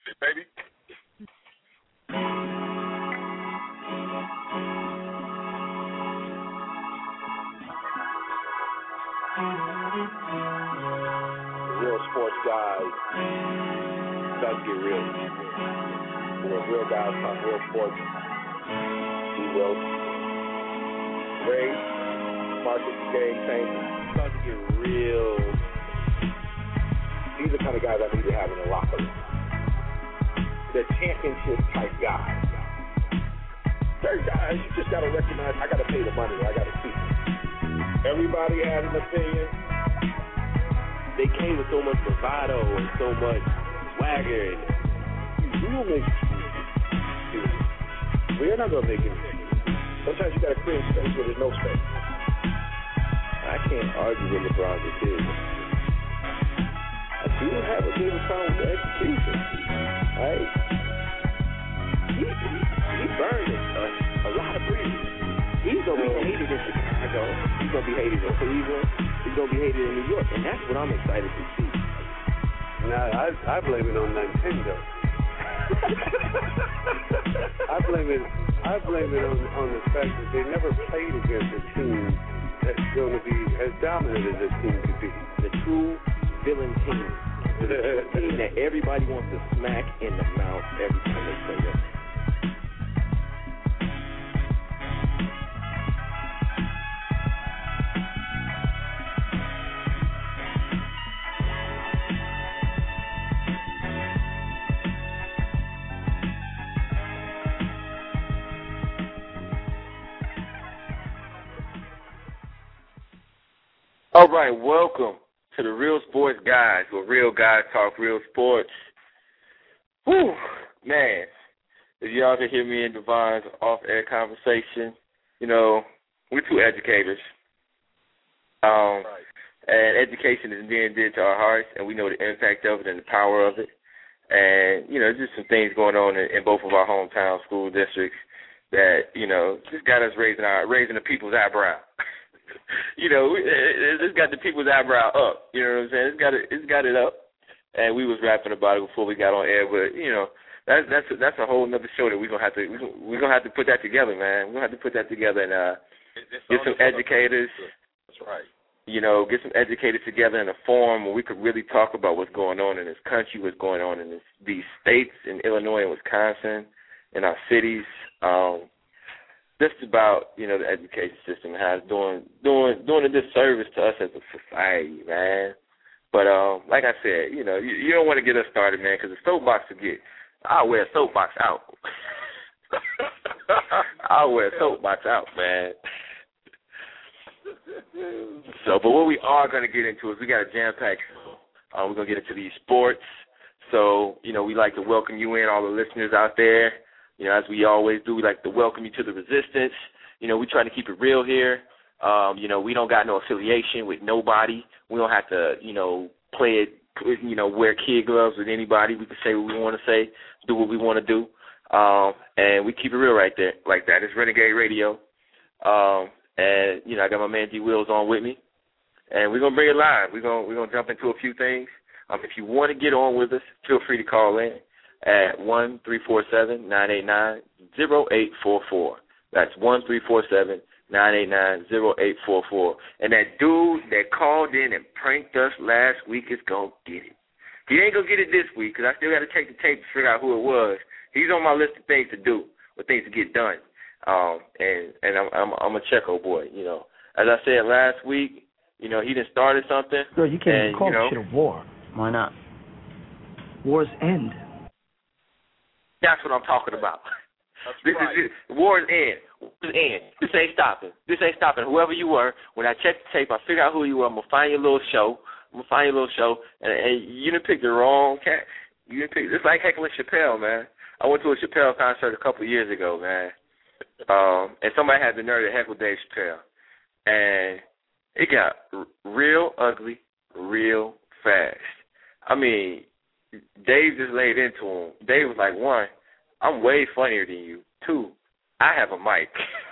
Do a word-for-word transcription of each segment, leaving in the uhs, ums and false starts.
baby. Real sports guys, does get real. We're real guys talk real sports. We will. Ray, Marcus, game changer, does get real. These are the kind of guys I need to have in the locker room. The championship type guys. Certain guys, you just got to recognize I got to pay the money. I got to see. Everybody has an opinion. They came with so much bravado and so much swagger. And you will make excuses. We're not going to make it. Sometimes you got to create space where there's no space. I can't argue with LeBron's decision. I do have a bit of a problem with the execution. Right? He, he, he burned a, a lot of bridges. He's going to be hated in Chicago. He's going to be hated in Cleveland. He's going to be hated in New York. And that's what I'm excited to see. Now, I, I blame it on Nintendo. I blame it I blame it on, on the fact that they never played against a team that's going to be as dominant as this team could be. The true villain team. The team that everybody wants to smack in the mouth every time they play them. All right, welcome to the Real Sports Guys, where real guys talk real sports. Whew, man, if y'all can hear me and Devon's off-air conversation, you know, we're two educators. Um, Right. And education is near and dear to our hearts, and we know the impact of it and the power of it. And, you know, just some things going on in, in both of our hometown school districts that, you know, just got us raising our raising the people's eyebrow. You know, it, it's got the people's eyebrow up. You know what I'm saying? It's got it. It's got it up. And we was rapping about it before we got on air, but you know, that's that's a, that's a whole nother show that we're gonna have to we're gonna, we're gonna have to put that together, man. We're gonna have to put that together and uh, get some educators. That's right. You know, get some educators together in a forum where we could really talk about what's going on in this country, what's going on in this, these states, in Illinois and Wisconsin, in our cities. Um, Just about, you know, the education system and how it's doing doing doing a disservice to us as a society, man. But um, like I said, you know, you, you don't want to get us started, man, because the soapbox will get. I'll wear a soapbox out. I'll wear a soapbox out, man. So, but what we are going to get into is we got a jam-packed show. Uh, we're going to get into these sports. So, you know, we like to welcome you in, all the listeners out there. You know, as we always do, we like to welcome you to the resistance. You know, we try to keep it real here. Um, you know, we don't got no affiliation with nobody. We don't have to, you know, play it, you know, wear kid gloves with anybody. We can say what we want to say, do what we want to do. Um, and we keep it real right there, like that. It's Renegade Radio. Um, and, you know, I got my man D Wills on with me. And we're going to bring it live. We're going we're gonna jump into a few things. Um, if you want to get on with us, feel free to call in at one three four seven, nine eight nine, zero eight four four. That's one three four seven, nine eight nine, zero eight four four. And that dude that called in and pranked us last week is going to get it. He ain't going to get it this week because I still got to check the tape to figure out who it was. He's on my list of things to do, or things to get done. Um, and and I'm, I'm, I'm a check, oh boy. You know, as I said last week, you know, he done started something. Girl, you can't and, even call you know, this shit a war. Why not? Wars end. That's what I'm talking about. That's this right. is it. War is end. War is end. This ain't stopping. This ain't stopping. Whoever you were, when I check the tape, I figure out who you were. I'm gonna find your little show. I'm gonna find your little show, and, and you didn't pick the wrong cat. You didn't pick. It's like heckling Chappelle, man. I went to a Chappelle concert a couple of years ago, man, um, and somebody had the nerve to heckle Dave Chappelle, and it got r- real ugly, real fast. I mean, Dave just laid into him. Dave was like, one, I'm way funnier than you. Two, I have a mic.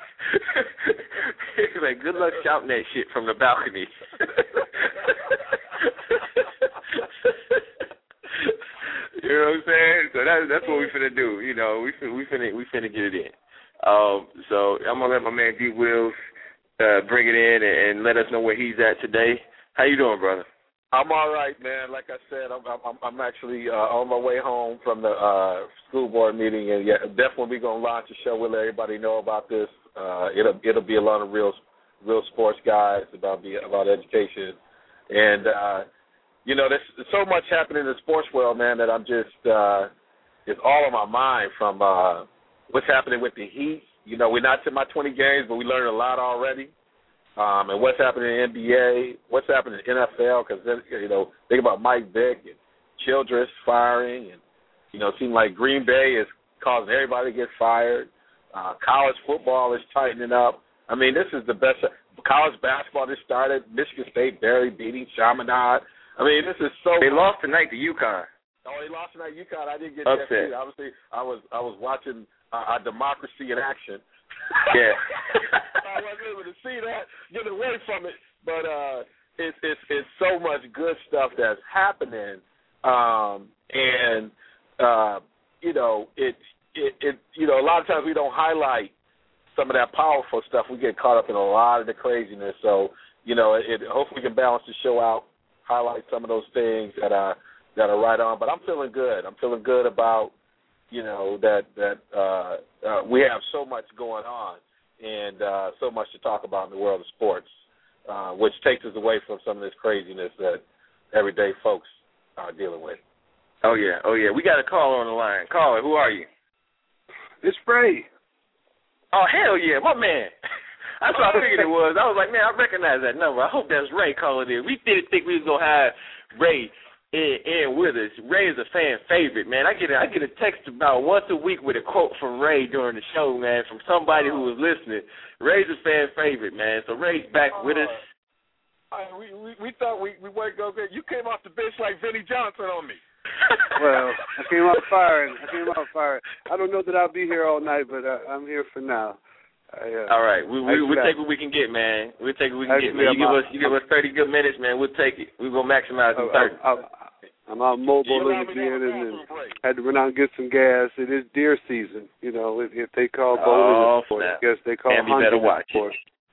He's like, good luck shouting that shit from the balcony. You know what I'm saying? So that, that's what we finna do. You know, we finna, we finna, we finna get it in. Um, so I'm gonna let my man D Wills uh, bring it in and, and let us know where he's at today. How you doing, brother? I'm all right, man. Like I said, I'm I'm, I'm actually uh, on my way home from the uh, school board meeting, and yeah, definitely we're gonna launch a show. We'll let everybody know about this. Uh, it'll it'll be a lot of real real sports guys about be about education, and uh, you know, there's, there's so much happening in the sports world, man, that I'm just uh, it's all on my mind from uh, what's happening with the Heat. You know, we're not to my twenty games, but we learned a lot already. Um, and what's happening in the N B A, what's happening in the N F L, because, you know, think about Mike Vick and Childress firing, and, you know, it seems like Green Bay is causing everybody to get fired. Uh, college football is tightening up. I mean, this is the best. College basketball just started. Michigan State barely beating Chaminade. I mean, this is so. They lost tonight to UConn. Oh, they lost tonight to UConn. I didn't get Upset. that. Either. Obviously, I was I was watching uh, our democracy in action. Yeah. I wasn't able to see that, get away from it. But uh, it's it's it's so much good stuff that's happening, um, and uh, you know it, it it you know a lot of times we don't highlight some of that powerful stuff. We get caught up in a lot of the craziness. So you know it, hopefully we can balance the show out, highlight some of those things that are that are right on. But I'm feeling good. I'm feeling good about you know that that uh, uh, we have so much going on. And uh, so much to talk about in the world of sports, uh, which takes us away from some of this craziness that everyday folks are dealing with. Oh, yeah. Oh, yeah. We got a caller on the line. Caller, who are you? It's Ray. Oh, hell yeah, my man. That's what I figured it was. I was like, man, I recognize that number. I hope that's Ray calling in. We didn't think we was going to have Ray in, in with us. Ray is a fan favorite, man. I get a, I get a text about once a week with a quote from Ray during the show, man, from somebody who was listening. Ray's a fan favorite, man. So Ray's back with us. Uh, we, we we thought we, we weren't going to get you came off the bench like Vinnie Johnson on me. Well, I came out firing. I came out firing. I don't know that I'll be here all night, but I, I'm here for now. I, uh, all right, we, we, we'll take what we can get, man. We'll take what we can get, man. You give us, you give us thirty good minutes, man. We'll take it. We're gonna maximize the thirty. I, I, I'm out mobile in again, and, and had to run out and get some gas. It is deer season, you know. If, if they call bowling, oh, I guess they call Bambi better watch it.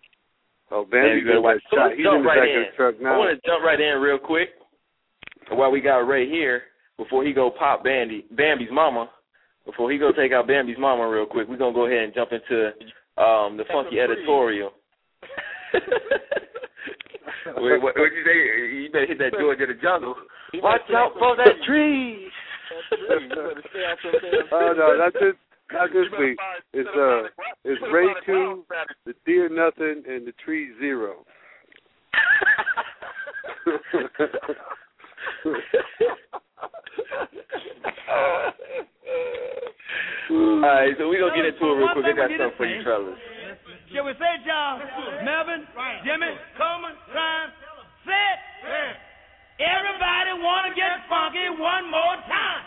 Oh, Bambi Bambi better watch. So shot. He's in the right back in. of the truck now. I want to jump right in real quick while we got Ray here. Before he go pop Bambi, Bambi's mama. Before he go take out Bambi's mama real quick, we're gonna go ahead and jump into um, the funky editorial. Wait, what did you say? You better hit that George of the Jungle. Watch out for that tree. Oh no, that's it. Not this week. It's uh, it's Ray two, the deer nothing, and the tree zero. All right, so we're going to get into it real quick. I got something for you fellas. Shall we say, y'all? Melvin, Jimmy, Coleman, Ryan, set. Everybody want to get funky one more time.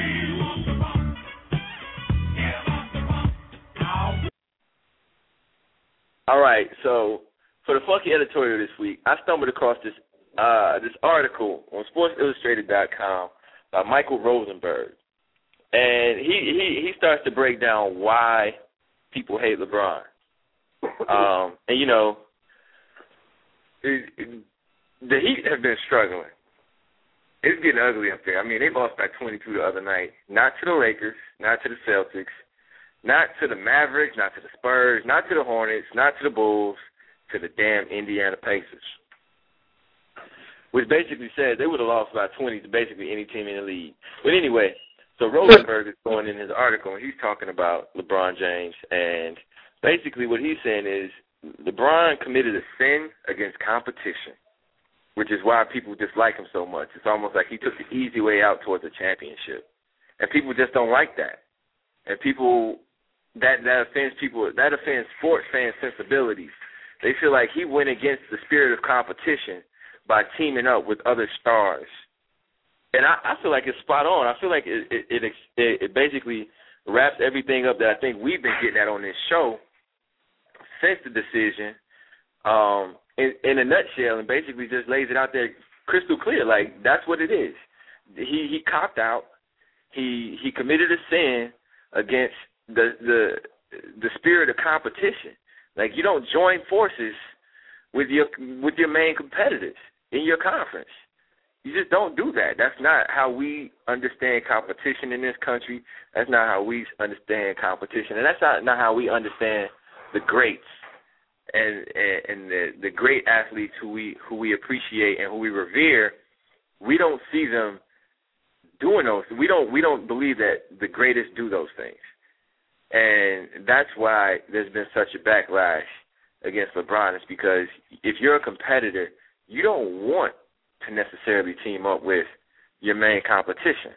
All right, so for the funky editorial this week, I stumbled across this uh, this article on Sports Illustrated dot com by Michael Rosenberg. And he, he, he starts to break down why people hate LeBron. Um, and, you know, it, it, the Heat have been struggling. It's getting ugly up there. I mean, they lost by twenty-two the other night. Not to the Lakers, not to the Celtics, not to the Mavericks, not to the Spurs, not to the Hornets, not to the Bulls, to the damn Indiana Pacers. Which basically says they would have lost by twenty to basically any team in the league. But anyway, so Rosenberg is going in his article, and he's talking about LeBron James. And basically what he's saying is LeBron committed a sin against competition, which is why people dislike him so much. It's almost like he took the easy way out towards a championship. And people just don't like that. And people, that, that offends people, that offends sports fan sensibilities. They feel like he went against the spirit of competition by teaming up with other stars. And I, I feel like it's spot on. I feel like it it, it it basically wraps everything up that I think we've been getting at on this show since the decision um, in, in a nutshell, and basically just lays it out there crystal clear. Like, that's what it is. He, he copped out. he he committed a sin against the the the spirit of competition. Like, you don't join forces with your with your main competitors in your conference. You just don't do that. That's not how we understand competition in this country. That's not how we understand competition, and that's not, not how we understand the greats and and, and the, the great athletes who we who we appreciate and who we revere. We don't see them doing those. We don't we don't believe that the greatest do those things, and that's why there's been such a backlash against LeBron. Is because if you're a competitor, you don't want to necessarily team up with your main competition.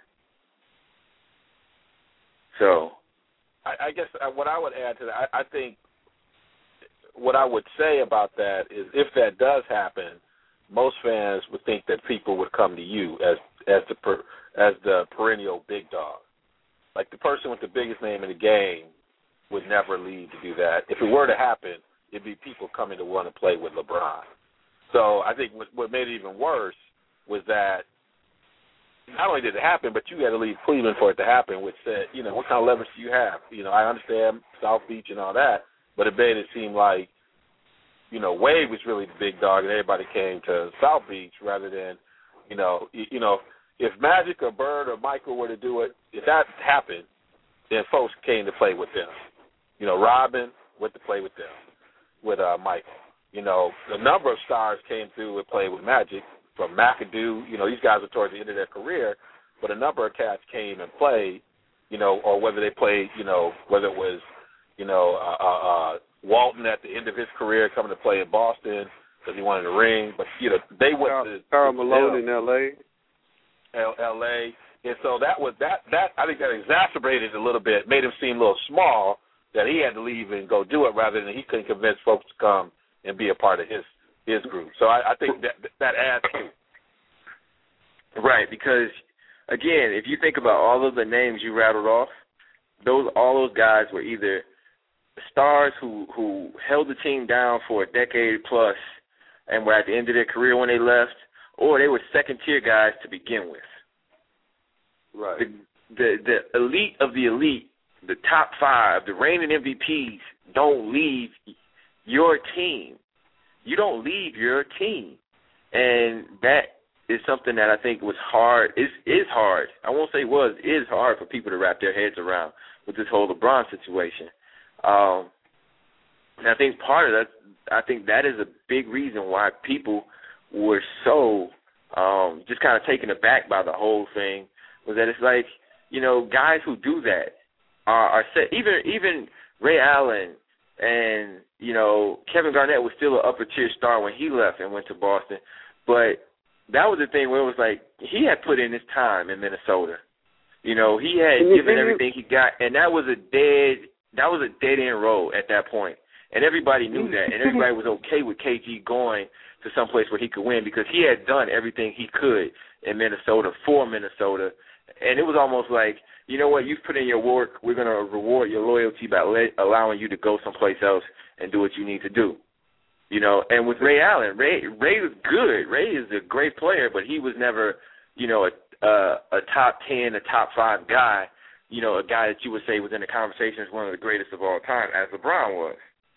So, I, I guess what I would add to that, I, I think what I would say about that is, if that does happen, most fans would think that people would come to you as as the per, as the perennial big dog. Like, the person with the biggest name in the game would never leave to do that. If it were to happen, it'd be people coming to want to play with LeBron. So I think what, what made it even worse was that not only did it happen, but you had to leave Cleveland for it to happen, which said, you know, what kind of leverage do you have? You know, I understand South Beach and all that, but it made it seem like, you know, Wade was really the big dog and everybody came to South Beach rather than, you know, you, you know, if Magic or Bird or Michael were to do it, if that happened, then folks came to play with them. You know, Robin went to play with them, with uh, Michael. You know, a number of stars came through and played with Magic, from McAdoo. You know, these guys are towards the end of their career, but a number of cats came and played, you know, or whether they played, you know, whether it was, you know, uh, uh, Walton at the end of his career coming to play in Boston because he wanted a ring. But, you know, they went Karl, to Karl Malone in L A L A And so that was that, that, I think that exacerbated it a little bit, made him seem a little small, that he had to leave and go do it rather than he couldn't convince folks to come and be a part of his his group. So I, I think that that adds to. Right, because, again, if you think about all of the names you rattled off, those all those guys were either stars who, who held the team down for a decade plus and were at the end of their career when they left, or they were second-tier guys to begin with. Right. The, the, the elite of the elite, the top five, the reigning M V Ps don't leave your team. You don't leave your team. And that is something that I think was hard, is is hard. I won't say was, is hard for people to wrap their heads around with this whole LeBron situation. Um, and I think part of that, I think that is a big reason why people were so um, just kind of taken aback by the whole thing, was that it's like, you know, guys who do that are, are set. Even, even Ray Allen and, you know, Kevin Garnett was still an upper-tier star when he left and went to Boston. But that was the thing where it was like he had put in his time in Minnesota. You know, he had given everything he got, and that was a dead that was a dead-end road at that point. And everybody knew that, and everybody was okay with K G going to someplace where he could win because he had done everything he could in Minnesota for Minnesota. And it was almost like, you know what, you've put in your work, we're going to reward your loyalty by le- allowing you to go someplace else and do what you need to do. You know, and with Ray Allen, Ray Ray was good. Ray is a great player, but he was never, you know, a, a, a top ten, a top five guy, you know, a guy that you would say was in the conversation as one of the greatest of all time, as LeBron was.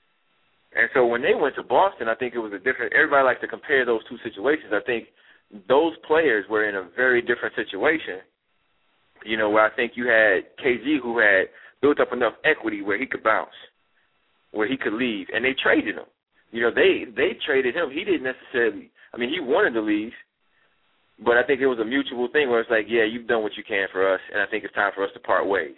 And so when they went to Boston, I think it was a different – everybody likes to compare those two situations. I think those players were in a very different situation, you know, where I think you had K G who had built up enough equity where he could bounce, where he could leave, and they traded him. You know, they, they traded him. He didn't necessarily – I mean, he wanted to leave, but I think it was a mutual thing where it's like, yeah, you've done what you can for us, and I think it's time for us to part ways.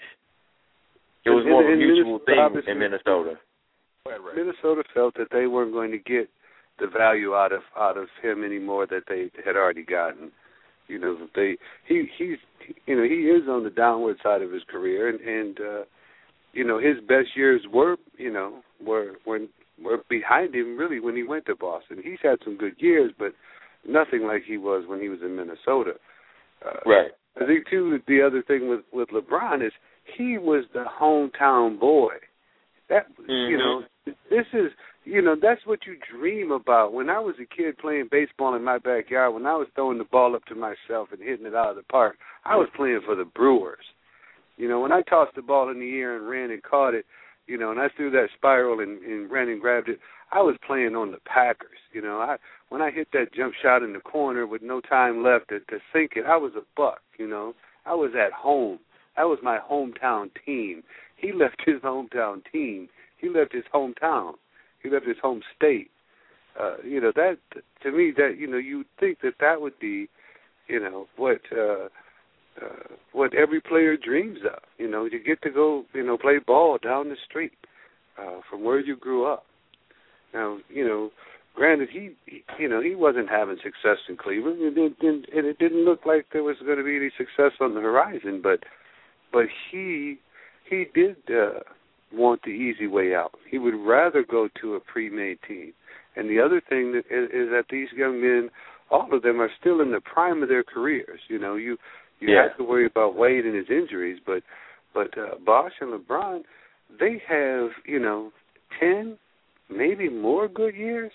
It was more of a mutual thing in Minnesota. Minnesota felt that they weren't going to get the value out of out of him anymore that they had already gotten. You know, they he he's you know he is on the downward side of his career, and and uh, you know his best years were you know were were were behind him really when he went to Boston. He's had some good years, but nothing like he was when he was in Minnesota. Uh, right. I think too the other thing with with LeBron is he was the hometown boy. That mm-hmm. you know, this is you know, that's what you dream about. When I was a kid playing baseball in my backyard, when I was throwing the ball up to myself and hitting it out of the park, I was playing for the Brewers. You know, when I tossed the ball in the air and ran and caught it, you know, and I threw that spiral and, and ran and grabbed it, I was playing on the Packers. You know, I when I hit that jump shot in the corner with no time left to, to sink it, I was a buck, you know. I was at home. That was my hometown team. He left his hometown team. He left his hometown. He left his home state. Uh, you know, that, to me, that, you know, you would think that that would be, you know, what uh, uh, what every player dreams of. You know, you get to go, you know, play ball down the street uh, from where you grew up. Now, you know, granted, he, he, you know, he wasn't having success in Cleveland, and it didn't, and it didn't look like there was going to be any success on the horizon. But, but he, he did uh, want the easy way out. He would rather go to a pre-made team. And the other thing that is, is that these young men, all of them, are still in the prime of their careers. You know, you you yeah. have to worry about Wade and his injuries, but but uh, Bosh and LeBron, they have, you know, ten, maybe more good years.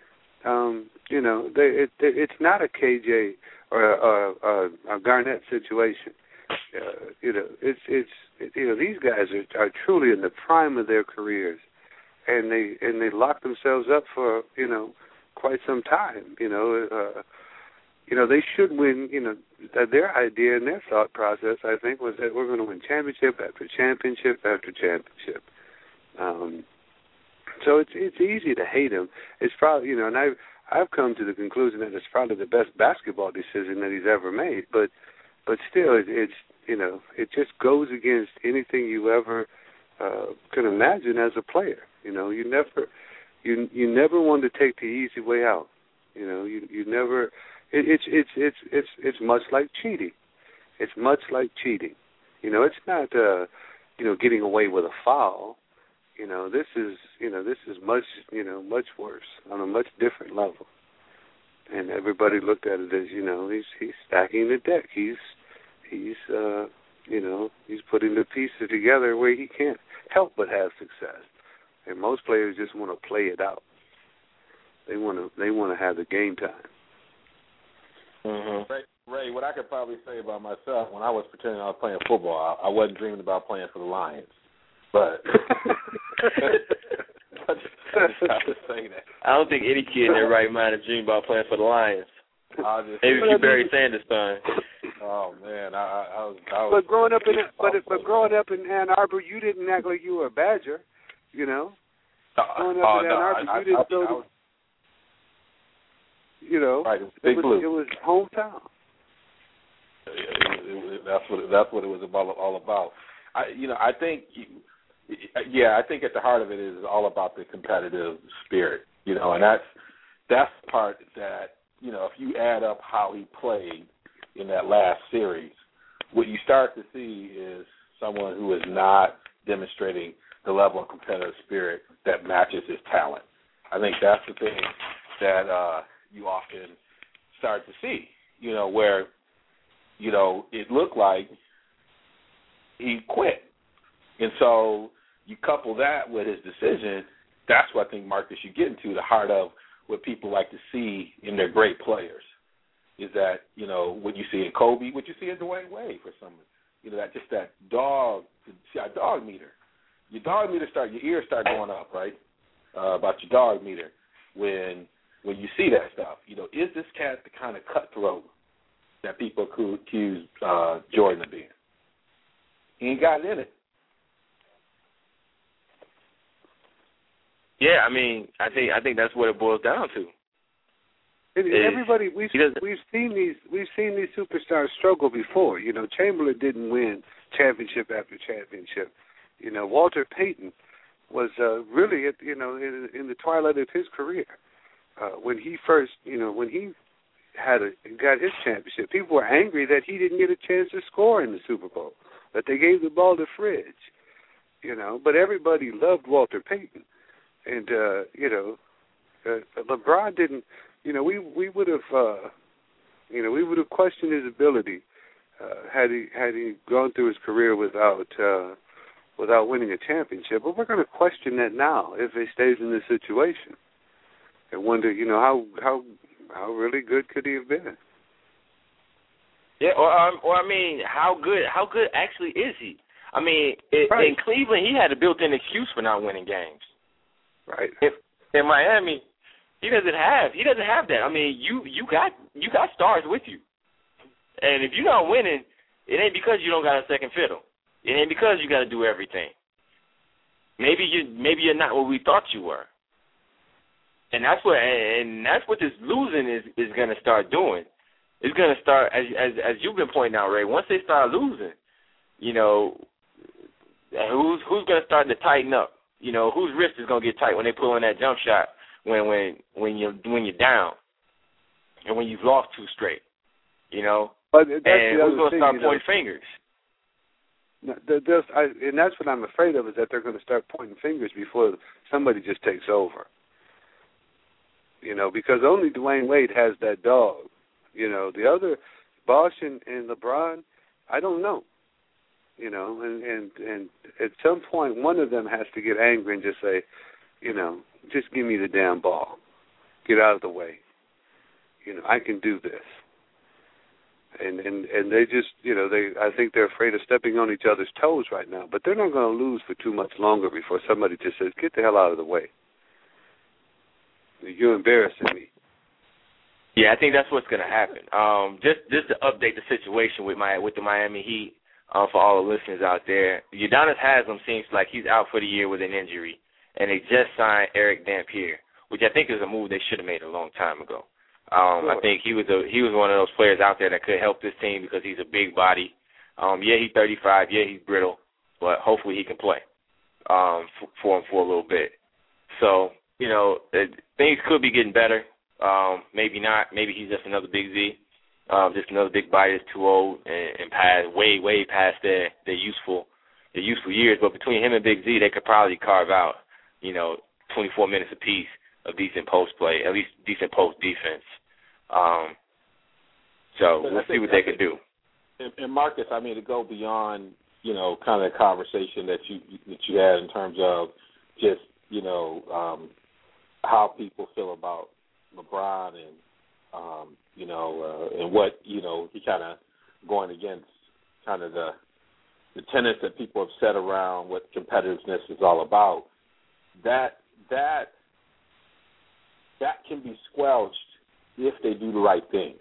Um, you know, they, it, it's not a K J or a, a, a Garnett situation. Uh, you know, it's it's it, you know these guys are, are truly in the prime of their careers, and they and they lock themselves up for you know quite some time. You know, uh, you know they should win. You know, their idea and their thought process, I think, was that we're going to win championship after championship after championship. Um, so it's it's easy to hate him. It's probably you know, and I've I've come to the conclusion that it's probably the best basketball decision that he's ever made. But but still, it, it's you know, it just goes against anything you ever uh, could imagine as a player. You know, you never you you never want to take the easy way out. You know, you you never. It, it's it's it's it's it's much like cheating. It's much like cheating. You know, it's not uh, you know getting away with a foul. You know, this is you know this is much you know much worse on a much different level. And everybody looked at it as you know he's he's stacking the deck. He's he's uh, you know he's putting the pieces together where he can't help but have success. And most players just want to play it out. They want to they want to have the game time. Mm-hmm. Ray, Ray, what I could probably say about myself when I was pretending I was playing football, I, I wasn't dreaming about playing for the Lions. But I just have to say that. I don't think any kid in their right mind is dreaming about playing for the Lions. Just, Maybe if you Barry Sanders' son. Oh man, I, I, I was. I was but growing up in but but growing up in Ann Arbor, you didn't act like you were a Badger, you know. Uh, growing up uh, in no, Ann Arbor, I, you didn't I, go I, to. I was, you know, right, it was, it, was blue. it was hometown. It, it, it, that's what it, that's what it was about, all about. I, you know, I think. Yeah, I think at the heart of it is all about the competitive spirit, you know, and that's that's the part that, you know, if you add up how he played in that last series, what you start to see is someone who is not demonstrating the level of competitive spirit that matches his talent. I think that's the thing that uh, you often start to see, you know, where, you know, it looked like he quit. And so you couple that with his decision, that's what I think, Marcus, you get into the heart of what people like to see in their great players, is that, you know, what you see in Kobe, what you see in Dwayne Wade for some, you know, that just that dog, a dog meter. Your dog meter start, your ears start going up, right, uh, about your dog meter when when you see that stuff. You know, is this cat the kind of cutthroat that people could accuse uh, Jordan of being? He ain't got it in it. Yeah, I mean, I think I think that's what it boils down to. It, everybody, we've we've seen these we've seen these superstars struggle before. You know, Chamberlain didn't win championship after championship. You know, Walter Payton was uh, really at you know in, in the twilight of his career uh, when he first you know when he had a, got his championship. People were angry that he didn't get a chance to score in the Super Bowl, that they gave the ball to Fridge. You know, but everybody loved Walter Payton. And, uh, you know, uh, LeBron didn't, you know, we, we would have, uh, you know, we would have questioned his ability uh, had he had he gone through his career without uh, without winning a championship. But we're going to question that now if he stays in this situation and wonder, you know, how how how really good could he have been? Yeah, or um, or I mean, how good how good actually is he? I mean, it, right. in Cleveland, he had a built-in excuse for not winning games. Right. If, in Miami, he doesn't have he doesn't have that. I mean, you you got you got stars with you, and if you're not winning, it ain't because you don't got a second fiddle. It ain't because you got to do everything. Maybe you maybe you're not what we thought you were, and that's what and that's what this losing is is going to start doing. It's going to start as as as you've been pointing out, Ray. Once they start losing, you know, who's who's going to start to tighten up? You know, whose wrist is going to get tight when they pull in that jump shot when when when you when you're down and when you've lost two straight. You know, but that's and the who's going to start thing, you know, pointing fingers? There's, I, and that's what I'm afraid of, is that they're going to start pointing fingers before somebody just takes over. You know, because only Dwayne Wade has that dog. You know, the other, Bosh and, and LeBron, I don't know. You know, and, and, and at some point, one of them has to get angry and just say, you know, just give me the damn ball. Get out of the way. You know, I can do this. And, and and they just, you know, they I think they're afraid of stepping on each other's toes right now. But they're not going to lose for too much longer before somebody just says, get the hell out of the way. You're embarrassing me. Yeah, I think that's what's going to happen. Um, just just to update the situation with my with the Miami Heat, uh, for all the listeners out there, Udonis Haslem seems like he's out for the year with an injury, and they just signed Eric Dampier, which I think is a move they should have made a long time ago. Um, sure. I think he was a he was one of those players out there that could help this team because he's a big body. Um, yeah, he's thirty-five. Yeah, he's brittle, but hopefully he can play um, for, for him for a little bit. So, you know, it, things could be getting better. Um, maybe not. Maybe he's just another Big Z, um, just another big body that's too old and, and past, way, way past their, their useful their useful years. But between him and Big Z, they could probably carve out, you know, twenty-four minutes apiece of decent post play, at least decent post defense. Um, so but we'll see what they can do. And, and Marcus, I mean, to go beyond, you know, kind of the conversation that you that you had in terms of just, you know, um, how people feel about LeBron and, um, you know, uh, and what, you know, he kind of going against kind of the the tenets that people have set around what competitiveness is all about. That that that can be squelched if they do the right things.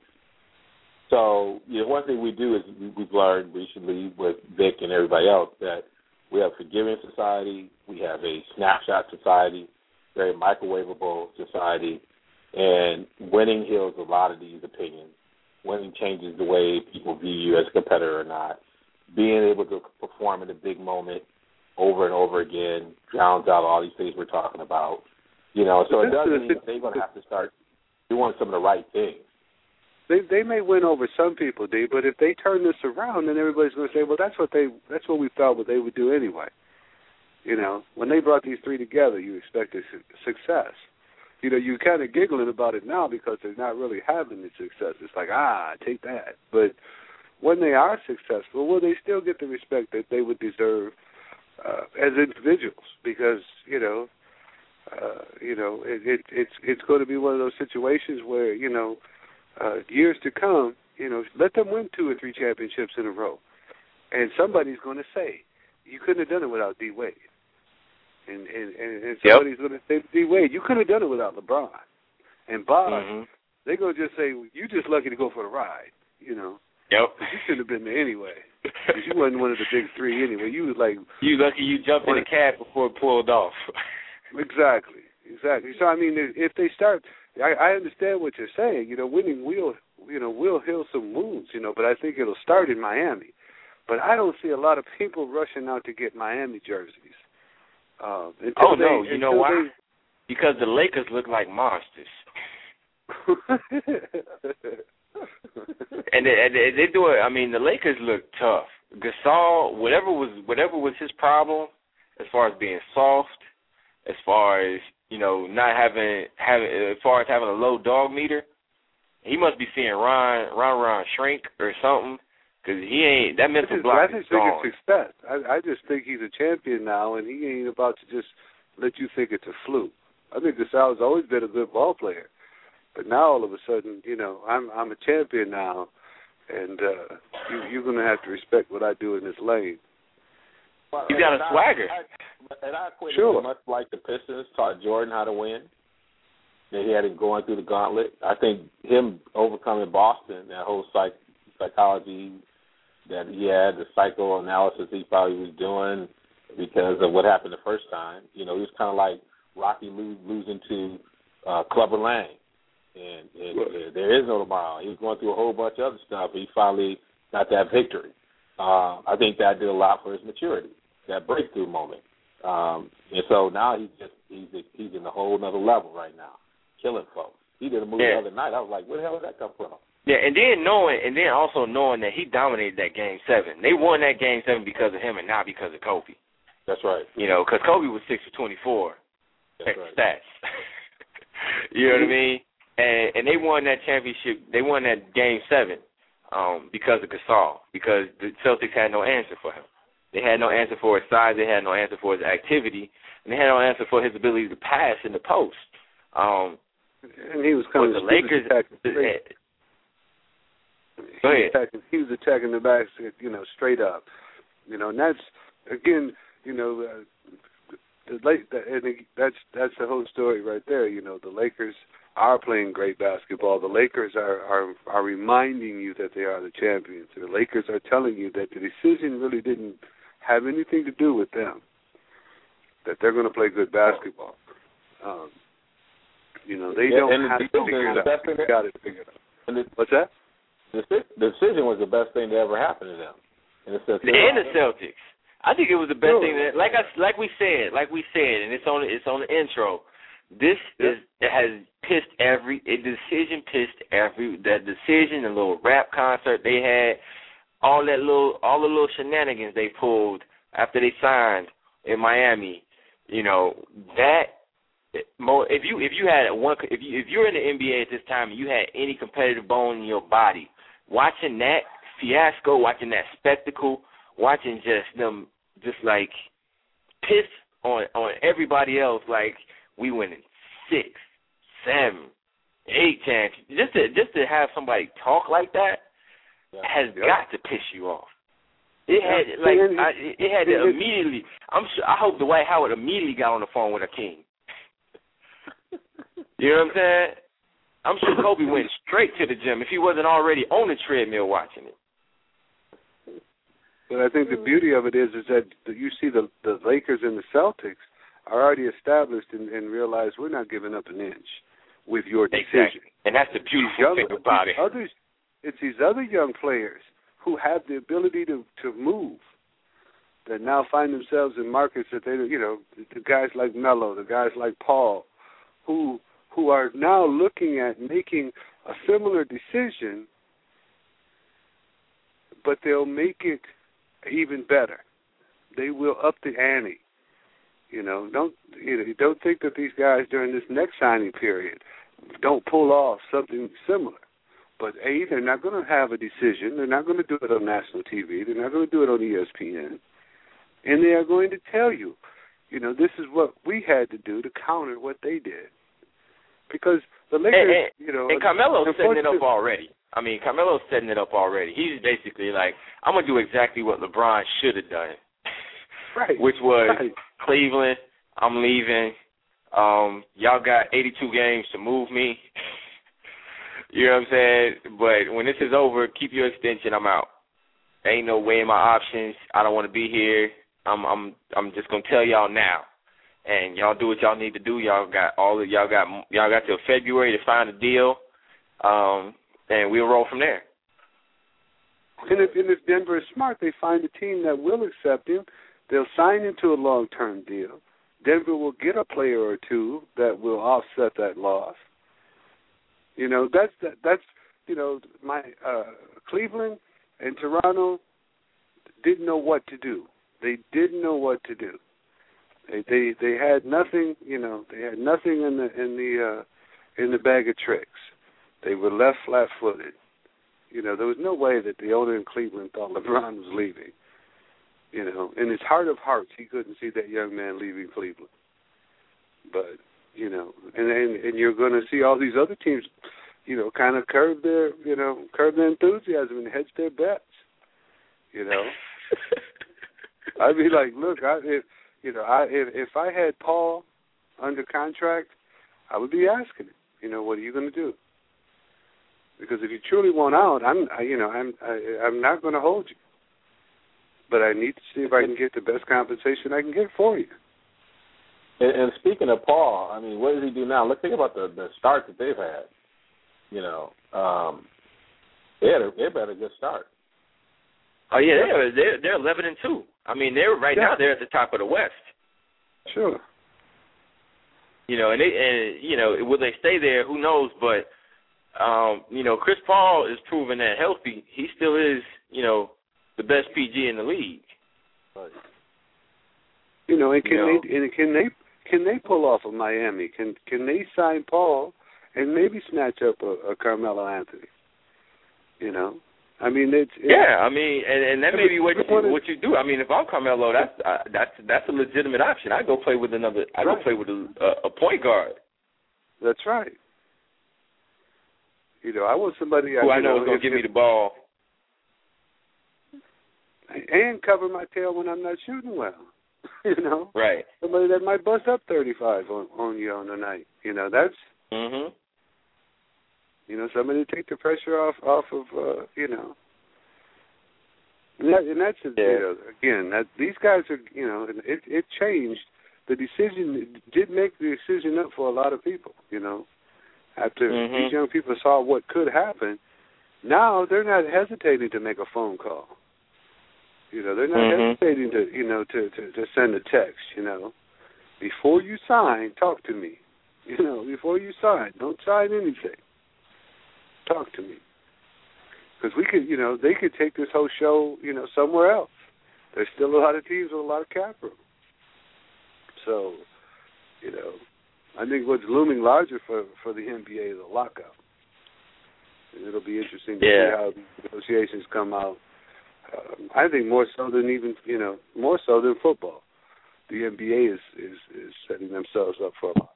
So, you know, one thing we do is we've learned recently with Vic and everybody else that we have a forgiving society, we have a snapshot society, very microwavable society, and winning heals a lot of these opinions. Winning changes the way people view you as a competitor or not. Being able to perform in a big moment over and over again drowns out all these things we're talking about. You know, so it does mean that they're going to have to start doing some of the right things. They they may win over some people, D, but if they turn this around, then everybody's going to say, well, that's what they that's what we thought what they would do anyway. You know, when they brought these three together, you expected su- success. You know, you're kind of giggling about it now because they're not really having the success. It's like, ah, take that. But when they are successful, will they still get the respect that they would deserve uh, as individuals? Because, you know, uh, you know, it, it, it's it's going to be one of those situations where, you know, uh, years to come, you know, let them win two or three championships in a row. And somebody's going to say, you couldn't have done it without D. Wade. And, and, and somebody's yep. going to say, D. Wade, you couldn't have done it without LeBron. And Bosh, mm-hmm. they're going to just say, well, you just lucky to go for the ride, you know. Yep. You shouldn't have been there anyway. Because you wasn't one of the big three anyway. You was like... You lucky you jumped in the cab before it pulled off. Exactly. Exactly. So, I mean, if they start... I, I understand what you're saying. You know, winning will, you know, will heal some wounds, you know, but I think it'll start in Miami. But I don't see a lot of people rushing out to get Miami jerseys. Uh, oh, they, no. You know why? They... Because the Lakers look like monsters. and, they, and they, they do it. I mean, the Lakers look tough. Gasol, whatever was whatever was his problem, as far as being soft, as far as, you know, not having having as far as having a low dog meter, he must be seeing Ron Ron Ron shrink or something, because he ain't that mental just, block I just is think gone. it's success. I, I just think he's a champion now, and he ain't about to just let you think it's a fluke. I think DeSal's always been a good ball player, but now all of a sudden, you know, I'm I'm a champion now, and uh, you, you're going to have to respect what I do in this lane. Well, You got a and swagger. I, I, and I equate Sure. it much like the Pistons taught Jordan how to win. That he had him going through the gauntlet. I think him overcoming Boston, that whole psych, psychology that he had, the psychoanalysis he probably was doing because of what happened the first time. You know, he was kind of like Rocky lo- losing to uh, Clubber Lang. And, and Right. uh, there is no tomorrow. He was going through a whole bunch of other stuff, but he finally got that victory. Uh, I think that did a lot for his maturity, that breakthrough moment. Um, and so now he's just he's he's in a whole other level right now, killing folks. He did a movie Yeah. the other night. I was like, where the hell did that come from? Yeah, and then knowing, and then also knowing that he dominated that game seven. They won that game seven because of him and not because of Kobe. That's right. You know, because Kobe was six for twenty-four. That's Check right. the stats. You know what I mean? And and they won that championship. They won that game seven um, because of Gasol, because the Celtics had no answer for him. They had no answer for his size. They had no answer for his activity, and they had no answer for his ability to pass in the post. Um, And he was coming. but the he was Lakers. attacking- The, he Go was ahead. attacking- He was attacking the basket, you know, straight up. You know, and that's again, you know, uh, the late. And that's that's the whole story right there. You know, the Lakers are playing great basketball. The Lakers are are are reminding you that they are the champions. The Lakers are telling you that the decision really didn't have anything to do with them. That they're going to play good basketball. Um, you know, they Yeah, don't and the have to decision figure is it the out. best thing They that- got it figured out. And the, What's that? the, the decision was the best thing that ever happened to them. And it's just, and the Celtics. I think it was the best Sure. thing that, like I, like we said, like we said, and it's on, it's on the intro. This Yeah. is it has pissed every a decision pissed every that decision, the little rap concert they had, all that little, all the little shenanigans they pulled after they signed in Miami. You know that. If you if you had one if you if you're in the N B A at this time and you had any competitive bone in your body, watching that fiasco, watching that spectacle, watching just them just like piss on on everybody else, like we winning six, seven, eight champions, just to just to have somebody talk like that Yeah. has Yep. got to piss you off. It had Yeah. like And it- I, it had to it- immediately. I'm sure. I hope Dwight Howard immediately got on the phone with Akeem. You know what I'm saying? I'm sure Kobe went straight to the gym if he wasn't already on the treadmill watching it. But I think the beauty of it is is that you see the the Lakers and the Celtics are already established and, and realize we're not giving up an inch with your decision. Exactly. And that's the beautiful Young, thing about these it. Others, it's these other young players who have the ability to, to move that now find themselves in markets that they, you know, the guys like Melo, the guys like Paul, who who are now looking at making a similar decision, but they'll make it even better. They will up the ante. You know, don't you know, don't think that these guys during this next signing period don't pull off something similar. But A, they're not going to have a decision. They're not going to do it on national T V. They're not going to do it on E S P N. And they are going to tell you, you know, this is what we had to do to counter what they did. Because the Lakers, And, and, you know, and Carmelo's setting it up unfortunately- already. I mean, Carmelo's setting it up already. He's basically like, I'm going to do exactly what LeBron should have done, right, which was right. Cleveland, I'm leaving. Um, y'all got eighty-two games to move me. You know what I'm saying? But when this is over, keep your extension. I'm out. Ain't no weighing my options. I don't want to be here. I'm I'm I'm just gonna tell y'all now, and y'all do what y'all need to do. Y'all got all of y'all got y'all got till February to find a deal, um, and we'll roll from there. And if, and if Denver is smart, they find a team that will accept him. They'll sign into a long-term deal. Denver will get a player or two that will offset that loss. You know, that's that, that's you know, my uh, Cleveland and Toronto didn't know what to do. They didn't know what to do. They they, they had nothing. You know, they had nothing in the in the uh, in the bag of tricks. They were left flat-footed. You know, there was no way that the owner in Cleveland thought LeBron was leaving. You know, in his heart of hearts, he couldn't see that young man leaving Cleveland. But, you know, and and, and you're going to see all these other teams, you know, kind of curb their, you know, curb their enthusiasm and hedge their bets. You know, I'd be like, look, I, if you know, I if, if I had Paul under contract, I would be asking him, you know, what are you going to do? Because if you truly want out, I'm, I, you know, I'm, I, I'm not going to hold you. But I need to see if I can get the best compensation I can get for you. And, and speaking of Paul, I mean, what does he do now? Let's think about the, the start that they've had. You know, um, they had a, they've had a good start. Oh yeah, they're they're, they're eleven and two. I mean, they're right yeah. now they're at the top of the West. Sure. You know, and they and you know, will they stay there? Who knows? But um, you know, Chris Paul is proven that healthy, he still is, you know, the best P G in the league. Right. You know, and can you know, they and can they can they pull off of Miami? Can can they sign Paul and maybe snatch up a, a Carmelo Anthony? You know, I mean, it's, it's yeah. I mean, and, and that may be what you what you do. I mean, if I'm Carmelo, that's uh, that's that's a legitimate option. I go play with another. I go right. play with a, a point guard. That's right. You know, I want somebody who I, I know, know is going to give me the ball and cover my tail when I'm not shooting well. You know, right? Somebody that might bust up thirty-five on, on you on the night. You know, that's. Mm-hmm. You know, somebody to take the pressure off off of. Uh, you know, and, that, and that's yeah. you know, again that these guys are. You know, it it changed the decision. It did make the decision up for a lot of people. You know, after mm-hmm. these young people saw what could happen, now they're not hesitating to make a phone call. You know, they're not mm-hmm. hesitating to, you know, to, to, to send a text, you know. Before you sign, talk to me. You know, before you sign, don't sign anything. Talk to me. Because we could, you know, they could take this whole show, you know, somewhere else. There's still a lot of teams with a lot of cap room. So, you know, I think what's looming larger for, for the N B A is a lockout. And it'll be interesting to yeah. see how the negotiations come out. Um, I think more so than even, you know, more so than football. The N B A is, is, is setting themselves up for a lockout.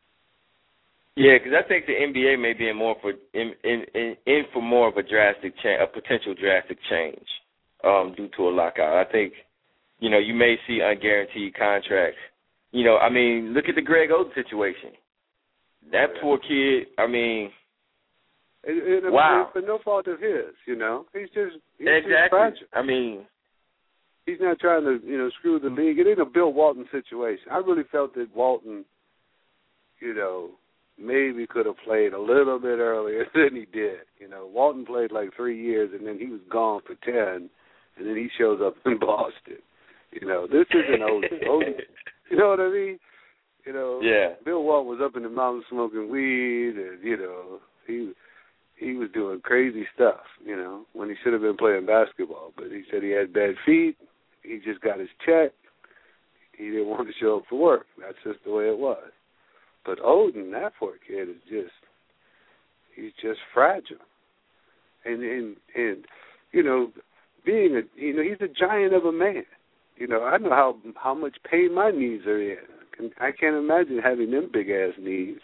Yeah, because I think the N B A may be in more for in in, in, in for more of a drastic change, a potential drastic change um, due to a lockout. I think, you know, you may see unguaranteed contracts. You know, I mean, look at the Greg Oden situation. That yeah. poor kid. I mean. It, it, wow. For no fault of his, you know. He's just he's exactly. Just I mean, he's not trying to, you know, screw the league. It ain't a Bill Walton situation. I really felt that Walton, you know, maybe could have played a little bit earlier than he did. You know, Walton played like three years and then he was gone for ten, and then he shows up in Boston. You know, this isn't Oden. Oden, you know what I mean? You know, yeah. Bill Walton was up in the mountains smoking weed, and you know, he. He was doing crazy stuff, you know, when he should have been playing basketball. But he said he had bad feet. He just got his check. He didn't want to show up for work. That's just the way it was. But Oden, that poor kid, is just, he's just fragile. And, and, and you know, being a, you know, he's a giant of a man. You know, I know how how much pain my knees are in. I can't imagine having them big-ass knees.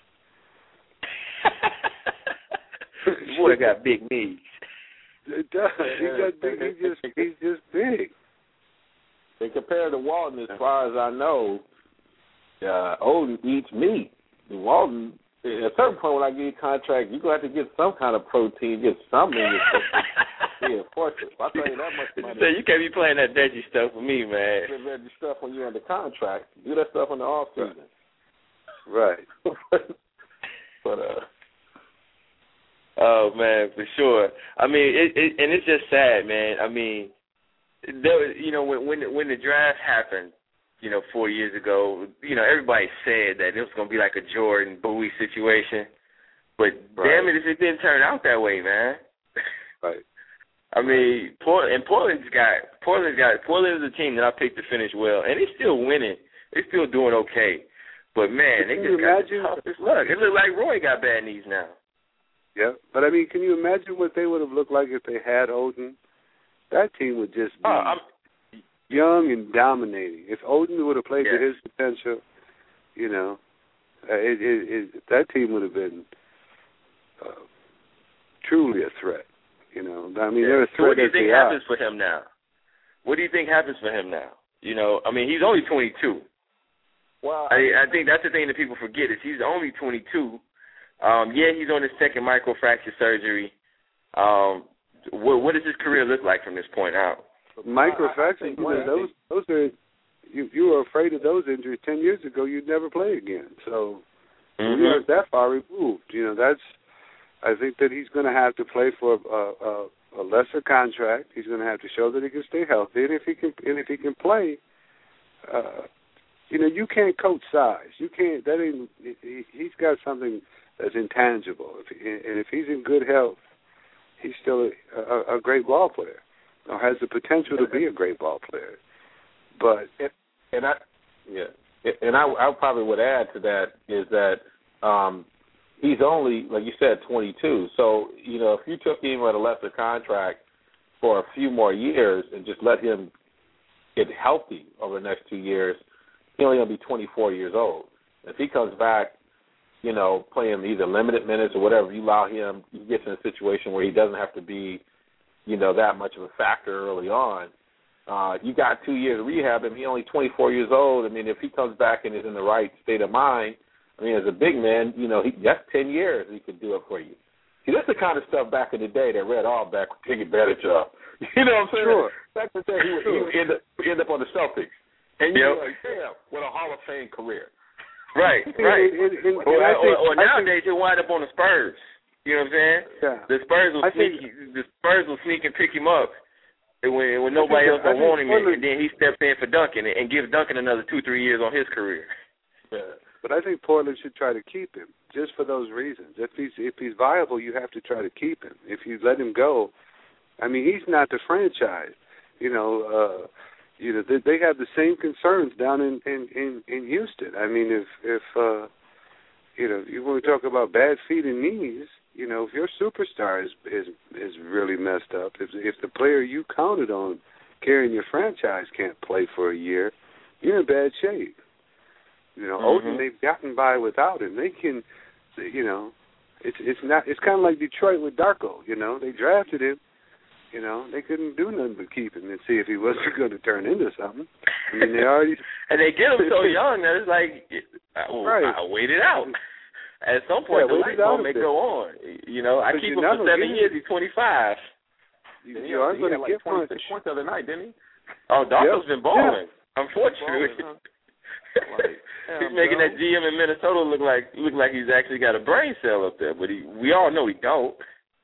Boy got big knees. It does. He got big. He's just he's just big. And compared to Walton, as far as I know, uh, Oden eats meat. And Walton, at a certain point when I give you a contract, you're going to have to get some kind of protein, get something in your system. Yeah, fortunate. I'll tell you that much money. So you can't be playing that veggie stuff with me, man. That veggie stuff when you're under contract. Do that stuff in the off season. Right. But uh. Oh man, for sure. I mean, it, it, and it's just sad, man. I mean, there was, you know, when when the, when the draft happened, you know, four years ago, you know, everybody said that it was going to be like a Jordan Bowie situation, but right. damn it, if it didn't turn out that way, man. Right. I mean, Portland, and Portland's got Portland's got Portland is a team that I picked to finish well, and they're still winning. They're still doing okay, but man, they just got the toughest luck. It looked like Roy got bad knees now. Yeah, but I mean, can you imagine what they would have looked like if they had Oden? That team would just be uh, young and dominating. If Oden would have played yeah. to his potential, you know, it, it, it, that team would have been uh, truly a threat. You know, I mean, yeah. they're a threat. So what do you think happens are. for him now? What do you think happens for him now? You know, I mean, he's only twenty-two. Well, I, I think that's the thing that people forget is he's only twenty-two. Um, yeah, he's on his second microfracture surgery. Um, what, what does his career look like from this point out? Microfracture, those those are you you were afraid of those injuries ten years ago. You'd never play again. So mm-hmm. we aren't that far removed. You know, that's. I think that he's going to have to play for a, a, a lesser contract. He's going to have to show that he can stay healthy, and if he can, and if he can play, uh, you know, you can't coach size. You can't. That ain't. He, he's got something that's intangible. If he, and if he's in good health, he's still a, a, a great ball player, or has the potential to be a great ball player. But and I, yeah, and I, I probably would add to that is that. Um, He's only, like you said, twenty-two. So, you know, if you took him at a lesser contract for a few more years and just let him get healthy over the next two years, he's only going to be twenty-four years old. If he comes back, you know, playing either limited minutes or whatever, you allow him, he gets in a situation where he doesn't have to be, you know, that much of a factor early on. Uh, you got two years of rehab him. He's only twenty-four years old. I mean, if he comes back and is in the right state of mind, I mean, as a big man, you know, he, that's ten years he could do it for you. See, that's the kind of stuff back in the day that Red Auerbach would take advantage of. You know what I'm saying? Sure. Back in the day, he would, he would end, up, end up on the Celtics. And you're yep. like, damn, what a Hall of Fame career. Right, right. And, and, and, or, and think, or, or nowadays, he'll wind up on the Spurs. You know what I'm saying? Yeah. The Spurs will I sneak. think, the Spurs will sneak and pick him up when when nobody else don't want him, Portland, and then he steps in for Duncan and, and gives Duncan another two, three years on his career. Yeah. But I think Portland should try to keep him just for those reasons. If he's if he's viable, you have to try to keep him. If you let him go, I mean, he's not the franchise. You know, uh, you know they, they have the same concerns down in, in, in, in Houston. I mean, if if uh, you know you want to talk about bad feet and knees, you know, if your superstar is is is really messed up, if if the player you counted on carrying your franchise can't play for a year, you're in bad shape. You know, mm-hmm. Oden, they've gotten by without him. They can, you know, it's it's not. It's kind of like Detroit with Darko. You know, they drafted him. You know, they couldn't do nothing but keep him and see if he wasn't going to turn into something. I mean, they already and they get him so young that it's like, well, right. I wait it out. At some point, yeah, the light bulb may go on. You know, I keep him for seven years. He's twenty-five. You, you are going to like get twenty-six points the other night, didn't he? Oh, Darko's yep. been balling. Yeah. Unfortunately. Balling, huh? Like, he's making that G M in Minnesota look like look like he's actually got a brain cell up there, but he, we all know he don't.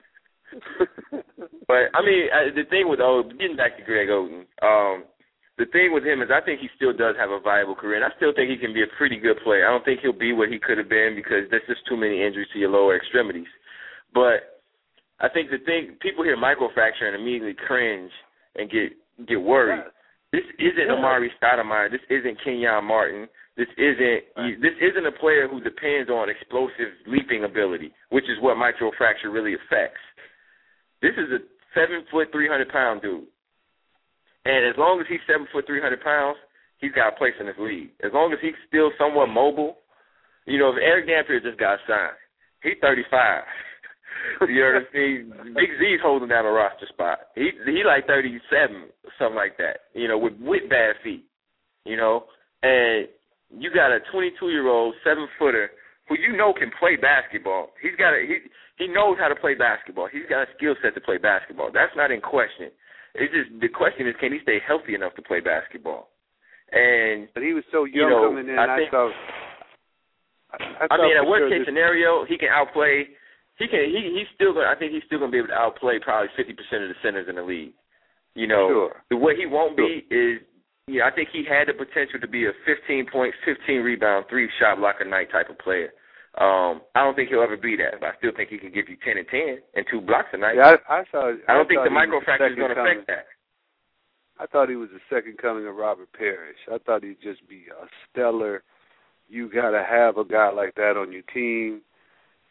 But I mean, I, the thing with Oden, getting back to Greg Oden, um, the thing with him is I think he still does have a viable career, and I still think he can be a pretty good player. I don't think he'll be what he could have been because there's just too many injuries to your lower extremities. But I think the thing, people hear microfracture and immediately cringe and get get worried. Yeah. This isn't Amari Stoudemire. This isn't Kenyon Martin. This isn't right. This isn't a player who depends on explosive leaping ability, which is what microfracture really affects. This is a seven foot, three hundred pound dude, and as long as he's seven foot, three hundred pounds, he's got a place in this league. As long as he's still somewhat mobile, you know, if Eric Dampier just got signed, he's thirty-five. You know what I mean? Big Z's holding down a roster spot. He he like thirty-seven, something like that. You know, with with bad feet. You know, and you got a twenty-two-year-old seven footer who you know can play basketball. He's got a he he knows how to play basketball. He's got a skill set to play basketball. That's not in question. It's just the question is, can he stay healthy enough to play basketball? And but he was so young you know, coming in. I, I think, thought. I, I, I mean, at worst sure case this, scenario, he can outplay. He can. He he's still. Gonna, I think he's still going to be able to outplay probably fifty percent of the centers in the league. You know, sure. the way he won't sure. be is. Yeah, I think he had the potential to be a fifteen point, fifteen rebound, three shot block a night type of player. Um, I don't think he'll ever be that, but I still think he can give you ten and ten and two blocks a night. Yeah, I, I thought. I don't I think thought the microfracture is going to affect that. I thought he was the second coming of Robert Parrish. I thought he'd just be a stellar. You got to have a guy like that on your team.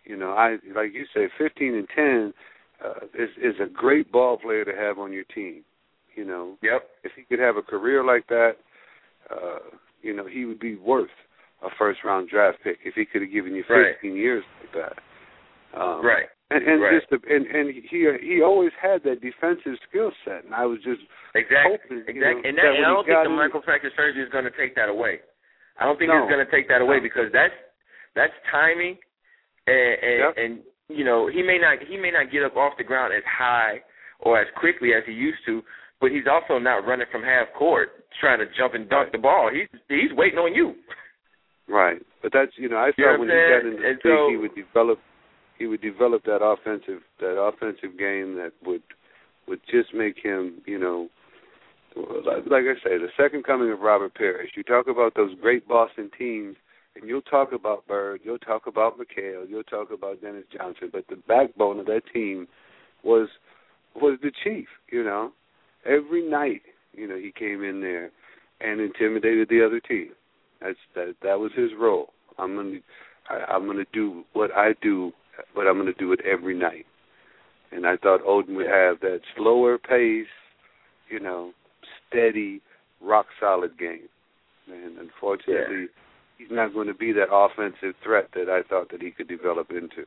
You know, I like you say, fifteen and ten uh, is is a great ball player to have on your team. You know, yep. If he could have a career like that, uh, you know, he would be worth a first round draft pick if he could have given you fifteen right. years like that. Um, right. And, and right. just the, and and he he always had that defensive skill set, and I was just exactly hoping, exactly. You know, and, that, that and I don't think the in, microfracture surgery is going to take that away. I don't think no. it's going to take that away no. because that's that's timing, and and, yep. and you know he may not he may not get up off the ground as high or as quickly as he used to, but he's also not running from half court trying to jump and dunk right. the ball. He's he's waiting on you. Right, but that's you know I thought you know when he got into the league so, he would develop he would develop that offensive that offensive game that would would just make him you know like, like I say the second coming of Robert Parrish. You talk about those great Boston teams. And you'll talk about Bird, you'll talk about McHale, you'll talk about Dennis Johnson, but the backbone of that team was was the Chief, you know. Every night, you know, he came in there and intimidated the other team. That's that that was his role. I'm gonna I, I'm gonna do what I do, but I'm gonna do it every night. And I thought Odin would have that slower pace, you know, steady, rock solid game. And unfortunately yeah. he's not going to be that offensive threat that I thought that he could develop into.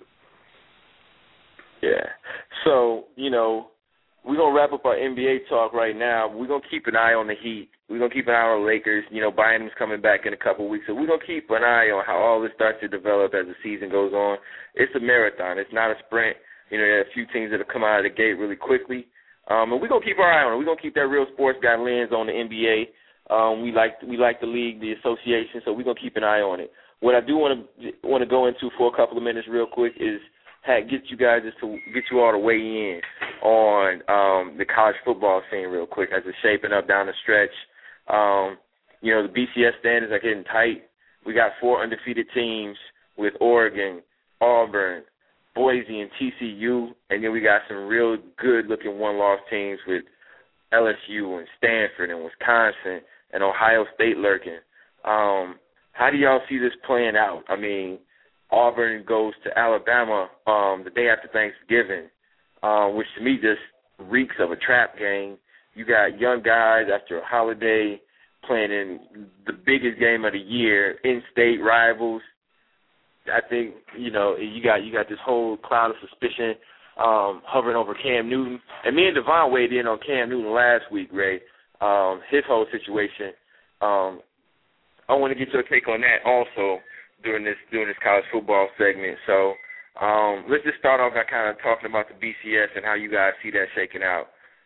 Yeah. So, you know, we're going to wrap up our N B A talk right now. We're going to keep an eye on the Heat. We're going to keep an eye on the Lakers. You know, Bynum's coming back in a couple of weeks. So we're going to keep an eye on how all this starts to develop as the season goes on. It's a marathon. It's not a sprint. You know, there are a few teams that have come out of the gate really quickly. Um, and we're going to keep our eye on it. We're going to keep that real sports guy lens on the N B A. Um, we like we like the league, the association, so we're gonna keep an eye on it. What I do want to want to go into for a couple of minutes, real quick, is get you guys just to get you all to weigh in on um, the college football scene, real quick, as it's shaping up down the stretch. Um, you know, the B C S standards are getting tight. We got four undefeated teams with Oregon, Auburn, Boise, and T C U, and then we got some real good-looking one-loss teams with L S U and Stanford and Wisconsin and Ohio State lurking. Um, how do y'all see this playing out? I mean, Auburn goes to Alabama um, the day after Thanksgiving, uh, which to me just reeks of a trap game. You got young guys after a holiday playing in the biggest game of the year, in-state rivals. I think, you know, you got you got this whole cloud of suspicion um, hovering over Cam Newton. And me and Devon weighed in on Cam Newton last week, Ray, um, his whole situation. Um, I want to get your take on that also during this during this college football segment. So um, let's just start off by kind of talking about the B C S and how you guys see that shaking out.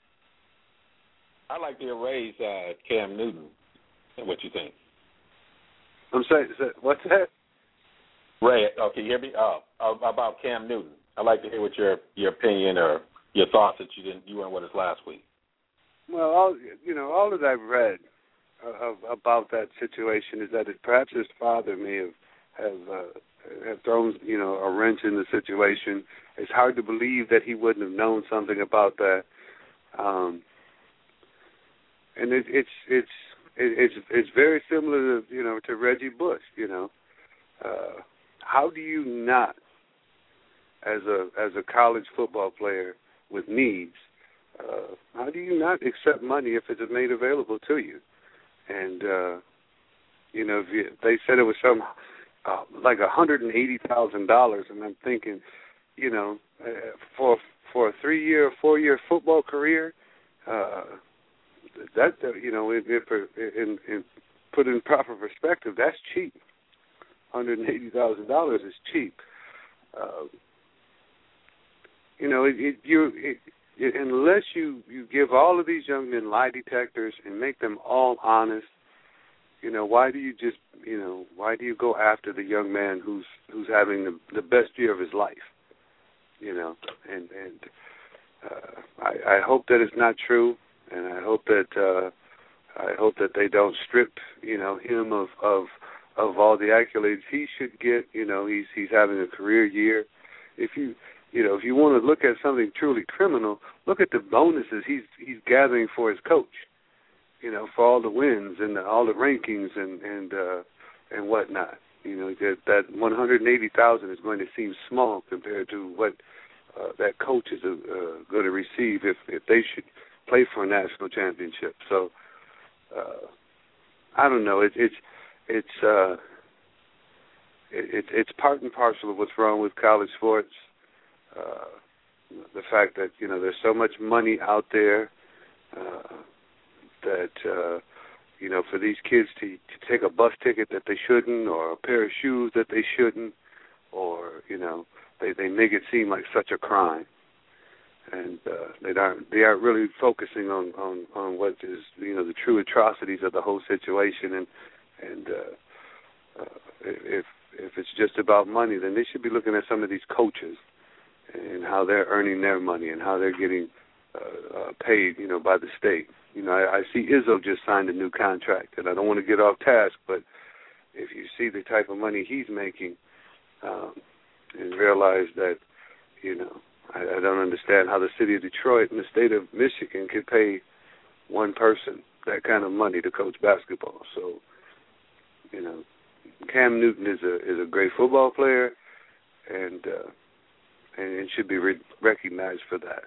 I'd like to raise uh, Cam Newton. What you think? I'm saying, what's that? Ray, oh, can you hear me? Oh, about Cam Newton. I'd like to hear what your your opinion or your thoughts that you didn't you weren't with us last week. Well, all you know, all that I've read of, about that situation is that it, perhaps his father may have have, uh, have thrown you know a wrench in the situation. It's hard to believe that he wouldn't have known something about that. Um, and it, it's it's it's it's very similar to you know to Reggie Bush. You know, uh, how do you not, as a as a college football player with needs, uh, how do you not accept money if it's made available to you? And uh, you know, if you, they said it was some uh, like a hundred and eighty thousand dollars, and I'm thinking, you know, uh, for for a three year, four year football career. Uh, That uh, you know, if, if in, in put in proper perspective, that's cheap. One hundred and eighty thousand dollars is cheap. Uh, you know, it, it, you it, it, unless you, you give all of these young men lie detectors and make them all honest. You know, why do you just you know why do you go after the young man who's who's having the, the best year of his life? You know, and and uh, I, I hope that it's not true. And I hope that uh, I hope that they don't strip, you know, him of, of of all the accolades he should get. You know, he's he's having a career year. If you you know if you want to look at something truly criminal, look at the bonuses he's he's gathering for his coach. You know, for all the wins and the, all the rankings and and uh, and whatnot. You know, that, that one hundred eighty thousand is going to seem small compared to what uh, that coach is uh, going to receive if, if they should play for a national championship. So, uh, I don't know. It, it's it's uh, it, it's part and parcel of what's wrong with college sports. Uh, the fact that, you know, there's so much money out there uh, that, uh, you know, for these kids to, to take a bus ticket that they shouldn't, or a pair of shoes that they shouldn't, or, you know, they, they make it seem like such a crime. And uh, they aren't they aren't really focusing on, on, on what is, you know, the true atrocities of the whole situation. And and uh, uh, if if it's just about money, then they should be looking at some of these coaches and how they're earning their money and how they're getting uh, uh, paid, you know, by the state. You know, I, I see Izzo just signed a new contract, and I don't want to get off task, but if you see the type of money he's making, um, and realize that, you know, I, I don't understand how the city of Detroit and the state of Michigan could pay one person that kind of money to coach basketball. So, you know, Cam Newton is a is a great football player, and uh, and it should be re- recognized for that.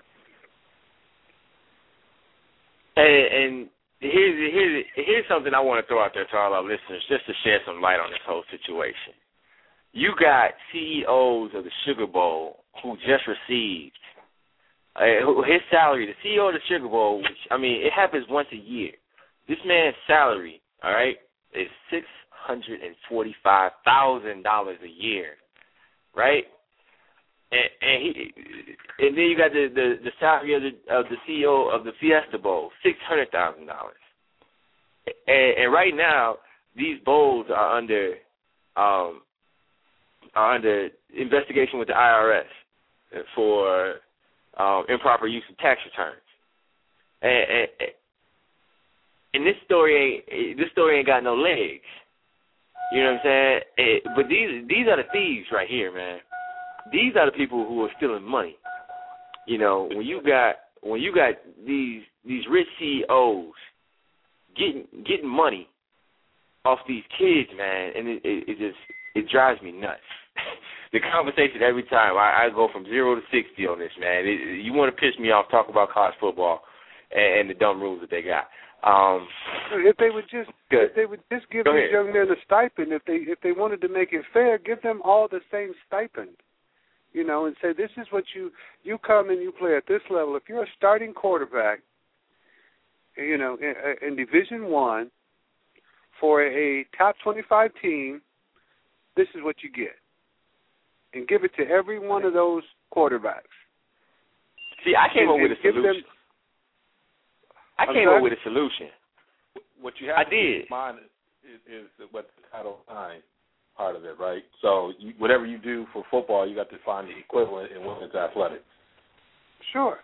And, and here's, here's, here's something I want to throw out there to all our listeners, just to shed some light on this whole situation. You got C E Os of the Sugar Bowl who just received uh, his salary, the C E O of the Sugar Bowl, which, I mean, it happens once a year. This man's salary, all right, is six hundred forty-five thousand dollars a year, right? And, and he, and then you got the, the, the salary of the, of the C E O of the Fiesta Bowl, six hundred thousand dollars. And, and right now, these bowls are under um, are under investigation with the I R S for um, improper use of tax returns. And, and, and this story ain't this story ain't got no legs. You know what I'm saying? It, but these these are the thieves right here, man. These are the people who are stealing money. You know, when you got when you got these these rich C E Os getting getting money off these kids, man, and it, it, it just it drives me nuts. The conversation every time I, I go from zero to sixty on this, man. It, you want to piss me off? Talk about college football and, and the dumb rules that they got. Um, if they would just good. if they would just give Go these ahead. young men a stipend, if they if they wanted to make it fair, give them all the same stipend. You know, and say, this is what you, you come and you play at this level. If you're a starting quarterback, you know, in, in Division One for a top twenty-five team, this is what you get. And give it to every one of those quarterbacks. See, I came and, up with a solution. Them, I came sorry? up with a solution. What you have I to did. keep in mind is, is what the Title nine part of it, right? So you, whatever you do for football, you got to find the equivalent in women's athletics. Sure.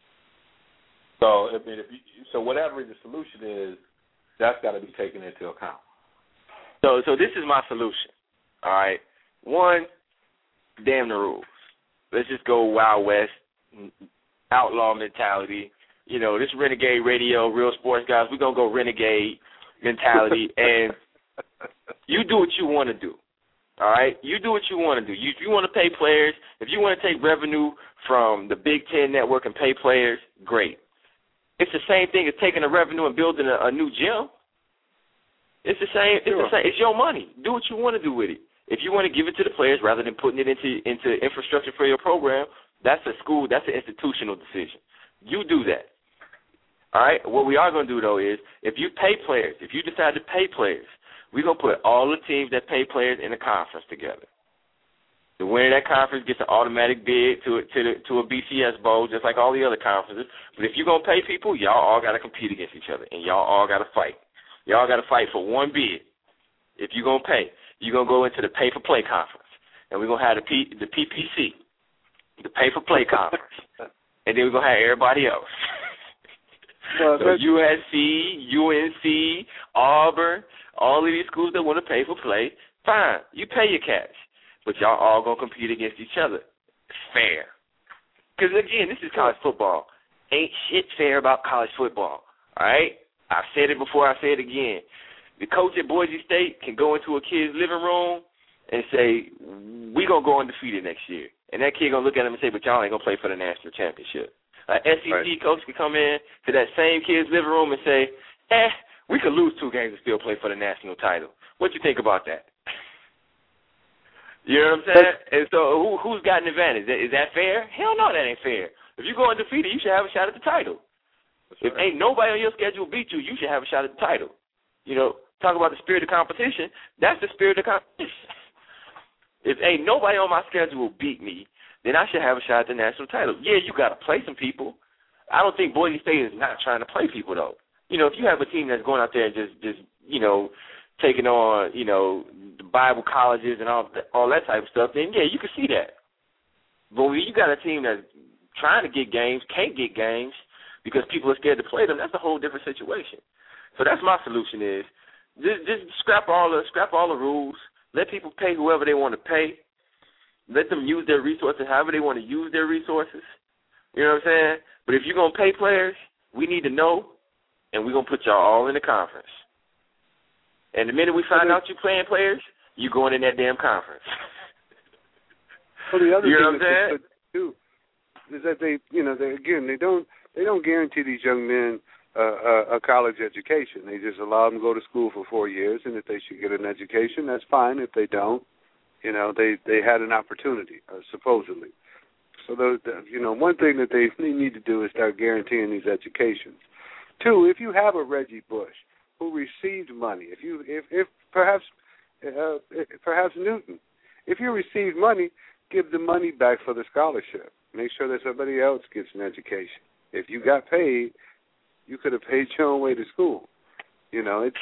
So I mean, if you, so whatever the solution is, that's got to be taken into account. So, so this is my solution. All right. One, damn the rules. Let's just go Wild West, outlaw mentality. You know, this Renegade Radio, Real Sports Guys, we're going to go Renegade mentality, and you do what you want to do, all right? You do what you want to do. You, if you want to pay players, if you want to take revenue from the Big Ten Network and pay players, great. It's the same thing as taking the revenue and building a, a new gym. It's the same. It's the same. It's your money. Do what you want to do with it. If you want to give it to the players rather than putting it into into infrastructure for your program, that's a school. That's an institutional decision. You do that. All right? What we are going to do, though, is if you pay players, if you decide to pay players, we're going to put all the teams that pay players in a conference together. The winner of that conference gets an automatic bid to, to, the, to a B C S Bowl, just like all the other conferences. But if you're going to pay people, y'all all got to compete against each other, and y'all all got to fight. Y'all got to fight for one bid. If you're going to pay, you're going to go into the pay-for-play conference, and we're going to have the, P, the P P C, the pay-for-play conference, and then we're going to have everybody else. Well, so U S C, U N C, Auburn, all of these schools that want to pay for play, fine, you pay your cash. But y'all all going to compete against each other. Fair. Because, again, this is college football. Ain't shit fair about college football, all right? I've said it before, I say it again. The coach at Boise State can go into a kid's living room and say, we going to go undefeated next year. And that kid going to look at him and say, but y'all ain't going to play for the national championship. An S E C right. coach could come in to that same kid's living room and say, eh, we could lose two games and still play for the national title. What you think about that? You know what I'm saying? And so who, who's got an advantage? Is that fair? Hell no, that ain't fair. If you go undefeated, you should have a shot at the title. That's if right. ain't nobody on your schedule beat you, you should have a shot at the title. You know, talk about the spirit of competition. That's the spirit of competition. If ain't nobody on my schedule beat me, then I should have a shot at the national title. Yeah, you got to play some people. I don't think Boise State is not trying to play people, though. You know, if you have a team that's going out there and just, just you know, taking on, you know, the Bible colleges and all that, all that type of stuff, then, yeah, you can see that. But when you got a team that's trying to get games, can't get games because people are scared to play them, that's a whole different situation. So that's my solution is just, just scrap all the scrap all the rules. Let people pay whoever they want to pay. Let them use their resources however they want to use their resources. You know what I'm saying? But if you're going to pay players, we need to know, and we're going to put y'all all in the conference. And the minute we find out you're playing players, you're going in that damn conference. Well, the other you know thing what I'm saying? Too is that they, you know, they, again, they don't they don't guarantee these young men uh, a, a college education. They just allow them to go to school for four years, and if they should get an education, that's fine. If they don't, you know, they, they had an opportunity, uh, supposedly. So, those, you know, one thing that they need to do is start guaranteeing these educations. Two, if you have a Reggie Bush who received money, if you, if, if perhaps, uh, perhaps Newton, if you received money, give the money back for the scholarship. Make sure that somebody else gets an education. If you got paid, you could have paid your own way to school. You know, it's,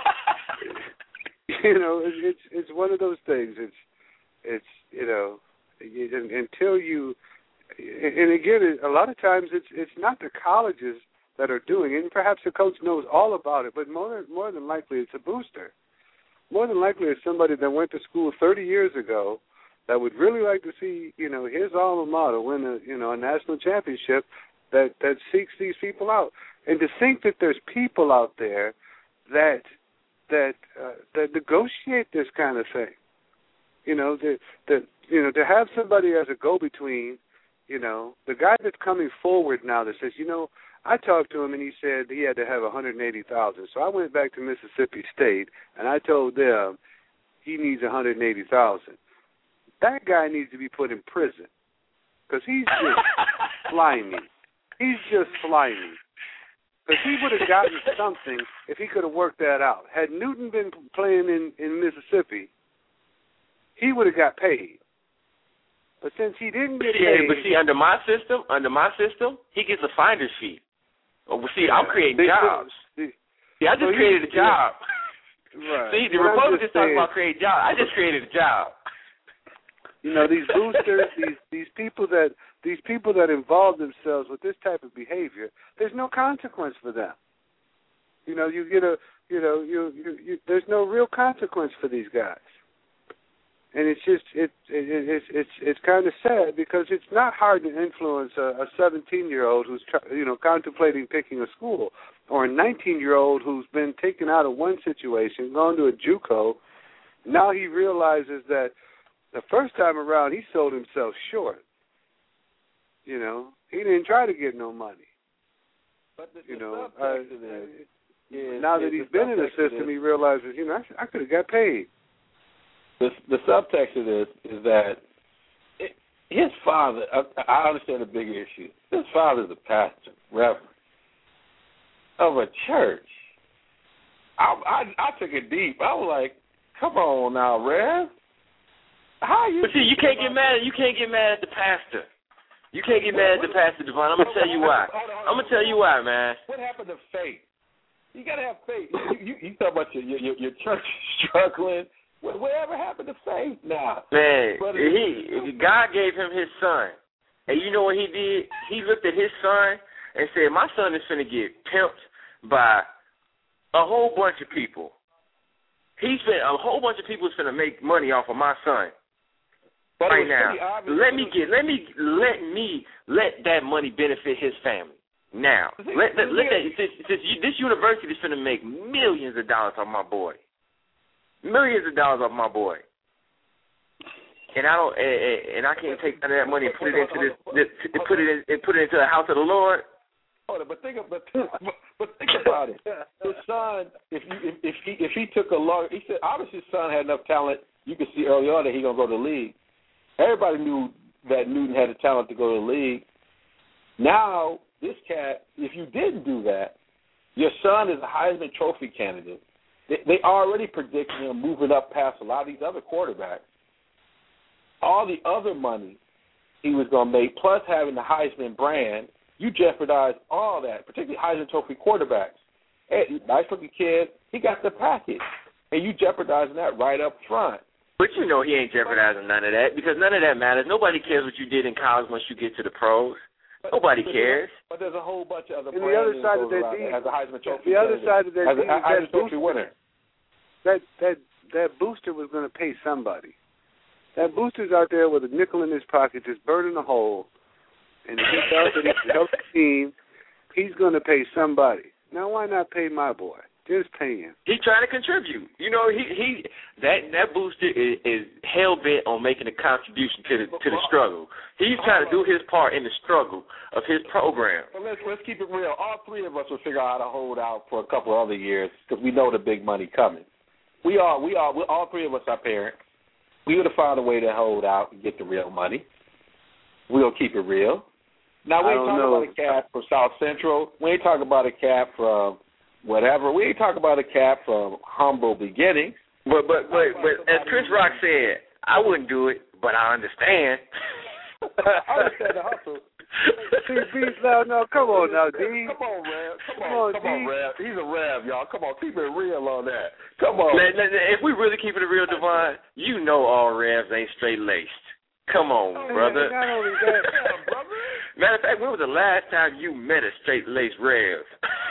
it's you know, it's, it's it's one of those things. It's it's you know, until you, and again, a lot of times it's it's not the colleges that are doing it, and perhaps the coach knows all about it, but more more than likely it's a booster. More than likely it's somebody that went to school thirty years ago that would really like to see, you know, his alma mater win a, you know, a national championship that, that seeks these people out. And to think that there's people out there that that uh, that negotiate this kind of thing, you know, that that you know, to have somebody as a go-between, you know, the guy that's coming forward now that says, you know, I talked to him and he said he had to have one hundred eighty thousand. So I went back to Mississippi State and I told them he needs one hundred eighty thousand. That guy needs to be put in prison because he's just slimy. He's just slimy. Because he would have gotten something if he could have worked that out. Had Newton been playing in, in Mississippi, he would have got paid. But since he didn't get yeah, paid... But see, under my system, under my system, he gets a finder's fee. Well, see, I'm creating they jobs. See, see, I just so created a job. Yeah. Right. See, the but Republicans talk about creating jobs. I just created a job. You know, these boosters, these these people that these people that involve themselves with this type of behavior, there's no consequence for them. You know, you get a, you know, you, you, you there's no real consequence for these guys, and it's just it, it it's it's it's kind of sad because it's not hard to influence a seventeen-year-old who's you know contemplating picking a school, or a nineteen-year-old who's been taken out of one situation, gone to a JUCO. Now he realizes that the first time around he sold himself short. You know, he didn't try to get no money. But the, you the know, uh, uh, is, now that he's been in the system, he realizes, you know, I, I could have got paid. The, the subtext of this is that it, his father, I, I understand the bigger issue. His father's a pastor, reverend of a church. I, I, I took it deep. I was like, come on now, Rev. How you? But see, you can't get mad. You can't get mad at the pastor. You can't get mad at the pastor, Devon. I'm gonna tell you why. I'm gonna tell you why, man. What happened to faith? You gotta have faith. You, you, you talk about your your, your church struggling. What, whatever happened to faith now? Man, he God gave him his son, and you know what he did? He looked at his son and said, "My son is finna get pimped by a whole bunch of people. He's been a whole bunch of people is finna make money off of my son." But right now, let me get, let me, let me, let that money benefit his family. Now, let, let, let that, since, since you, this university is going to make millions of dollars off my boy, millions of dollars off my boy. and I don't, and, and I can't take none of that money and put it into this, this put it in, and put it into the house of the Lord. Hold on, but think, but, but think about it. His son, if you, if, if he if he took a long, he said obviously his son had enough talent. You could see early on that he gonna go to the league. Everybody knew that Newton had the talent to go to the league. Now this cat, if you didn't do that, your son is a Heisman Trophy candidate. They, they already predicting him moving up past a lot of these other quarterbacks. All the other money he was going to make, plus having the Heisman brand, you jeopardize all that, particularly Heisman Trophy quarterbacks. Hey, nice looking kid, he got the package, and you jeopardizing that right up front. But you know he ain't jeopardizing none of that because none of that matters. Nobody cares what you did in college once you get to the pros. But, Nobody but cares. But there's a whole bunch of other and the other side of that deal, as a Heisman Trophy the other side of that as deal, a Heisman Trophy booster, winner. That that that booster was going to pay somebody. That booster's out there with a nickel in his pocket, just burning a hole, and if he felt that he could help the team, he's going to pay somebody. Now, why not pay my boy? Just pay him. He's trying to contribute. You know, he he that that booster is, is hell bent on making a contribution to the to the struggle. He's trying to do his part in the struggle of his program. But let's let's keep it real. All three of us will figure out how to hold out for a couple of other years because we know the big money coming. We are we are we, all three of us are parents. We would have found a way to hold out and get the real money. We'll keep it real. Now we ain't talking know. about a cat from South Central. We ain't talking about a cat from whatever. We ain't talking about a cat from humble beginnings. But but but but as Chris Rock said, I wouldn't do it, but I understand. I understand the hustle. See, B, no, no, come on now, D. Come on, Rev. Come on, Come on, come on, D. Rev. He's a Rev, y'all. Come on, keep it real on that. Come on. Let- let- If we really keep it real, Devon, you know all Revs ain't straight laced. Come on, brother. Not only that, Yeah, brother. Matter of fact, when was the last time you met a straight laced Rev?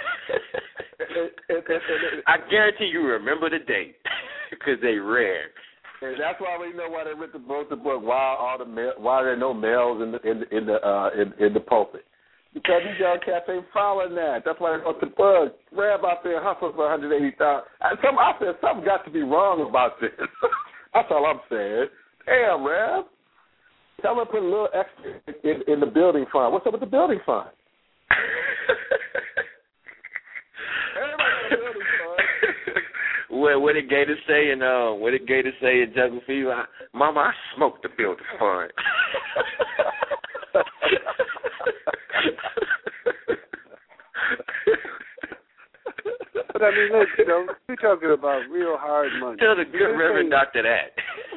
I guarantee you remember the date because they rare. And that's why we know why they wrote the, wrote the book. Why all the male, why there are no males in the in the in the uh, in, in the pulpit? Because these young cats ain't following that. That's why they wrote the book. Rev out there hustling for one hundred eighty thousand. Some I said something got to be wrong about this. That's all I'm saying. Damn, Rev. Tell them to put a little extra in, in the building fund. What's up with the building fund? Everybody got a building fund. What, what did Gator say in uh, what did Gator say in Jungle Fever? Mama, I smoked the building fund. but I mean, look, you know, we're talking about real hard money. Tell the good Reverend Doctor that.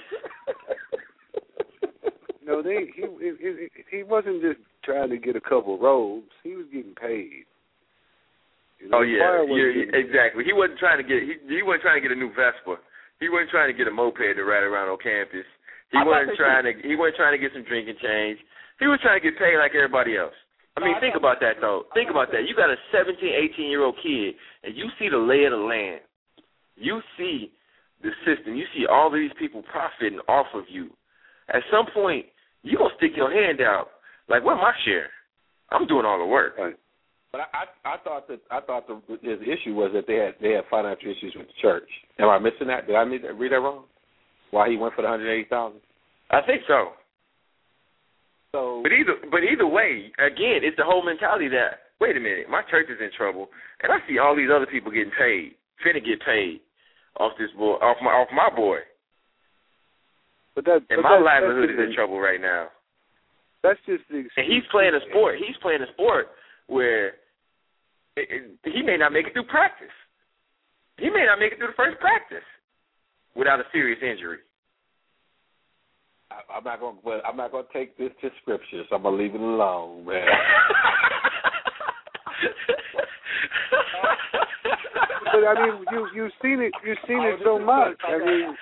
No, they he, he he wasn't just trying to get a couple robes. He was getting paid. You know, Oh yeah, yeah, getting, exactly. He wasn't trying to get he, he wasn't trying to get a new Vespa. He wasn't trying to get a moped to ride around on campus. He I wasn't trying to he wasn't trying to get some drinking change. He was trying to get paid like everybody else. I mean, think about that though. Think about that. You got a seventeen, eighteen year old kid, and you see the lay of the land. You see the system. You see all of these people profiting off of you. At some point, you're going to stick your hand out. Like, where's my share? I'm doing all the work. Right. But I, I, I thought that I thought the, the issue was that they had they had financial issues with the church. Am I missing that? Did I read that, read that wrong? Why he went for the one hundred eighty thousand? I think so. So, But either but either way, again, it's the whole mentality that, wait a minute, my church is in trouble, and I see all these other people getting paid, finna get paid off this boy, off my off my boy. But that, And but my that, livelihood is that's in trouble right now. That's just the excuse. And he's playing a sport. He's playing a sport where it, it, he may not make it through practice. He may not make it through the first practice without a serious injury. I, I'm not going. Well, I'm not going to take this to scripture, so I'm going to leave it alone, man. But I mean, you you've seen it. You've seen it so much. I mean.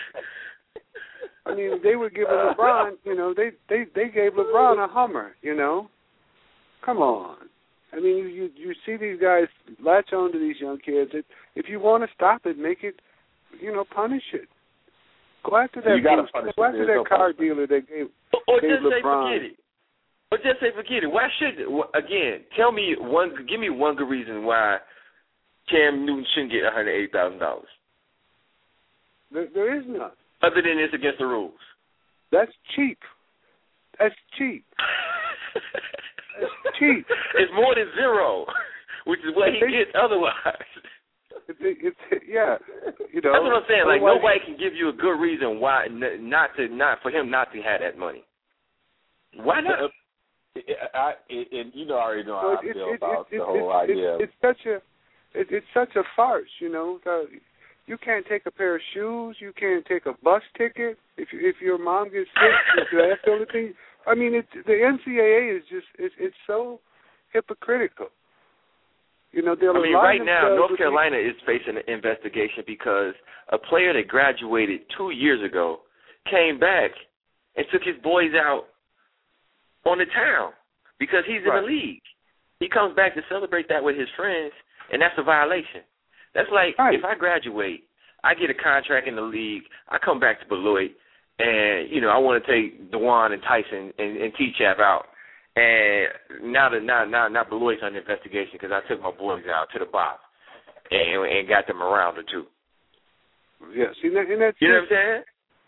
I mean, they were giving LeBron, you know, they, they, they gave LeBron a Hummer, you know. Come on. I mean, you, you, you see these guys latch on to these young kids. It, if you want to stop it, make it, you know, punish it. Go after that. You gotta boost. punish Go it. after There's that no car punishment. dealer that gave, Or gave just say LeBron. forget it. Or just say forget it. Why should again? Tell me one. Give me one good reason why Cam Newton shouldn't get one hundred eighty thousand dollars. There, there is none. Other than it's against the rules. That's cheap. That's cheap. That's cheap. It's more than zero, which is what he they, gets otherwise. It's, it's, yeah, you know. That's what I'm saying. Like otherwise, nobody can give you a good reason why not to not for him not to have that money. Why not? I, and you know, I already know how well, I it, feel it, about it, the it, whole it, idea. It, it's such a, it, it's such a farce, you know. The, you can't take a pair of shoes. You can't take a bus ticket if you, if your mom gets sick. That's the only thing. I mean, it, the N C double A is just it's, it's so hypocritical. You know, I mean, right now, North Carolina is facing an investigation because a player that graduated two years ago came back and took his boys out on the town because he's in right. the league. He comes back to celebrate that with his friends, and that's a violation. That's like right. if I graduate, I get a contract in the league, I come back to Beloit, and, you know, I want to take Dewan and Tyson and, and T-Chap out. And now that now now now Beloit's under investigation because I took my boys out to the bar and, and got them around or two. Yeah, see, and that's you know what I'm saying?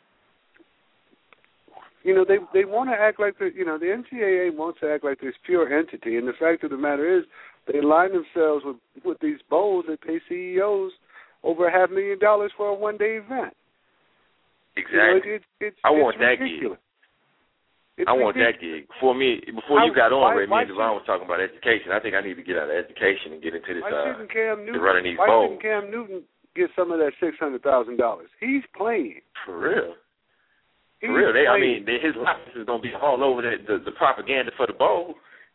You know, they they want to act like the you know the N C double A wants to act like this pure entity, and the fact of the matter is they line themselves with with these bowls that pay C E Os over a half million dollars for a one day event. Exactly. You know, it, it, it's, I want it's that ridiculous. gig. It's I want ridiculous. that gig. Before me, before you I, got on, why, Ray, me why and Devon was talking about education. I think I need to get out of education and get into this. Why uh, shouldn't Cam Newton? running these why bowls. shouldn't Cam Newton get some of that six hundred thousand dollars? He's playing. For real. He's For real. They, I playing. mean, they, his license is going to be all over the, the, the propaganda for the bowl.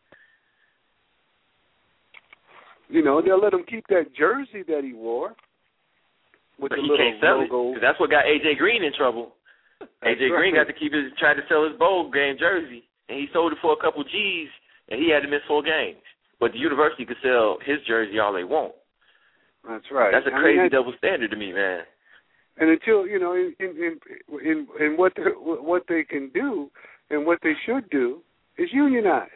You know, they'll let him keep that jersey that he wore. With But the he little can't sell logo. it. Cause that's what got A J Green in trouble. A J right. Green got to keep his, tried to sell his bowl game jersey, and he sold it for a couple G's, and he had to miss four games. But the university could sell his jersey all they want. That's right. That's a I crazy mean, double standard to me, man. And until you know, in in in, in what they, what they can do and what they should do is unionize.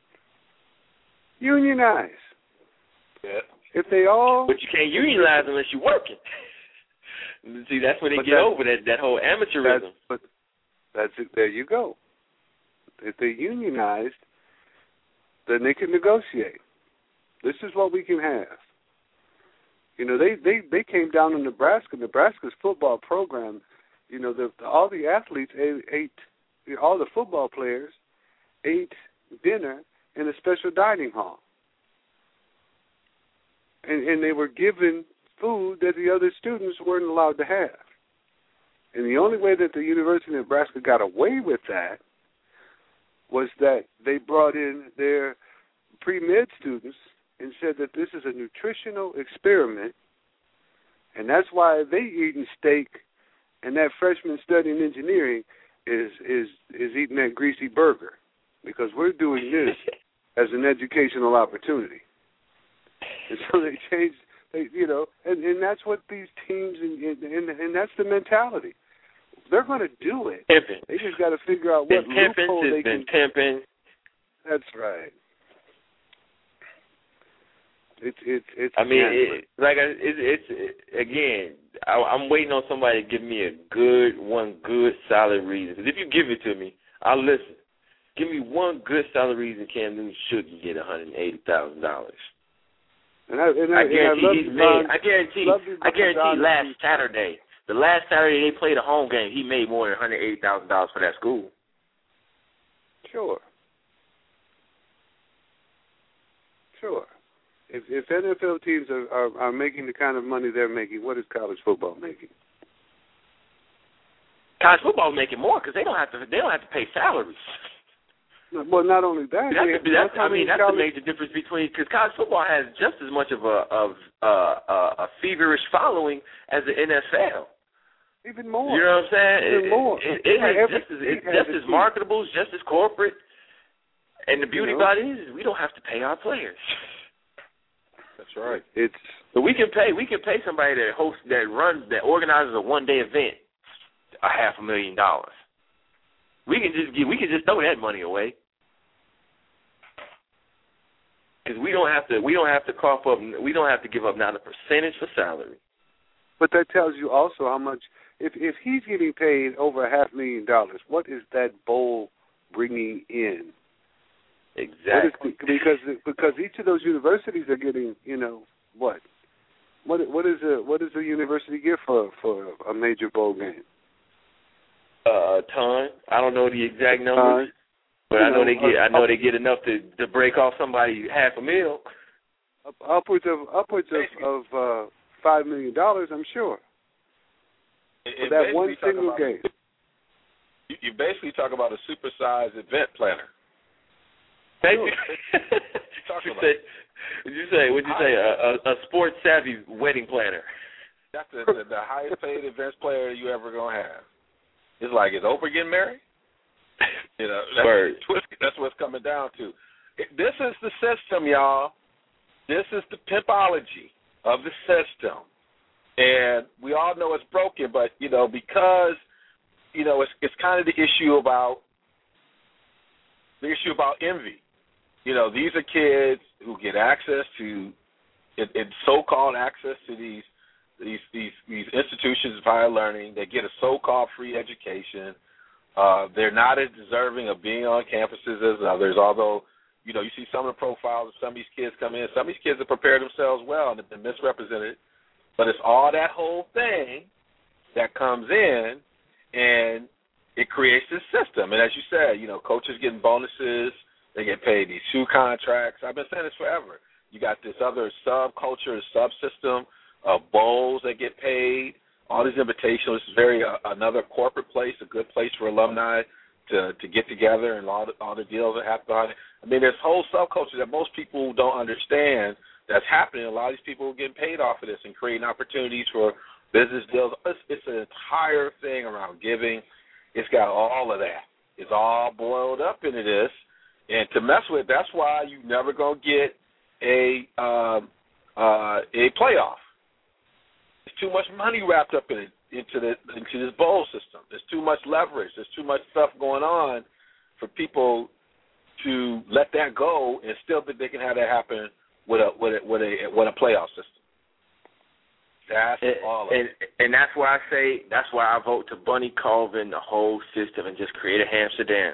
Unionize. Yeah. If they all. But you can't unionize unless you're working. See, that's when they but get over that that whole amateurism. That's, but that's it. There you go. If they unionized, then they can negotiate. This is what we can have. You know, they, they, they came down in Nebraska. Nebraska's football program, you know, the, all the athletes ate, all the football players ate dinner in a special dining hall. And, and they were given food that the other students weren't allowed to have. And the only way that the University of Nebraska got away with that was that they brought in their pre-med students and said that this is a nutritional experiment, and that's why they eating steak, and that freshman studying engineering is is is eating that greasy burger, because we're doing this as an educational opportunity. And so they changed, they, you know, and, and that's what these teams, and, and and that's the mentality. They're going to do it. Pimping. They just got to figure out been what pimping, loophole they been can. pimping. That's right. It's it's it's. I mean, it, like I, it, it's it, again. I, I'm waiting on somebody to give me a good one, good solid reason. Because if you give it to me, I'll listen. Give me one good solid reason Cam Newton shouldn't get one hundred eighty thousand dollars. And I, and I, I guarantee and I he's made. I guarantee. I guarantee Don last Saturday, the last Saturday they played a home game, he made more than one hundred eighty thousand dollars for that school. Sure. Sure. If, if N F L teams are, are, are making the kind of money they're making, what is college football making? College football is making more because they don't have to. They don't have to pay salaries. Well, not only that. That's, they, that's, I mean, that's college, the major difference between, because college football has just as much of a of uh, a feverish following as the N F L. Even more. You know what I'm saying? Even it, more. It, it, it has Every, just as it's just as marketable, it's just as corporate. And the beauty you know? about it is we don't have to pay our players. That's right. It's so we can pay we can pay somebody that hosts that runs that organizes a one day event a half a million dollars. We can just get we can just throw that money away. Because we don't have to we don't have to cough up we don't have to give up not a percentage for salary. but that tells you also how much. If if he's getting paid over a half million dollars, what is that bowl bringing in? Exactly. Is, because because each of those universities are getting, you know, what? What what is a what does a university get for for a major bowl game? Uh, a ton. I don't know the exact numbers, but I know they get. I know they get enough to to break off somebody half a mil. Upwards of upwards of, of uh, five million dollars, I'm sure. For that one single about, game. You, you basically talk about a supersized event planner. Basically, talk you about. say, what'd you say? What'd you say? A, a, a sports savvy wedding planner. That's the, the, the highest paid events player you ever gonna have. It's like, is Oprah getting married? You know, that's, that's what's coming down to. This is the system, y'all. This is the pimpology of the system. And we all know it's broken, but, you know, because, you know, it's it's kind of the issue about the issue about envy. You know, these are kids who get access to, and so-called access to these these these these institutions of higher learning. They get a so-called free education. Uh, they're not as deserving of being on campuses as others, although, you know, you see some of the profiles of some of these kids come in. Some of these kids have prepared themselves well and have been misrepresented. But it's all that whole thing that comes in, and it creates this system. And as you said, you know, coaches getting bonuses. They get paid these shoe contracts. I've been saying this forever. You got this other subculture, subsystem of bowls that get paid, all these invitations. This is very uh, another corporate place, a good place for alumni to, to get together and all the, all the deals that happen behind it. I mean, there's whole subculture that most people don't understand that's happening. A lot of these people are getting paid off of this and creating opportunities for business deals. It's, it's an entire thing around giving. It's got all of that. It's all boiled up into this. And to mess with, that's why you never going to get a um, uh, a playoff. There's too much money wrapped up in it, into the into this bowl system. There's too much leverage. There's too much stuff going on for people to let that go and still think they can have that happen with a with a with a, with a playoff system. That's and, all of and, it. And that's why I say that's why I vote to Bunny Colvin the whole system and just create a Amsterdam.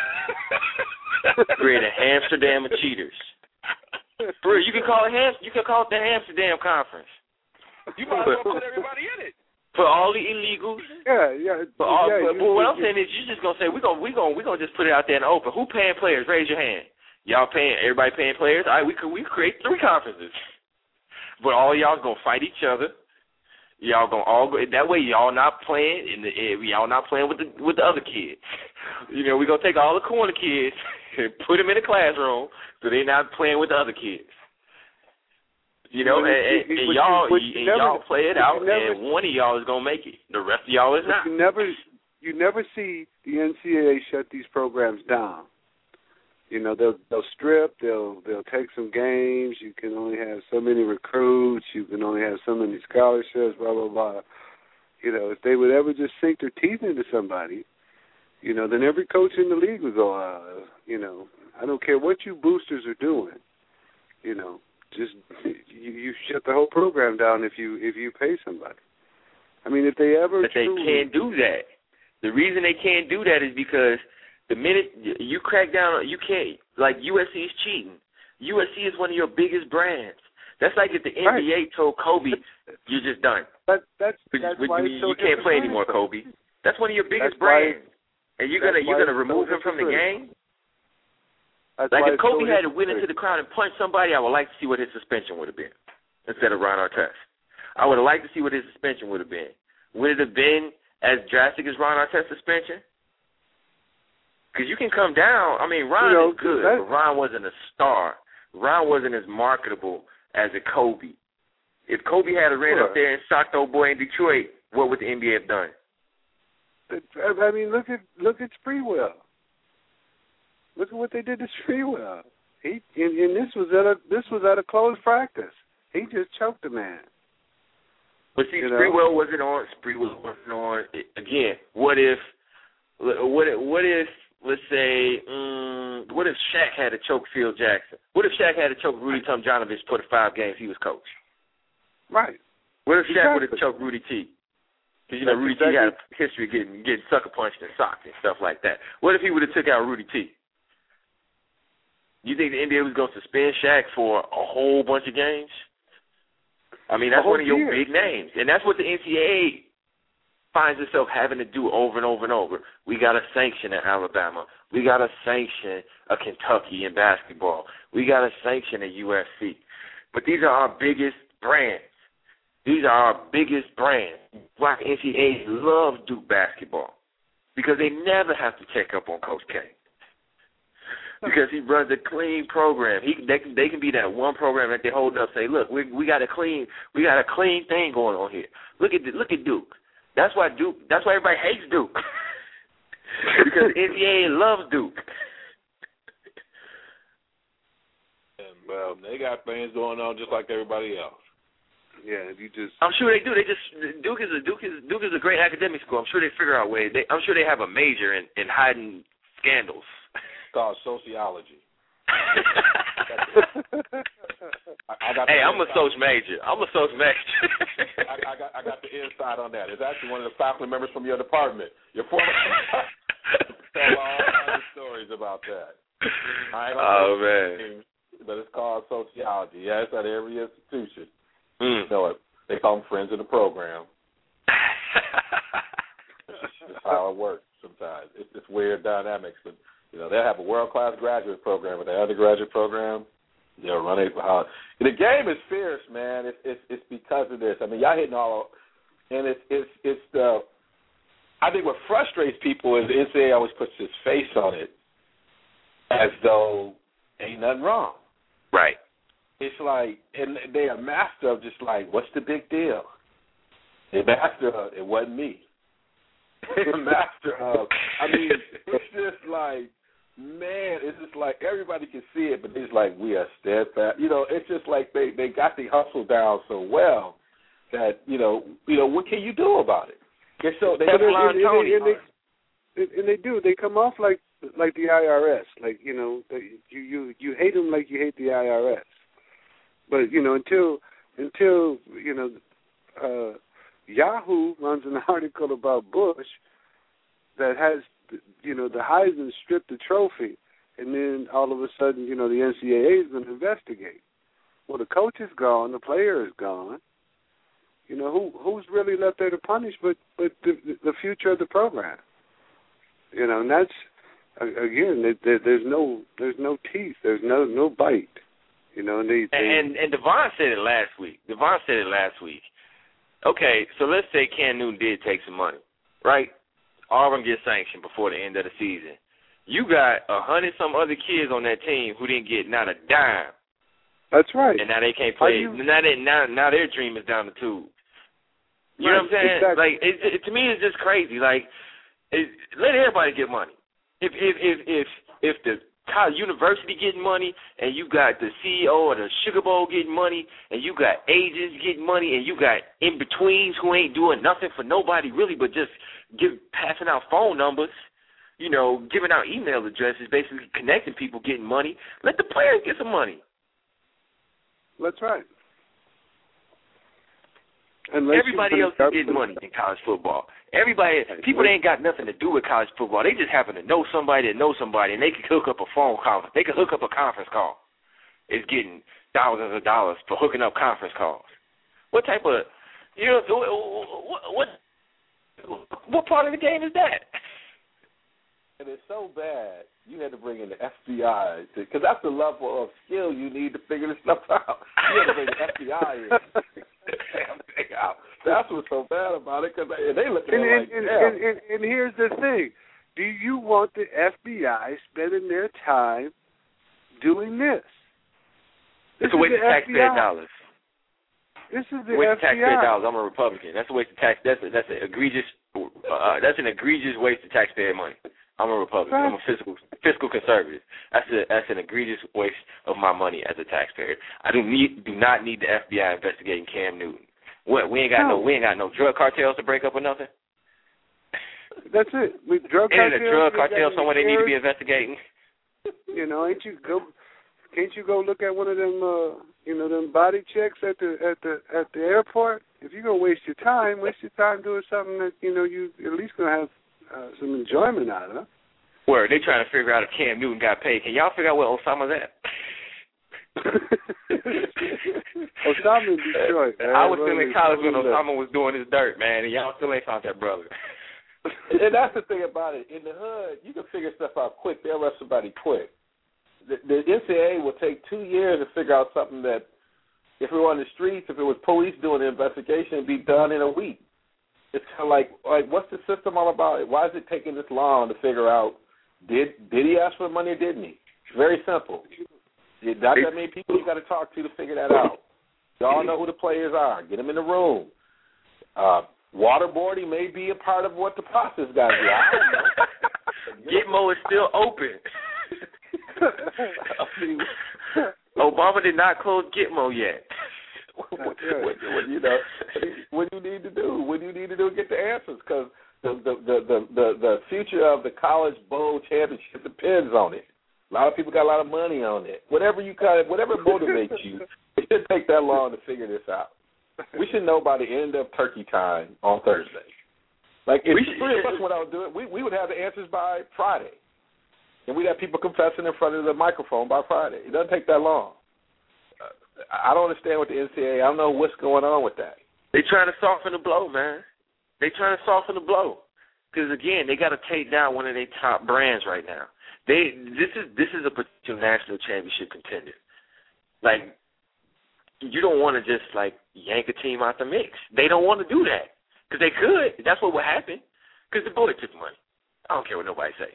Create a Amsterdam of cheaters. Bro, you can call it Ham, you can call it the Amsterdam Conference. You might as well put everybody in it. For all the illegals. Yeah, yeah. For all, yeah but, you, but what you, I'm saying is, you're just gonna say we're gonna we gonna we gonna just put it out there in the open. Who paying players? Raise your hand. Y'all paying? Everybody paying players? All right, we could we create three conferences, but all y'all's gonna fight each other. Y'all gonna all go that way. Y'all not playing in the y'all not playing with the with the other kids. You know, we gonna take all the corner kids and put them in the classroom so they're not playing with the other kids. You know, and, and, and y'all you, you and never, y'all play it out, never, and one of y'all is gonna make it. The rest of y'all is not. You never, you never see the N C double A shut these programs down. You know, they'll they'll strip, they'll they'll take some games. You can only have so many recruits. You can only have so many scholarships. Blah blah blah. You know, if they would ever just sink their teeth into somebody, you know, then every coach in the league would go, uh, you know, I don't care what you boosters are doing. You know, just you, you shut the whole program down if you if you pay somebody. I mean, if they ever. But they truly, can't do that. The reason they can't do that is because the minute you crack down, you can't, like U S C is cheating. U S C is one of your biggest brands. That's like if the N B A right. told Kobe, you're just done. But that's, that's we, why we, it's so you can't play anymore, Kobe. That's one of your biggest that's brands. Why, and you're gonna you're gonna remove so him from the game? That's like if so Kobe had to went into the crowd and punched somebody, I would like to see what his suspension would have been instead of Ron Artest. I would have liked to see what his suspension would have been. Would it have been as drastic as Ron Artest's suspension? Because you can come down. I mean, Ron you know, is good, that, but Ron wasn't a star. Ron wasn't as marketable as a Kobe. If Kobe had ran sure. up there and socked old boy in Detroit, what would the N B A have done? I mean, look at look at Sprewell. Look at what they did to Sprewell. He and, and this was at a this was at a closed practice. He just choked a man. But see, you Sprewell know? wasn't on. Sprewell wasn't on. Again, what if? What if? What if? Let's say, um, what if Shaq had to choke Phil Jackson? What if Shaq had to choke Rudy Tomjanovich for the five games he was coach? Right. What if Shaq Exactly. would have choked Rudy T? Because, you know, That's Rudy exactly. T had a history of getting, getting sucker punched and socked and stuff like that. What if he would have took out Rudy T? You think the N B A was going to suspend Shaq for a whole bunch of games? I mean, that's one of your year. big names. And that's what the N C double A finds itself having to do over and over and over. We got to sanction in Alabama. We got to sanction a Kentucky in basketball. We got to sanction a U S C. But these are our biggest brands. These are our biggest brands. Why the N C double A loves Duke basketball. Because they never have to check up on Coach K. Because he runs a clean program. He they can they can be that one program that they hold up. Say, look, we we got a clean we got a clean thing going on here. Look at look at Duke. That's why Duke. That's why everybody hates Duke. Because N C double A loves Duke. And, well, they got things going on just like everybody else. Yeah, you just. I'm sure they do. They just Duke is a Duke is Duke is a great academic school. I'm sure they figure out ways. They, I'm sure they have a major in, in hiding scandals. It's called sociology. I, I got Hey, the I'm a inside- soc major. I'm a soc major. I, I got I got the inside on that. It's actually one of the faculty members from your department. Your former tell all kinds of stories about that. I ain't gonna Oh, say man. names, but it's called sociology. Yeah, it's at every institution. Mm. You know it. They call them friends of the program. That's how it works sometimes. It's, it's weird dynamics, but you know they'll have a world class graduate program, but the undergraduate program, they'll run it. Uh, the game is fierce, man. It's it's it's because of this. I mean, y'all hitting all, and it's it's it's the. I think what frustrates people is the N C double A always puts its face on it, as though ain't nothing wrong. Right. It's like, and they are master of just like, what's the big deal? They master of, it wasn't me. They're master of, I mean, it's just like, man, it's just like everybody can see it, but it's like we are steadfast. You know, it's just like they, they got the hustle down so well that, you know, you know, what can you do about it? They're so, they But have and, and, Tony. and, they, and they do. They come off like like the I R S. Like, you know, they, you, you, you hate them like you hate the I R S. But, you know, until, until you know, uh, Yahoo runs an article about Bush that has, you know, the Heisman stripped the trophy, and then all of a sudden, you know, the N C double A is going to investigate. Well, the coach is gone, the player is gone. You know, who who's really left there to punish but, but the, the future of the program? You know, and that's, again, there, there's no there's no teeth, there's no no bite. You know, and they, they And, and and Devon said it last week. Devon said it last week. Okay, so let's say Cam Newton did take some money, right? Auburn gets sanctioned before the end of the season. You got a hundred some other kids on that team who didn't get not a dime. That's right. And now they can't play. You, now they now now their dream is down the tube. You right, know what I'm saying? exactly. Like it, it, to me, it's just crazy. Like it, let everybody get money. If if if if if the college university getting money, and you got the C E O of the Sugar Bowl getting money, and you got agents getting money, and you got in betweens who ain't doing nothing for nobody really, but just give passing out phone numbers, you know, giving out email addresses, basically connecting people, getting money. Let the players get some money. That's right. Unless Everybody else is getting money in college football. Everybody, people that ain't got nothing to do with college football, they just happen to know somebody that knows somebody, and they can hook up a phone conference. They can hook up a conference call. It's getting thousands of dollars for hooking up conference calls. What type of, you know, what what, what part of the game is that? And it's so bad, you had to bring in the F B I, because that's the level of skill you need to figure this stuff out. You had to bring the F B I in. Damn thing out. That's what's so bad about it, because they, they look at and, it like, and, yeah. and, and, and here's the thing. Do you want the F B I spending their time doing this? this It's a waste of taxpayer dollars. This is the waste F B I. of taxpayer dollars. I'm a Republican. That's a waste of tax. That's a, that's an egregious. Uh, that's an egregious waste of taxpayer money. I'm a Republican. Right. I'm a fiscal fiscal conservative. That's a that's an egregious waste of my money as a taxpayer. I do need do not need the F B I investigating Cam Newton. What we ain't got no, No. we ain't got no drug cartels to break up or nothing. That's it. With drug Ain't cartels, it a drug you got cartel somewhere they need to be terrorists. investigating? You know, ain't you go? Can't you go look at one of them? Uh, you know, them body checks at the at the at the airport? if you're gonna waste your time, waste your time doing something that you know you at least gonna have uh, some enjoyment out of. Word, they trying to figure out if Cam Newton got paid. Can y'all figure out where Osama's at? Osama in Detroit. Man. I was still in college when Osama was doing his dirt, man, and y'all still ain't found that brother. And that's the thing about it. In the hood, you can figure stuff out quick. They'll arrest somebody quick. The, the N C A A will take two years to figure out something that, if it were on the streets, if it was police doing the investigation, it'd be done in a week. It's kind of like, like, what's the system all about? Why is it taking this long to figure out, did did he ask for money or didn't he? It's very simple. Not that many people you got to talk to to figure that out. Y'all know who the players are. Get them in the room. Uh, waterboarding may be a part of what the process got to do. I don't know. Gitmo is still open. I mean, Obama did not close Gitmo yet. what, what, what, you know, what do you need to do? What do you need to do to get the answers? Because the the, the, the, the the future of the college bowl championship depends on it. A lot of people got a lot of money on it. Whatever you kind of, whatever motivates you, it shouldn't take that long to figure this out. We should know by the end of turkey time on Thursday. Like if the three of us went out and do it, we we would have the answers by Friday, and we'd have people confessing in front of the microphone by Friday. It doesn't take that long. Uh, I don't understand with the N C A A. I don't know what's going on with that. They trying to soften the blow, man. They trying to soften the blow because again, they got to take down one of their top brands right now. They this is this is a potential national championship contender. Like, you don't want to just like yank a team out the mix. They don't want to do that because they could. That's what would happen because the boy took money. I don't care what nobody say.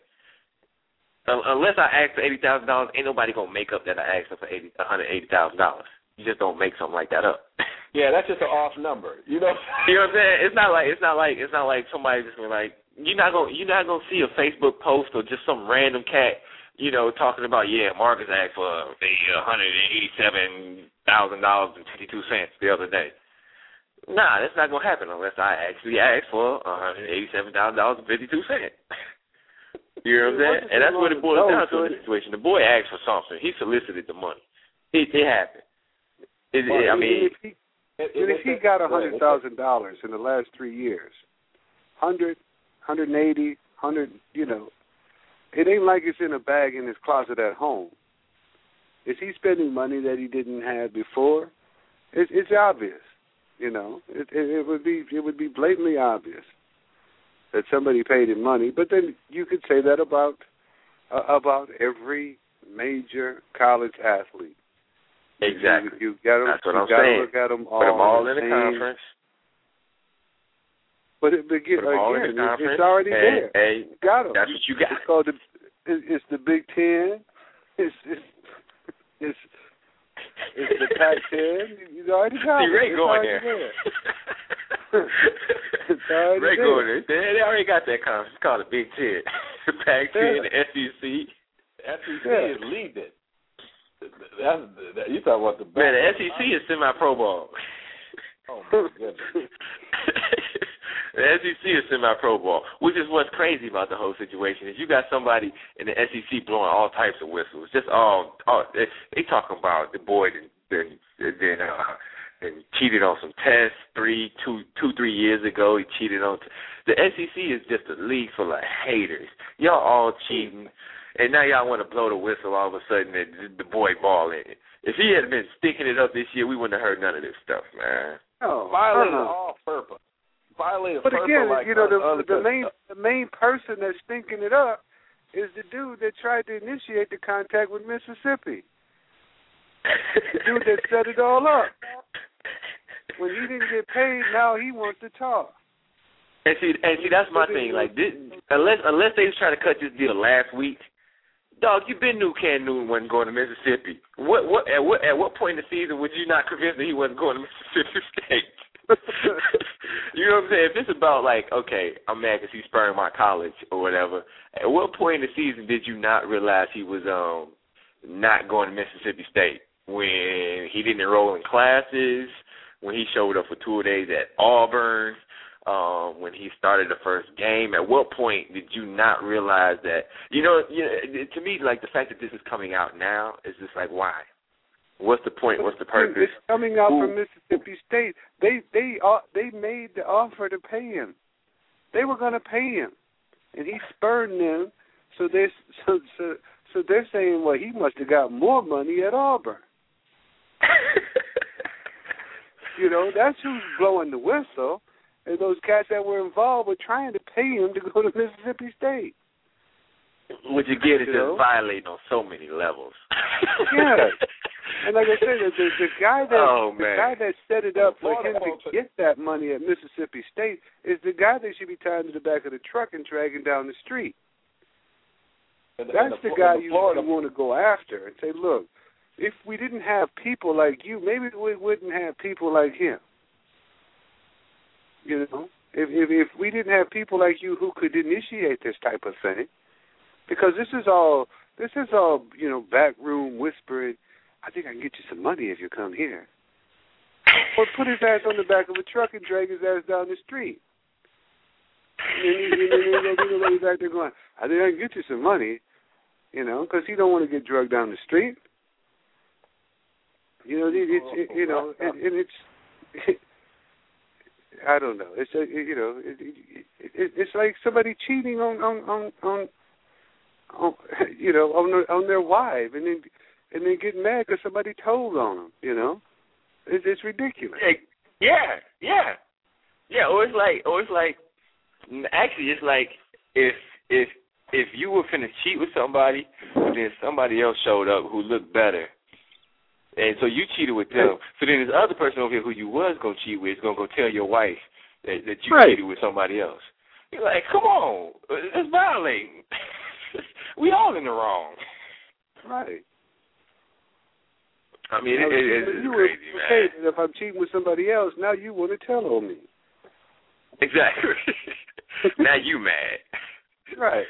Uh, unless I ask for eighty thousand dollars, ain't nobody gonna make up that I asked for eighty, one hundred eighty thousand dollars. You just don't make something like that up. Yeah, that's just an off number. You know. You know what I'm saying? It's not like it's not like it's not like somebody just like. You're not gonna you're not gonna see a Facebook post or just some random cat, you know, talking about yeah, Marcus asked for a one hundred and eighty-seven thousand dollars and fifty-two cents the other day. Nah, that's not gonna happen unless I actually ask for one hundred and eighty-seven thousand dollars and fifty-two cents. You know what I'm saying? And that's what it boils down to in the situation. The boy asked for something. He solicited the money. It, it happened. It, it, I mean, if he, if he got a hundred thousand dollars in the last three years, hundred. one hundred eighty, one hundred, you know, it ain't like it's in a bag in his closet at home. Is he spending money that he didn't have before? It's, it's obvious, you know. It, it, it would be it would be blatantly obvious that somebody paid him money. But then you could say that about uh, about every major college athlete. Exactly. You, you got That's what you I'm gotta saying. Look at them all Put them all in the same. conference. But, it, but again, again the it's already and, there. And you got them. That's what you got. It's called the. It's the Big Ten. It's it's it's, it's the Pac ten. You already got See, it. Ray it's going there. there. It's already Ray there. going there. They, they already got that conference. It's called the Big Ten. The Pac ten, Yeah. the S E C. S E C Yeah. is leading. That's that, you talking about the best. Man, the S E C is semi-pro ball. Oh my goodness. The S E C is semi-pro ball, which is what's crazy about the whole situation is you got somebody in the S E C blowing all types of whistles. Just all, all they, they talking about the boy that then then uh, and cheated on some tests three, two, two, three years ago. He cheated on. T- the S E C is just a league full of haters. Y'all all cheating, and now y'all want to blow the whistle all of a sudden that the boy ball in it. If he had been sticking it up this year, we wouldn't have heard none of this stuff, man. Oh, Violated uh-huh. all purpose. Violated But again, like you know, the, uh, the main the main person that's stinking it up is the dude that tried to initiate the contact with Mississippi. The dude that set it all up. When he didn't get paid, now he wants to talk. And see, and see, that's my thing. Like, this, unless unless they was trying to cut this deal last week, dog, you been knew Cam Newton wasn't going to Mississippi. What what at what at what point in the season was you not convinced that he wasn't going to Mississippi State? You know what I'm saying? If it's about like, okay, I'm mad because he's spurring my college or whatever. At what point in the season did you not realize he was um not going to Mississippi State when he didn't enroll in classes, when he showed up for two days at Auburn? Um, when he started the first game, at what point did you not realize that? You know, you know, to me, like the fact that this is coming out now is just like, why? What's the point? What's the purpose? It's coming out Who? from Mississippi State. They they uh, they made the offer to pay him. They were going to pay him, and he spurned them. So they so so so they're saying, well, he must have got more money at Auburn. You know, that's who's blowing the whistle. And those cats that were involved were trying to pay him to go to Mississippi State. What you get is you just know? violating on so many levels. Yeah. And like I said, the, the, the guy that oh, the man. guy that set it up for him to get that money at Mississippi State is the guy that should be tied to the back of the truck and dragging down the street. And, That's and the, the guy the you, Florida, you want to go after and say, look, if we didn't have people like you, maybe we wouldn't have people like him. You know, if, if if we didn't have people like you who could initiate this type of thing, because this is all this is all you know, backroom whispering. I think I can get you some money if you come here, or put his ass on the back of a truck and drag his ass down the street. And then you know he's out there going, I think I can get you some money, you know, because he don't want to get drugged down the street. You know, it, it's it, you know, and, and it's. It, I don't know. It's a, you know, it, it, it, it's like somebody cheating on on on, on, on you know on their, on their wife, and then and then get mad because somebody told on them. You know, it's, it's ridiculous. Yeah, yeah, yeah. Or it's like, or it's like, actually, it's like if if if you were finna cheat with somebody, and then somebody else showed up who looked better. And so you cheated with them. So then this other person over here who you was going to cheat with is going to go tell your wife that, that you right. cheated with somebody else. You're like, come on. It's violating. We all in the wrong. Right. I mean, it, it, it's, it's you crazy, were, man. Okay, if I'm cheating with somebody else, now you want to tell on me. Exactly. Now you mad. Right.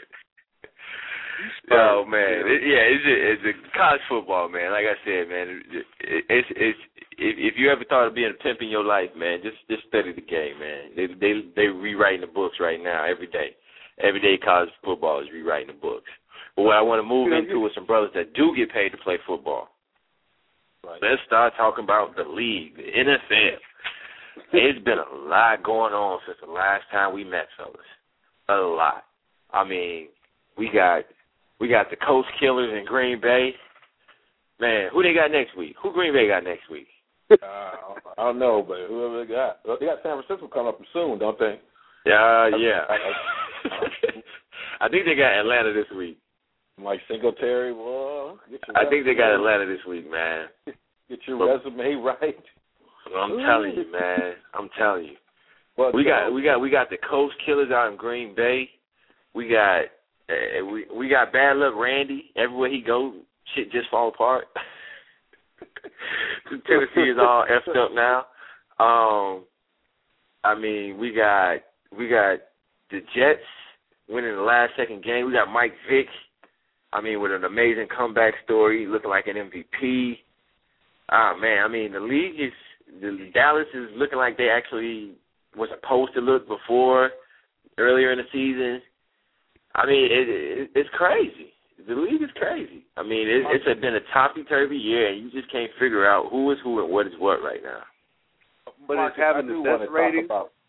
Oh man, it, yeah, it's a, it's a college football, man. Like I said, man, it, it's it's if, if you ever thought of being a pimp in your life, man, just just study the game, man. They they they rewriting the books right now every day. Every day, college football is rewriting the books. But what I want to move you know, into is some brothers that do get paid to play football. Right. Let's start talking about the league, the N F L. It's been a lot going on since the last time we met, fellas. A lot. I mean, we got. We got the Coast Killers in Green Bay. Man, who they got next week? Who Green Bay got next week? uh, I don't know, but whoever they got. They got San Francisco coming up soon, don't they? Yeah, uh, yeah. I think they got Atlanta this week. Like Singletary, well, get your I think they got Atlanta this week, man. Get your but, resume right. Well, I'm Ooh. telling you, man. I'm telling you. Well, we got we got we got the Coast Killers out in Green Bay. We got uh, we we got Bad Luck Randy. Everywhere he goes, shit just fall apart. Tennessee is all effed up now. Um, I mean, we got we got the Jets winning the last second game. We got Mike Vick. I mean, with an amazing comeback story, looking like an M V P. Ah, man, I mean, the league is, the Dallas is looking like they actually were supposed to look before, earlier in the season. I mean, it, it, it's crazy. The league is crazy. I mean, it, it's been a topsy-turvy year, and you just can't figure out who is who and what is what right now. But Mark, it's having the best ratings.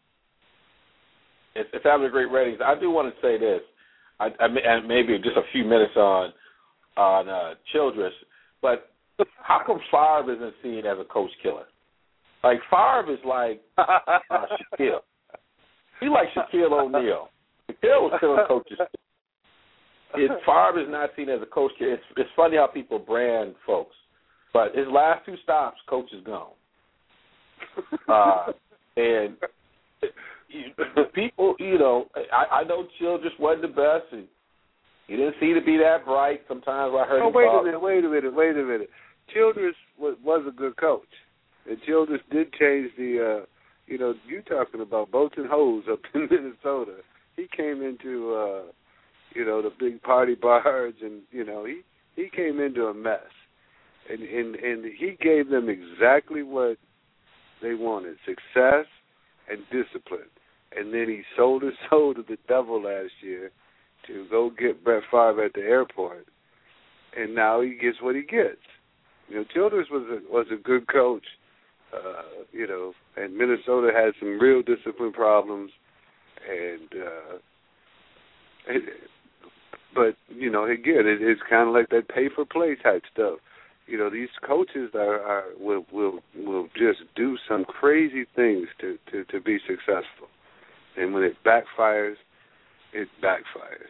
It's, it's having great ratings. I do want to say this. I, I and maybe just a few minutes on on uh, Childress, but how come Favre isn't seen as a coach killer? Like Favre is like uh, Shaquille. He like Shaquille O'Neal. Shaquille was killing coaches. It, Favre is not seen as a coach killer. It's, it's funny how people brand folks, but his last two stops, coach is gone. Uh, and the people, you know, I, I know Childress wasn't the best, and he didn't seem to be that bright. Sometimes I heard oh, him wait talk. a minute, wait a minute, wait a minute. Childress was, was a good coach, and Childress did change the, uh, you know, you talking about boats and hoes up in Minnesota. He came into, uh, you know, the big party bars, and you know, he he came into a mess, and and and he gave them exactly what they wanted: success and discipline. And then he sold his soul to the devil last year to go get Brett Favre at the airport, and now he gets what he gets. You know, Childress was a, was a good coach, uh, you know, and Minnesota had some real discipline problems. And, uh, it, but, you know, again, it, it's kind of like that pay-for-play type stuff. You know, these coaches are, are will will will just do some crazy things to, to, to be successful. And when it backfires, it backfires.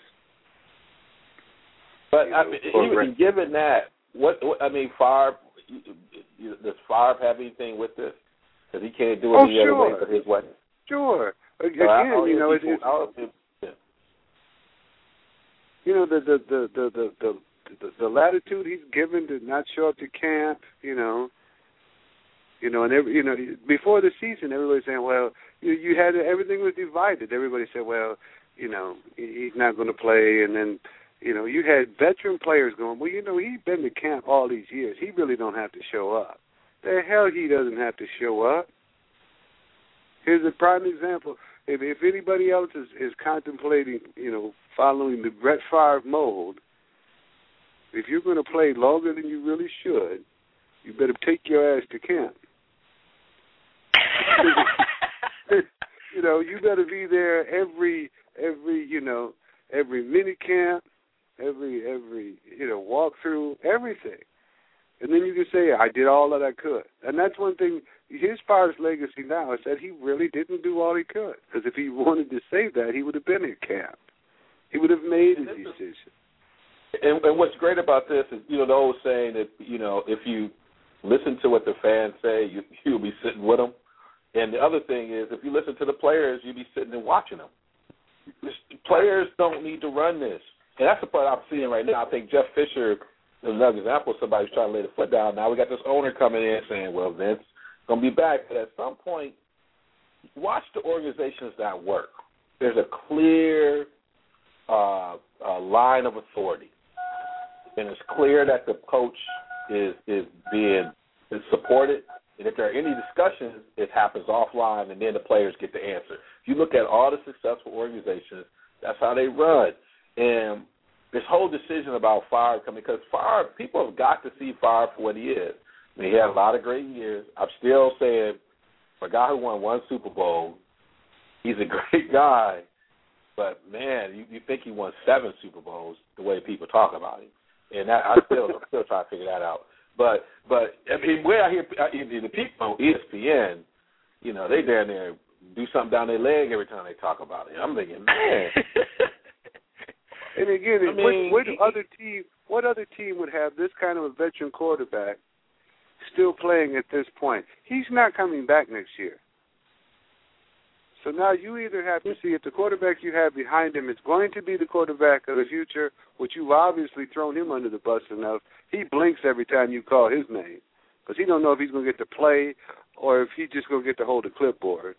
But, You know, I mean, even given that, what, what I mean, Favre, does Favre have anything with this? Because he can't do it oh, any sure. other way but his way. Sure. Again, so I, you know, people, it's, it's, yeah. you know, the the the the the, the The, the latitude he's given to not show up to camp, you know, you know, and every, you know, before the season, everybody's saying, well, you, you had everything was divided. Everybody said, well, you know, he's not going to play, and then, you know, you had veteran players going, well, you know, he's been to camp all these years. He really don't have to show up. The hell, he doesn't have to show up. Here's a prime example. If if anybody else is, is contemplating, you know, following the Brett Favre mold, if you're going to play longer than you really should, you better take your ass to camp. You know, you better be there every every you know every mini camp, every every you know walkthrough, everything, and then you can say I did all that I could. And that's one thing. His Favre's legacy now is that he really didn't do all he could. Because if he wanted to say that, he would have been at camp. He would have made his decision. And, and what's great about this is, you know, the old saying that, you know, if you listen to what the fans say, you, you'll be sitting with them. And the other thing is, if you listen to the players, you'll be sitting and watching them. Players don't need to run this. And that's the part I'm seeing right now. I think Jeff Fisher is another example of somebody who's trying to lay the foot down. Now we got this owner coming in saying, well, Vince going to be back. But at some point, watch the organizations that work. There's a clear uh, uh, line of authority. And it's clear that the coach is is being is supported. And if there are any discussions, it happens offline, and then the players get the answer. If you look at all the successful organizations, that's how they run. And this whole decision about Favre coming, because Favre, people have got to see Favre for what he is. I mean, he had a lot of great years. I'm still saying, for a guy who won one Super Bowl, he's a great guy. But, man, you, you think he won seven Super Bowls the way people talk about him. And that, I still I'm still trying to figure that out. But but I mean, where I hear I, the people on E S P N, you know, they down there do something down their leg every time they talk about it. I'm thinking, man. And again, I mean, what, what other team? What other team would have this kind of a veteran quarterback still playing at this point? He's not coming back next year. So now you either have to see if the quarterback you have behind him is going to be the quarterback of the future, which you've obviously thrown him under the bus enough. He blinks every time you call his name because he don't know if he's going to get to play or if he's just going to get to hold the clipboard.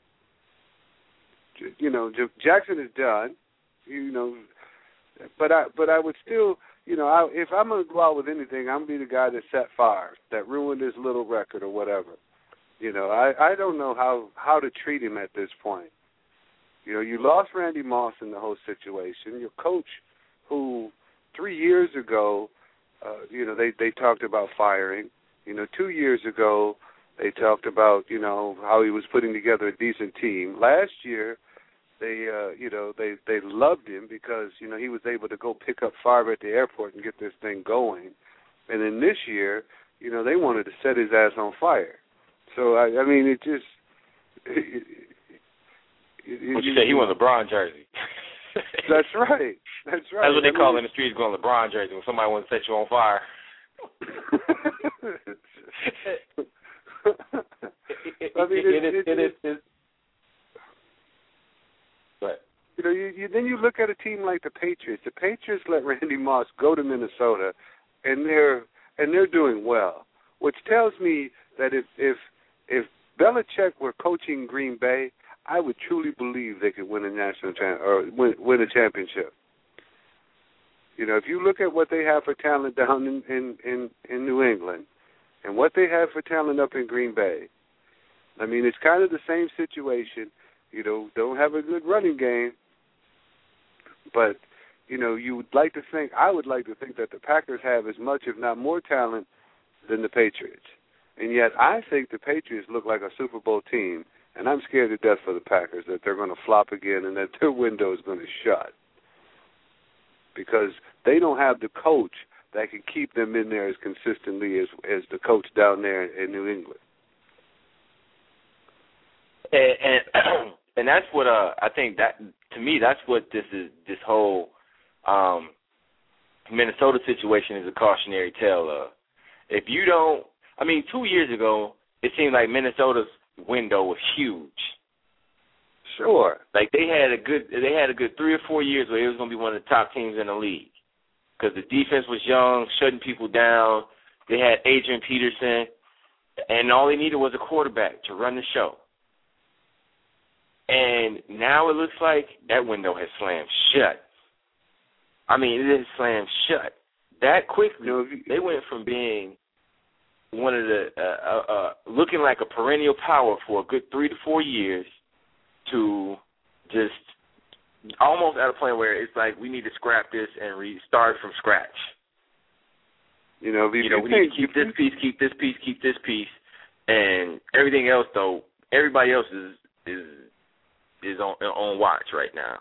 You know, Jackson is done. You know, but I but I would still, you know, I, if I'm going to go out with anything, I'm going to be the guy that set fires, that ruined his little record or whatever. You know, I, I don't know how, how to treat him at this point. You know, you lost Randy Moss in the whole situation. Your coach, who three years ago, uh, you know, they, they talked about firing. You know, two years ago, they talked about, you know, how he was putting together a decent team. Last year, they, uh, you know, they, they loved him because, you know, he was able to go pick up Favre at the airport and get this thing going. And then this year, you know, they wanted to set his ass on fire. So, I, I mean, it just... It, What you say? He won LeBron jersey. That's right. That's right. That's what they I call mean, in the streets going LeBron jersey when somebody wants to set you on fire. I mean, it, it, it, it, it, it but you know, you, you, then you look at a team like the Patriots. The Patriots let Randy Moss go to Minnesota, and they're and they're doing well, which tells me that if if if Belichick were coaching Green Bay, I would truly believe they could win a national champ or win, win a championship. You know, if you look at what they have for talent down in, in, in, in New England and what they have for talent up in Green Bay, I mean, it's kind of the same situation. You know, don't have a good running game, but, you know, you would like to think, I would like to think that the Packers have as much, if not more talent than the Patriots. And yet I think the Patriots look like a Super Bowl team, and I'm scared to death for the Packers that they're going to flop again and that their window is going to shut because they don't have the coach that can keep them in there as consistently as as the coach down there in New England. And and, and that's what uh, I think that to me that's what this is. This whole um, Minnesota situation is a cautionary tale of. If you don't, I mean, two years ago it seemed like Minnesota's window was huge. Sure. Like they had a good, they had a good three or four years where it was going to be one of the top teams in the league because the defense was young, shutting people down. They had Adrian Peterson, and all they needed was a quarterback to run the show. And now it looks like that window has slammed shut. I mean, it has slammed shut that quickly. No, you, they went from being one of the uh, uh, uh, looking like a perennial power for a good three to four years to just almost at a point where it's like we need to scrap this and restart from scratch. You know, you know, we need to keep this piece, keep this piece, keep this piece, and everything else. Though everybody else is is is on on watch right now.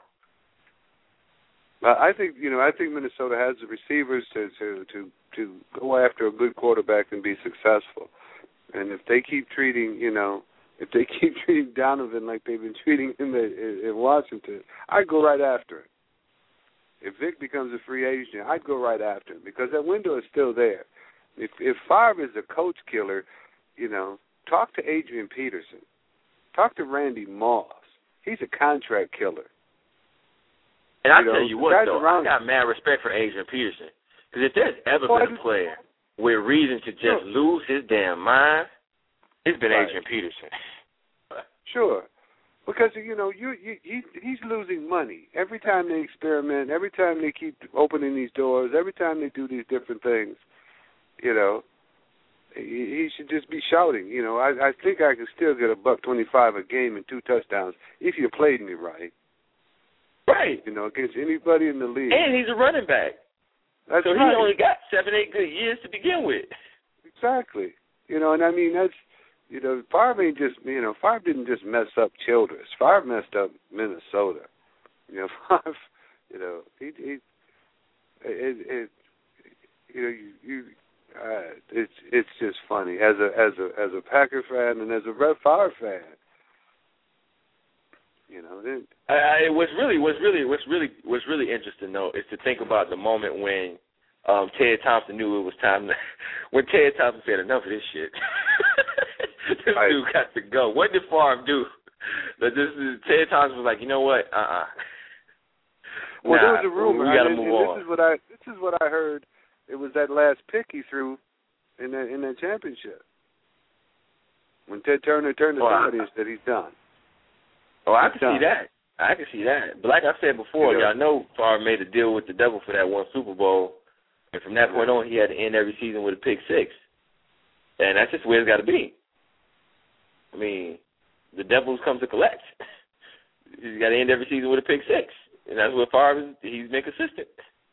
I think you know. I think Minnesota has the receivers to to to to go after a good quarterback and be successful. And if they keep treating, you know, if they keep treating Donovan like they've been treating him in, in Washington, I'd go right after him. If Vic becomes a free agent, I'd go right after him because that window is still there. If if Favre is a coach killer, you know, talk to Adrian Peterson, talk to Randy Moss. He's a contract killer. And I you tell know, you what, though, around. I got mad respect for Adrian Peterson because if there's ever oh, been a player with reason to just sure. lose his damn mind, it's been right. Adrian Peterson. Sure. Because, you know, you, you he, he's losing money. Every time they experiment, every time they keep opening these doors, every time they do these different things, you know, he, he should just be shouting. You know, I, I think I could still get a buck twenty-five a game and two touchdowns if you played me right. Right. You know, against anybody in the league. And he's a running back. That's so right. he only got seven, eight good years to begin with. Exactly. You know, and I mean, that's, you know, Favre ain't just, you know, Favre didn't just mess up Childress. Favre messed up Minnesota. You know, Favre, you know, he, he it, it, you know, you, you uh, it's, it's just funny as a, as a, as a Packer fan and as a Red Favre fan. You know, it, I, what's really, what's really, what's really, what's really interesting though is to think about the moment when um, Ted Thompson knew it was time to. When Ted Thompson said, "Enough of this shit," this I, dude got to go. What did Favre do? That this is, Ted Thompson was like, you know what? Uh uh-uh. uh. Well, nah, there was a rumor. We got to I, move and on. This is what I. This is what I heard. It was that last pick he threw in that in that championship when Ted Turner turned to oh, somebody I, and said he's done. Oh, I he's can done. see that. I can see that. But like I said before, you know, y'all know Favre made a deal with the devil for that one Super Bowl, and from that point on, he had to end every season with a pick six, and that's just where it's got to be. I mean, the devil's come to collect. He's got to end every season with a pick six, and that's what Favre is. He's been consistent.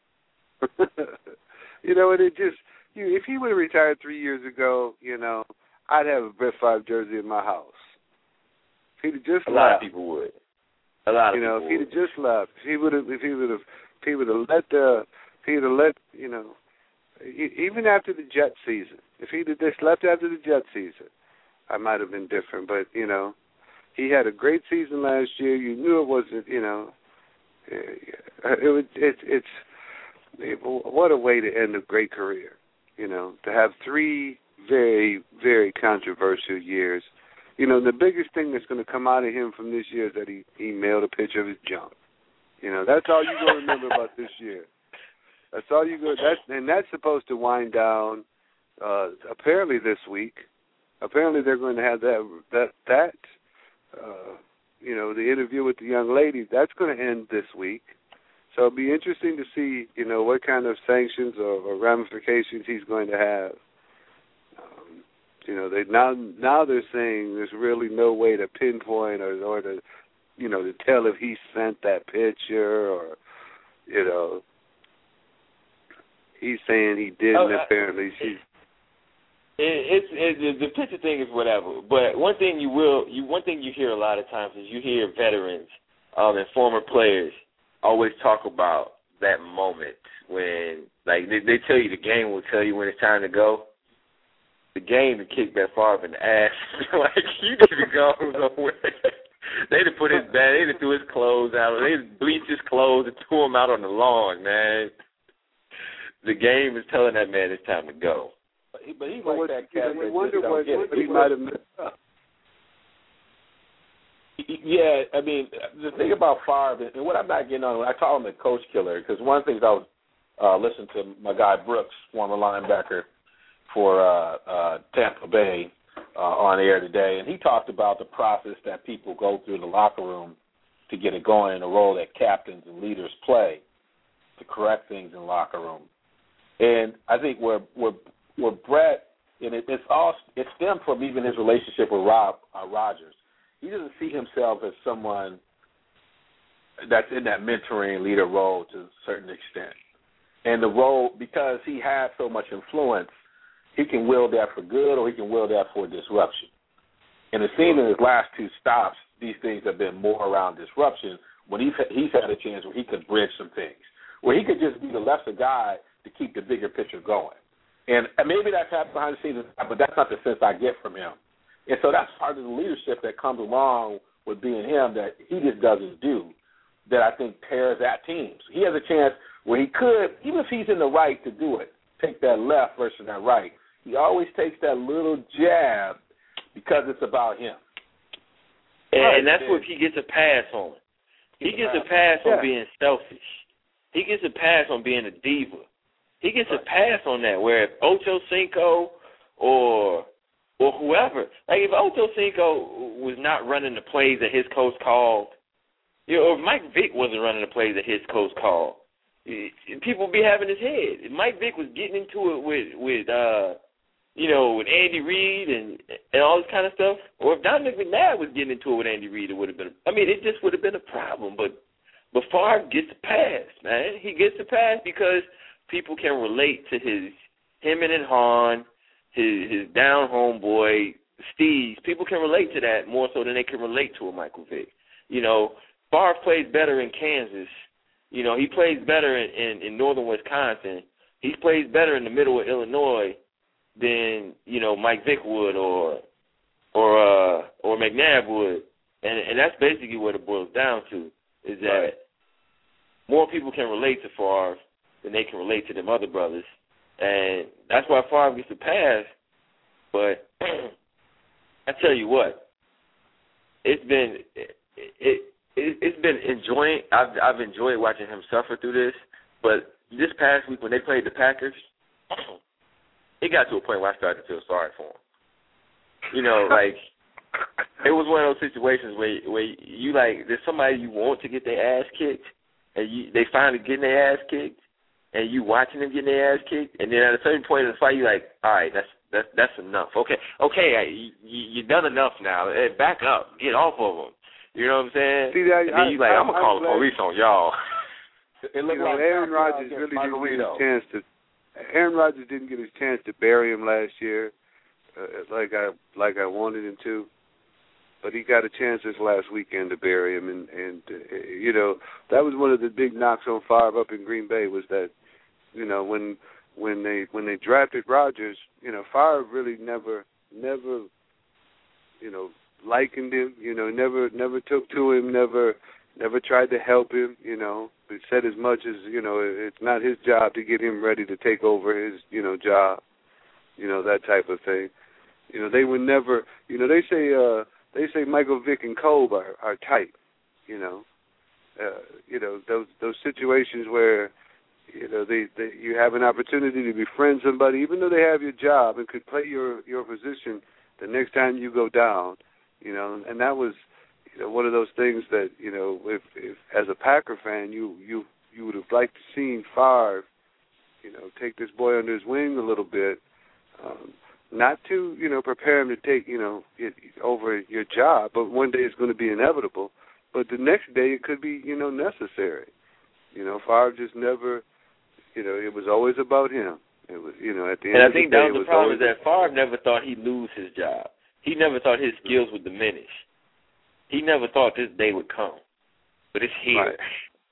You know, and it just, you, if he would have retired three years ago, you know, I'd have a Brett Favre jersey in my house. If he'd have just a left, lot of people would. A lot of you know, people if he'd would. have just left, if he would have, if he would have, if he would have let the, if he'd have let, you know, even after the Jet season, if he'd have just left after the Jet season, I might have been different. But you know, he had a great season last year. You knew it wasn't, you know, it was, it, it's, it, what a way to end a great career. You know, to have three very, very controversial years. You know, the biggest thing that's going to come out of him from this year is that he, he mailed a picture of his junk. You know, that's all you're going to remember about this year. That's all you go. That's and that's supposed to wind down. Uh, apparently this week. Apparently they're going to have that that that. Uh, you know, the interview with the young lady. That's going to end this week. So it'll be interesting to see. You know, what kind of sanctions or, or ramifications he's going to have. Um, you know, they now now they're saying there's really no way to pinpoint or or to, you know, to tell if he sent that picture or, you know. He's saying he didn't. Oh, uh, apparently, she's. it, it's it, the picture thing is whatever. But one thing you will, you one thing you hear a lot of times is you hear veterans um, and former players always talk about that moment when, like, they, they tell you the game will tell you when it's time to go. The game to kick that Favre in the ass. Like, you need to go somewhere. They'd have put his bed, they'd have threw his clothes out, they'd have bleached his clothes and threw him out on the lawn, man. The game is telling that man it's time to go. But he, but he well, like that cat. I wonder what he might have missed up. Yeah, I mean, the thing about Favre, and what I'm not getting on, I call him a coach killer, because one of the things I was uh, listening to my guy Brooks, former linebacker for uh, uh, Tampa Bay, uh, on air today, and he talked about the process that people go through in the locker room to get it going, and the role that captains and leaders play to correct things in the locker room. And I think where where where Brett, and it, it's all it stemmed from even his relationship with Rob uh, Rogers. He doesn't see himself as someone that's in that mentoring leader role to a certain extent. And the role, because he has so much influence, he can wield that for good or he can wield that for disruption. And it seems in his last two stops, these things have been more around disruption when he's, he's had a chance where he could bridge some things, where he could just be the lesser guy to keep the bigger picture going. And maybe that's happened behind the scenes, but that's not the sense I get from him. And so that's part of the leadership that comes along with being him that he just doesn't do, that I think tears at teams. He has a chance where he could, even if he's in the right to do it, take that left versus that right. He always takes that little jab because it's about him. And, and that's what he gets a pass on. He gets a pass on yeah. being selfish. He gets a pass on being a diva. He gets right. a pass on that, where if Ocho Cinco or or whoever, like if Ocho Cinco was not running the plays that his coach called, you know, or if Mike Vick wasn't running the plays that his coach called, people would be having his head. If Mike Vick was getting into it with, with uh, you know, with Andy Reid and and all this kind of stuff, or if Dominic McNabb was getting into it with Andy Reid, it would have been, I mean, it just would have been a problem. But, but Favre gets a pass, man. He gets a pass because people can relate to his, him and Han, his, his down homeboy, Steve. People can relate to that more so than they can relate to a Michael Vick. You know, Favre plays better in Kansas. You know, he plays better in, in, in northern Wisconsin. He plays better in the middle of Illinois than, you know, Mike Vick would or or uh, or McNabb would. And and that's basically what it boils down to, is that right. more people can relate to Favre than they can relate to them other brothers. And that's why Favre gets a pass. But I tell you what, it's been it, it it's been enjoying. I've I've enjoyed watching him suffer through this. But this past week when they played the Packers, it got to a point where I started to feel sorry for him. You know, like it was one of those situations where where you like there's somebody you want to get their ass kicked, and you they finally getting their ass kicked, and you watching them getting their ass kicked, and then at a certain point in the fight, you're like, all right, that's that's that's enough. Okay, okay, you you done enough now. Back up, get off of them. You know what I'm saying? See, that, and then you like, I'm gonna call the police on y'all. It you know, like Aaron Rodgers really didn't get his chance to. Aaron Rodgers didn't get his chance to bury him last year, uh, like I like I wanted him to. But he got a chance this last weekend to bury him, and and uh, you know that was one of the big knocks on Favre up in Green Bay was that, you know, when when they when they drafted Rodgers, you know, Favre really never never, you know, likened him, you know, never never took to him, never never tried to help him, you know. He said as much as, you know, it's not his job to get him ready to take over his, you know, job, you know, that type of thing. You know, they would never, you know, they say uh, they say Michael Vick and Kolb are, are tight, you know. Uh, you know, those those situations where, you know, they, they you have an opportunity to befriend somebody, even though they have your job and could play your, your position the next time you go down, you know, and that was, you know, one of those things that, you know, if, if as a Packer fan, you you you would have liked to seen Favre, you know, take this boy under his wing a little bit, um, not to, you know, prepare him to take, you know, it, over your job, but one day it's going to be inevitable. But the next day it could be, you know, necessary. You know, Favre just never, you know, it was always about him. It was, you know, at the end and of I think the day, that was the was problem always, is that Favre never thought he'd lose his job. He never thought his skills would diminish. He never thought this day would come, but it's here. Right.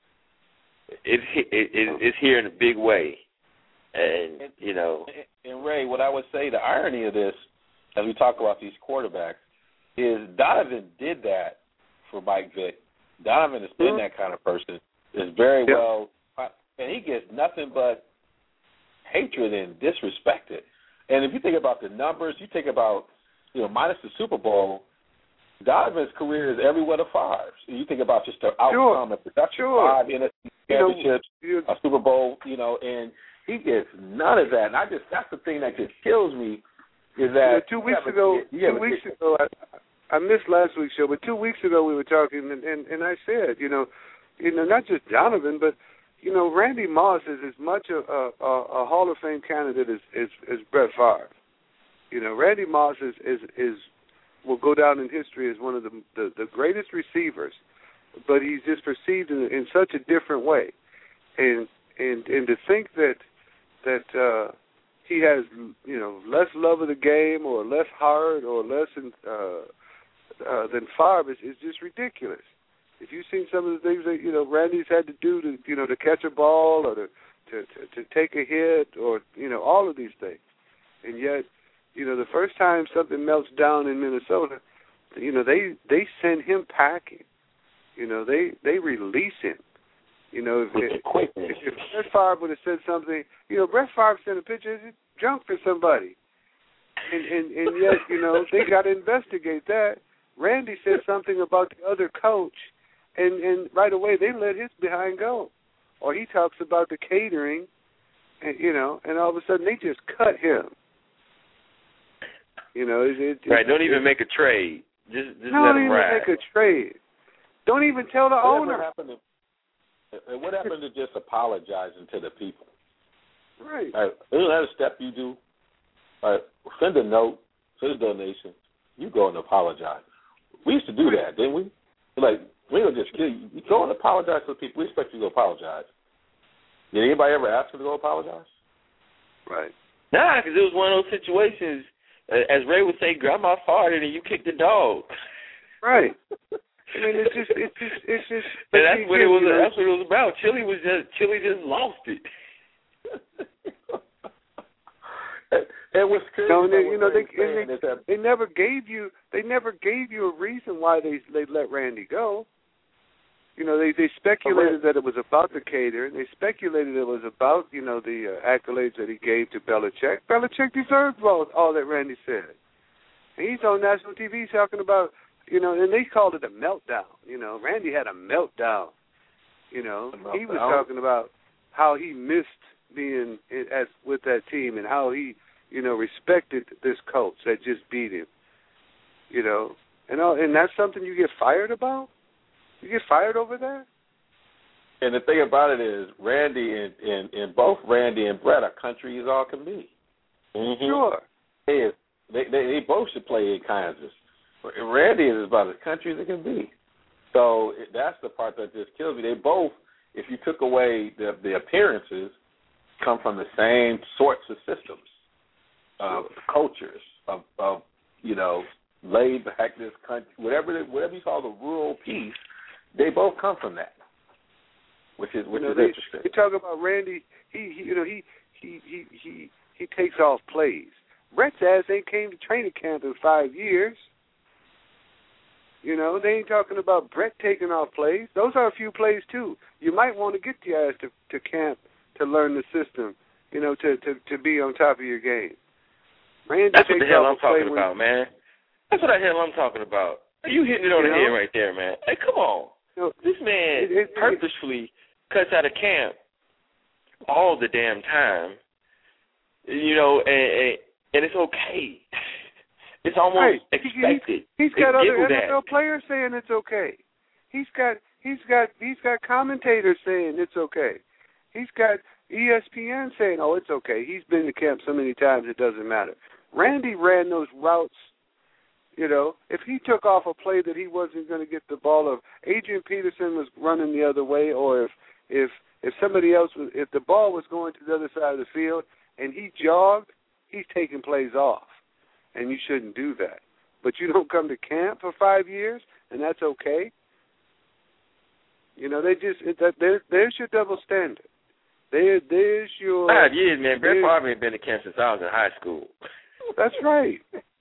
It's it, it, it's here in a big way, and, and you know. And, and Ray, what I would say, the irony of this, as we talk about these quarterbacks, is Donovan did that for Mike Vick. Donovan has been mm-hmm. that kind of person. Is very yep. well, and he gets nothing but hatred and disrespected. And if you think about the numbers, you think about, you know, minus the Super Bowl, Donovan's career is everywhere to Favre's. You think about just the outcome sure. and production, sure. five N F C championships, you know, a Super Bowl, you know, and he gets none of that. And I just, that's the thing that just kills me is that you know, two weeks ago, a, two weeks a, ago, I, I missed last week's show, but two weeks ago we were talking, and, and, and I said, you know, you know, not just Donovan, but you know, Randy Moss is as much a, a, a Hall of Fame candidate as, as, as Brett Favre. You know, Randy Moss is, is, is will go down in history as one of the, the, the greatest receivers, but he's just perceived in, in such a different way. And and and to think that that uh, he has, you know, less love of the game or less heart or less in, uh, uh, than Favre is, is just ridiculous. If you've seen some of the things that, you know, Randy's had to do to, you know, to catch a ball or to, to, to, to take a hit or, you know, all of these things. And yet, you know, the first time something melts down in Minnesota, you know, they, they send him packing. You know, they, they release him. You know, if, if, if, if Brett Favre would have said something, you know, Brett Favre sent a picture of junk for somebody. And, and, and yet, you know, they got to investigate that. Randy said something about the other coach. And, and right away they let his behind go. Or he talks about the catering, and, you know, and all of a sudden they just cut him. You know, it, it, right? It, don't even it, make a trade. Just, just don't let him even ride. make a trade. Don't even tell the what owner. Happened to, what happened to just apologizing to the people? Right. Right. Isn't that a step you do? Right. Send a note to the donation. You go and apologize. We used to do that, didn't we? Like, we don't just kill you. You go and apologize to the people. We expect you to apologize. Did anybody ever ask you to go apologize? Right. Nah, because it was one of those situations, uh, as Ray would say, Grandma farted and you kicked the dog. Right. I mean, it's just, it's just, it's just. And that's what it was. You know, That's what it was about. Chili was just, Chili just lost it. It was crazy. No, they, you know, they, they, they, they never gave you, they never gave you a reason why they they let Randy go. You know, they, they speculated that it was about the catering. They speculated it was about, you know, the uh, accolades that he gave to Belichick. Belichick deserved all, all that Randy said. And he's on national T V talking about, you know, and they called it a meltdown. You know, Randy had a meltdown. You know, he was talking about how he missed being at, with that team and how he, you know, respected this coach that just beat him. You know, and all, and that's something you get fired about? You get fired over that? And the thing about it is, Randy and, and, and both Randy and Brett are country as all can be. Mm-hmm. Sure. They, they, they, they both should play in Kansas. Randy is about as country as it can be. So that's the part that just kills me. They both, if you took away the, the appearances, come from the same sorts of systems, of cultures, of, of you know, laid back this country, whatever whatever you call the rural piece, they both come from that, which is which you know, is they, interesting. You talk about Randy, he, he you know he he he he he takes off plays. Brett's ass ain't came to training camp in five years. You know, they ain't talking about Brett taking off plays. Those are a few plays too. You might want to get your ass to, to camp to learn the system, you know, to, to, to be on top of your game. Randy That's what the hell I'm talking when, about, man. That's what the hell I'm talking about. You hitting it on you the know? head right there, man. Hey, come on. You know, this man it, it, purposefully cuts out of camp all the damn time, you know, and, and, and it's okay. It's almost right. expected. He, he's got they other N F L at. players saying it's okay. He's got he's got he's got commentators saying it's okay. He's got E S P N saying, "Oh, it's okay." He's been to camp so many times it doesn't matter. Randy ran those routes. You know, if he took off a play that he wasn't going to get the ball, or Adrian Peterson was running the other way, or if if if somebody else was, if the ball was going to the other side of the field and he jogged, he's taking plays off, and you shouldn't do that. But you don't come to camp for five years, and that's okay. You know, they just it, that, there, there's your double standard. There, there's your five years, man. Brett Favre ain't been to camp since I was in high school. That's right.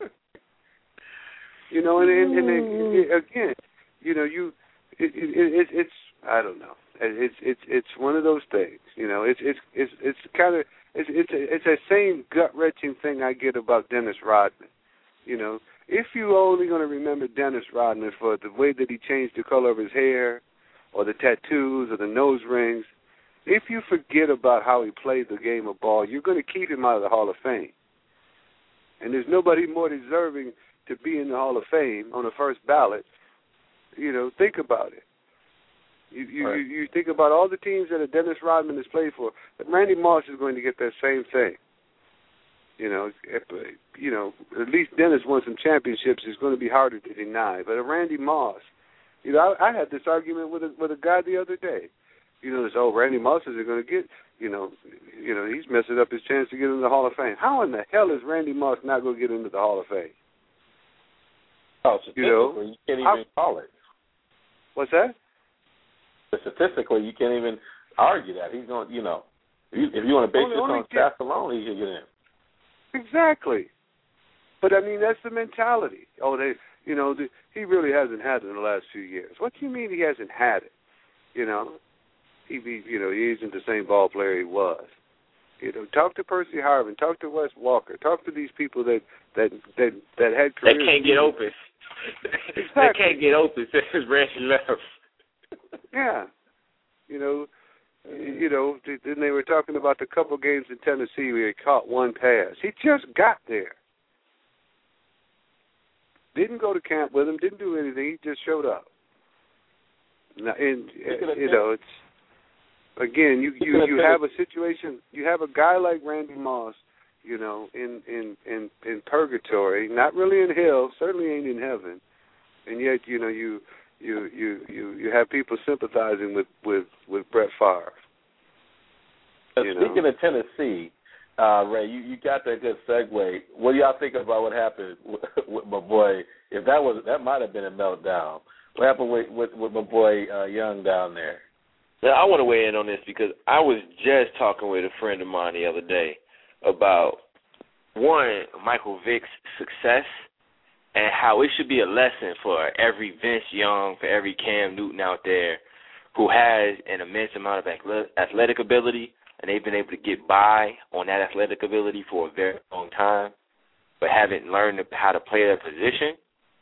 You know, and, and, and it, it, again, you know, you it, it, it, it's I don't know. It's it's it's one of those things. You know, it's it's it's it's kind of it's it's a, it's that same gut wrenching thing I get about Dennis Rodman. You know, if you're only going to remember Dennis Rodman for the way that he changed the color of his hair, or the tattoos, or the nose rings, if you forget about how he played the game of ball, you're going to keep him out of the Hall of Fame. And there's nobody more deserving to be in the Hall of Fame on the first ballot. You know, think about it. You you, right. you you think about all the teams that Dennis Rodman has played for. But Randy Moss is going to get that same thing. You know, if, you know, at least Dennis won some championships. It's going to be harder to deny. But a Randy Moss, you know, I, I had this argument with a, with a guy the other day. You know, this oh Randy Moss isn't going to get. You know, you know, he's messing up his chance to get into the Hall of Fame. How in the hell is Randy Moss not going to get into the Hall of Fame? Oh, statistically, you, know, you can't even I, call it. What's that? Statistically, you can't even argue that. He's going, you know, if you, if you want to base only, this only on stats alone, he should get in. Exactly. But, I mean, that's the mentality. Oh, they, you know, the, he really hasn't had it in the last few years. What do you mean he hasn't had it? You know? He, he, you know, he isn't the same ball player he was. You know, talk to Percy Harvin, talk to Wes Walker, talk to these people that that that, that had careers. They can't get open. Exactly. They can't get open since Randy left. Yeah, you know, you know. Then they were talking about the couple games in Tennessee where he caught one pass. He just got there. Didn't go to camp with him. Didn't do anything. He just showed up. Now, and you know, it's. Again, you, you, you have a situation, you have a guy like Randy Moss, you know, in, in, in, in purgatory, not really in hell, certainly ain't in heaven, and yet, you know, you you, you, you, you have people sympathizing with, with, with Brett Favre. You Speaking know? of Tennessee, uh, Ray, you, you got that good segue. What do y'all think about what happened with, with my boy? If that was that might have been a meltdown. What happened with, with, with my boy uh, Young down there? Now, I want to weigh in on this because I was just talking with a friend of mine the other day about, one, Michael Vick's success and how it should be a lesson for every Vince Young, for every Cam Newton out there who has an immense amount of athletic ability, and they've been able to get by on that athletic ability for a very long time, but haven't learned how to play their position.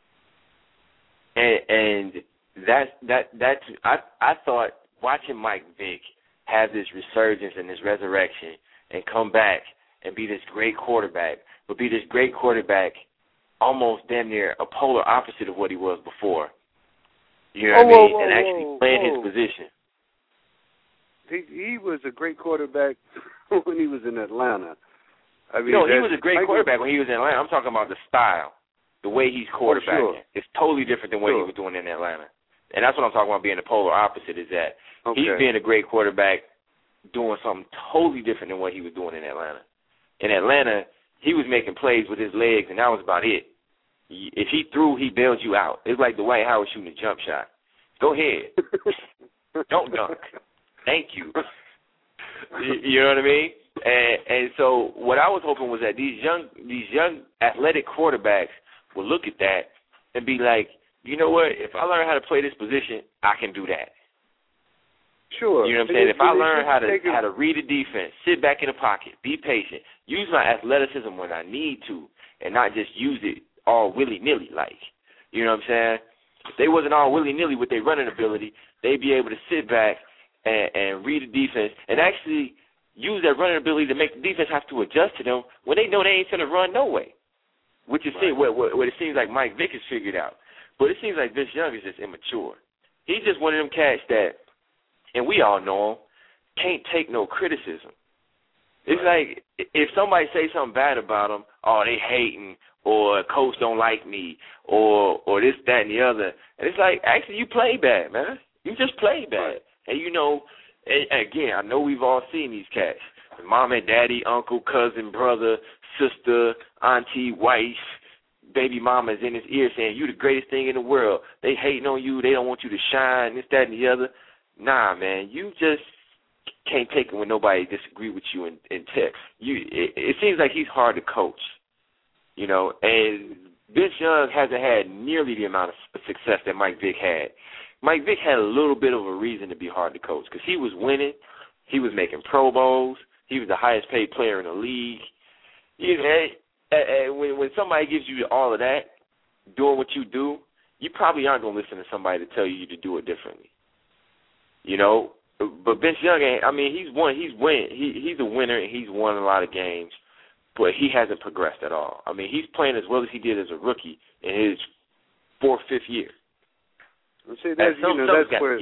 And, and that, that, that's, I, I thought, watching Mike Vick have this resurgence and this resurrection and come back and be this great quarterback, but be this great quarterback almost damn near a polar opposite of what he was before. You know oh, what I mean? Whoa, and whoa, actually whoa, playing whoa. his position. He, he was a great quarterback when he was in Atlanta. I mean, no, he was a great Michael, quarterback when he was in Atlanta. I'm talking about the style, the way he's quarterbacking. Oh, sure. It's totally different than what sure. he was doing in Atlanta. And that's what I'm talking about being the polar opposite is that okay. he's being a great quarterback doing something totally different than what he was doing in Atlanta. In Atlanta, he was making plays with his legs, and that was about it. If he threw, he bailed you out. It's like Dwight Howard shooting a jump shot. Go ahead. Don't dunk. Thank you. You know what I mean? And, and so what I was hoping was that these young these young athletic quarterbacks will look at that and be like, you know what? If I learn how to play this position, I can do that. Sure. You know what I'm saying? If I learn how to it. how to read a defense, sit back in the pocket, be patient, use my athleticism when I need to, and not just use it all willy-nilly like. You know what I'm saying? If they wasn't all willy-nilly with their running ability, they'd be able to sit back and, and read the defense and actually use that running ability to make the defense have to adjust to them when they know they ain't going to run no way, which is right. what, what, what it seems like Mike Vick has figured out. But it seems like Vince Young is just immature. He's just one of them cats that, and we all know him, can't take no criticism. It's right. like if somebody say something bad about him, oh, they hating, or coach don't like me, or or this, that, and the other. And it's like, actually, you play bad, man. You just play bad. Right. And, you know, and again, I know we've all seen these cats. mama, daddy, uncle, cousin, brother, sister, auntie, wife, baby mama is in his ear saying, you the greatest thing in the world. They hating on you. They don't want you to shine, this, that, and the other. Nah, man, you just can't take it when nobody disagree with you in, in text. You, it, it seems like he's hard to coach, you know, and Vince Young hasn't had nearly the amount of success that Mike Vick had. Mike Vick had a little bit of a reason to be hard to coach because he was winning. He was making Pro Bowls. He was the highest paid player in the league. You know, and when, when somebody gives you all of that, doing what you do, you probably aren't going to listen to somebody to tell you to do it differently. You know, but Vince Young, I mean, he's won. He's win. He, he's a winner, and he's won a lot of games, but he hasn't progressed at all. I mean, he's playing as well as he did as a rookie in his fourth, fifth year. Well, see, that's, some, you know, that's where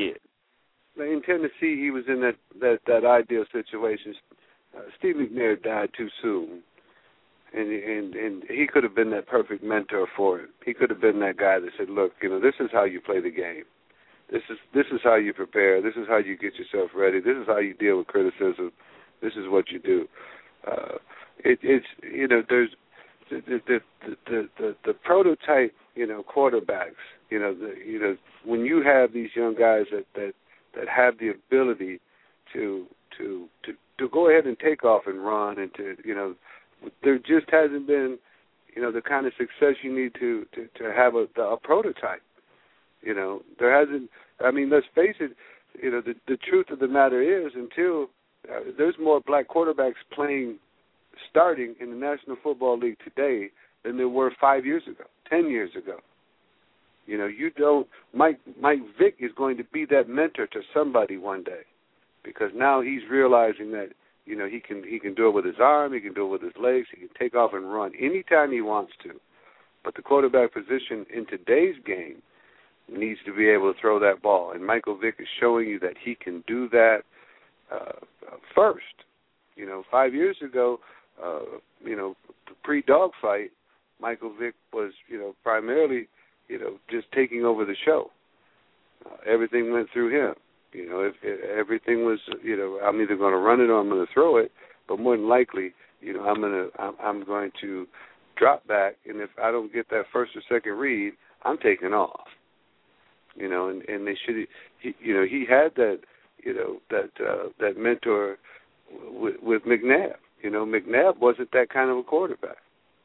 in Tennessee he was in that, that, that ideal situation. Uh, Steve McNair died too soon, and, and and he could have been that perfect mentor for him. He could have been that guy that said, look, you know, this is how you play the game. This is this is how you prepare. This is how you get yourself ready. This is how you deal with criticism. This is what you do. Uh, it, it's you know there's the the, the the the the prototype you know quarterbacks. You know the, you know when you have these young guys that, that, that have the ability to to to to go ahead and take off and run and to you know there just hasn't been you know the kind of success you need to to, to have a, a prototype. You know, there hasn't, I mean, let's face it, you know, the, the truth of the matter is until uh, there's more black quarterbacks playing, starting in the National Football League today than there were five years ago, ten years ago. You know, you don't, Mike, Mike Vick is going to be that mentor to somebody one day because now he's realizing that, you know, he can he can do it with his arm, he can do it with his legs, he can take off and run anytime he wants to. But the quarterback position in today's game needs to be able to throw that ball. And Michael Vick is showing you that he can do that uh, first. You know, five years ago, uh, you know, pre-dogfight, Michael Vick was, you know, primarily, you know, just taking over the show. Uh, everything went through him. You know, if, if everything was, you know, I'm either going to run it or I'm going to throw it, but more than likely, you know, I'm going to, I'm, I'm going to drop back, and if I don't get that first or second read, I'm taking off. You know, and, and they should, he, you know, he had that, you know, that uh, that mentor with, with McNabb. You know, McNabb wasn't that kind of a quarterback.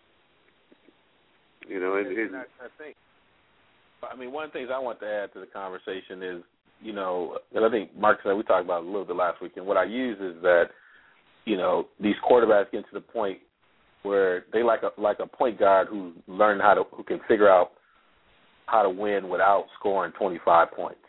You know, and, and I, I think, I mean, one of the things I want to add to the conversation is, you know, and I think Mark said we talked about it a little bit last week, and what I use is that, you know, these quarterbacks get to the point where they like a like a point guard who learned how to who can figure out how to win without scoring twenty-five points.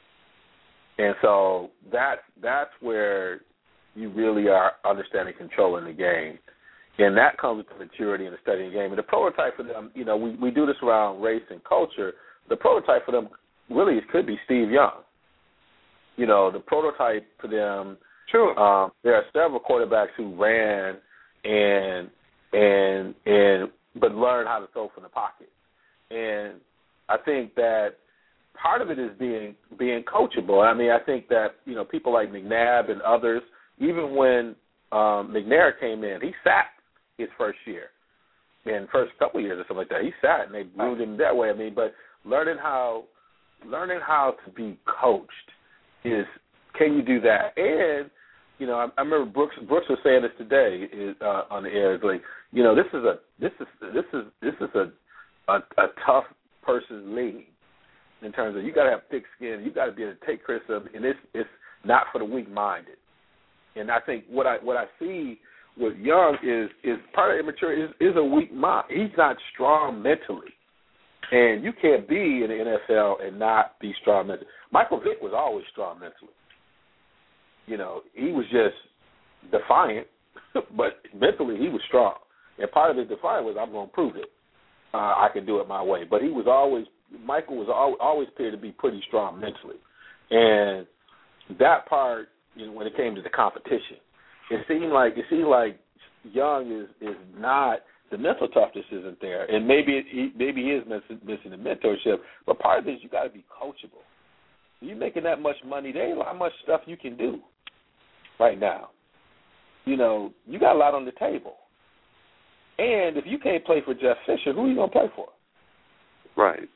And so that's, that's where you really are understanding controlling the game. And that comes with the maturity and the studying the game. And the prototype for them, you know, we, we do this around race and culture. The prototype for them really could be Steve Young. You know, the prototype for them, sure. Um, there are several quarterbacks who ran and and and but learned how to throw from the pocket. And I think that part of it is being being coachable. I mean, I think that, you know, people like McNabb and others, even when um, McNair came in, he sat his first year, in first couple of years or something like that. He sat and they moved him that way. I mean, but learning how learning how to be coached is, can you do that? And, you know, I, I remember Brooks Brooks was saying this today is, uh, on the air. It's like, you know, this is a this is this is this is a a, a tough person's league in terms of you got to have thick skin, you got to be able to take criticism, and it's it's not for the weak-minded. And I think what I what I see with Young is is part of immaturity is, is a weak mind. He's not strong mentally, and you can't be in the N F L and not be strong mentally. Michael Vick was always strong mentally. You know, he was just defiant, but mentally he was strong. And part of his defiance was, I'm going to prove it. Uh, I can do it my way. But he was always, Michael was al- always appeared to be pretty strong mentally. And that part, you know, when it came to the competition, it seemed like it seemed like Young is, is not, the mental toughness isn't there. And maybe it, he, maybe he is missing, missing the mentorship. But part of it is you got to be coachable. You're making that much money, there ain't a lot much stuff you can do right now. you know, you got a lot on the table. And if you can't play for Jeff Fisher, who are you going to play for? Right.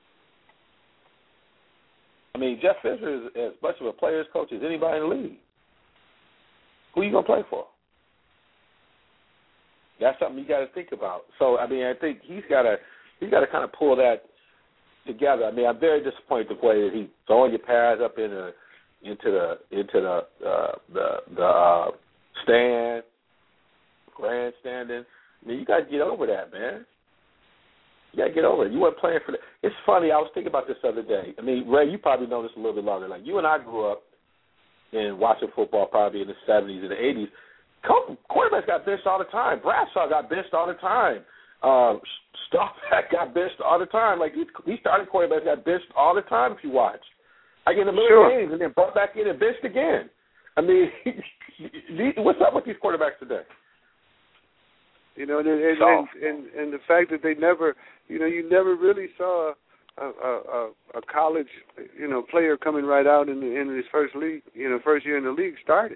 I mean, Jeff Fisher is as much of a player's coach as anybody in the league. Who are you going to play for? That's something you got to think about. So, I mean, I think he's got to he's got to kind of pull that together. I mean, I'm very disappointed the way that he's throwing your pads up in the, into the into the uh, the the uh, stand, grandstanding. I mean, you got to get over that, man. You got to get over it. You weren't playing for that. It's funny. I was thinking about this the other day. I mean, Ray, you probably know this a little bit longer. Like, you and I grew up in watching football probably in the seventies and the eighties. Quarterbacks got benched all the time. Bradshaw got benched all the time. Uh, Staubach got benched all the time. Like, these, these starting quarterbacks got benched all the time if you watch. Like, in the middle sure. of games and then brought back in and benched again. I mean, what's up with these quarterbacks today? You know, and and, and and and the fact that they never, you know, you never really saw a, a, a college, you know, player coming right out in, the, in his first league, you know, first year in the league starting.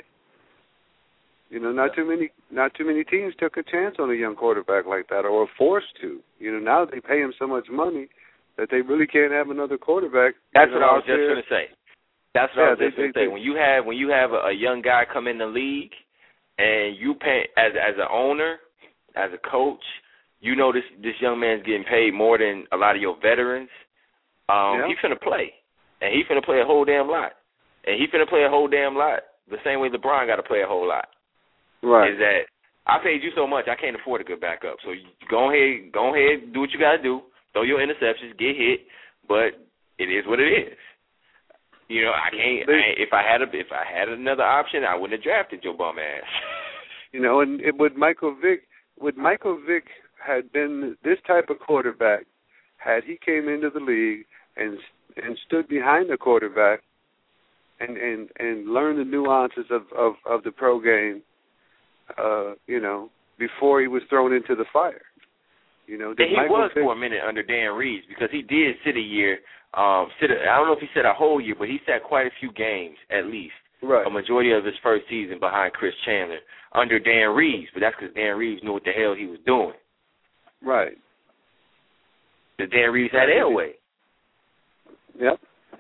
You know, not too many, not too many teams took a chance on a young quarterback like that, or were forced to. You know, now they pay him so much money that they really can't have another quarterback. That's you know, what I was just there. going to say. That's what yeah, I was they, just going to they, say. When you have when you have a, a young guy come in the league, and you pay as as an owner, as a coach, you know this this young man's getting paid more than a lot of your veterans. Um, yeah. He finna play, and he finna play a whole damn lot, and he finna play a whole damn lot the same way LeBron got to play a whole lot. Right. Is that I paid you so much, I can't afford a good backup. So you go ahead, go ahead, do what you got to do. Throw your interceptions, get hit, but it is what it is. You know, I can't. I, if I had a, if I had another option, I wouldn't have drafted your bum ass. You know, and it, would Michael Vick, would Michael Vick had been this type of quarterback, had he came into the league and and stood behind the quarterback, and and and learned the nuances of of, of the pro game. Uh, you know, before he was thrown into the fire. You know, and he Michael was Vick, for a minute under Dan Reeves because he did sit a year. Um, sit. A, I don't know if he sat a whole year, but he sat quite a few games at least. Right. A majority of his first season behind Chris Chandler under Dan Reeves, but that's because Dan Reeves knew what the hell he was doing. Right. Because Dan Reeves had Elway. Yep.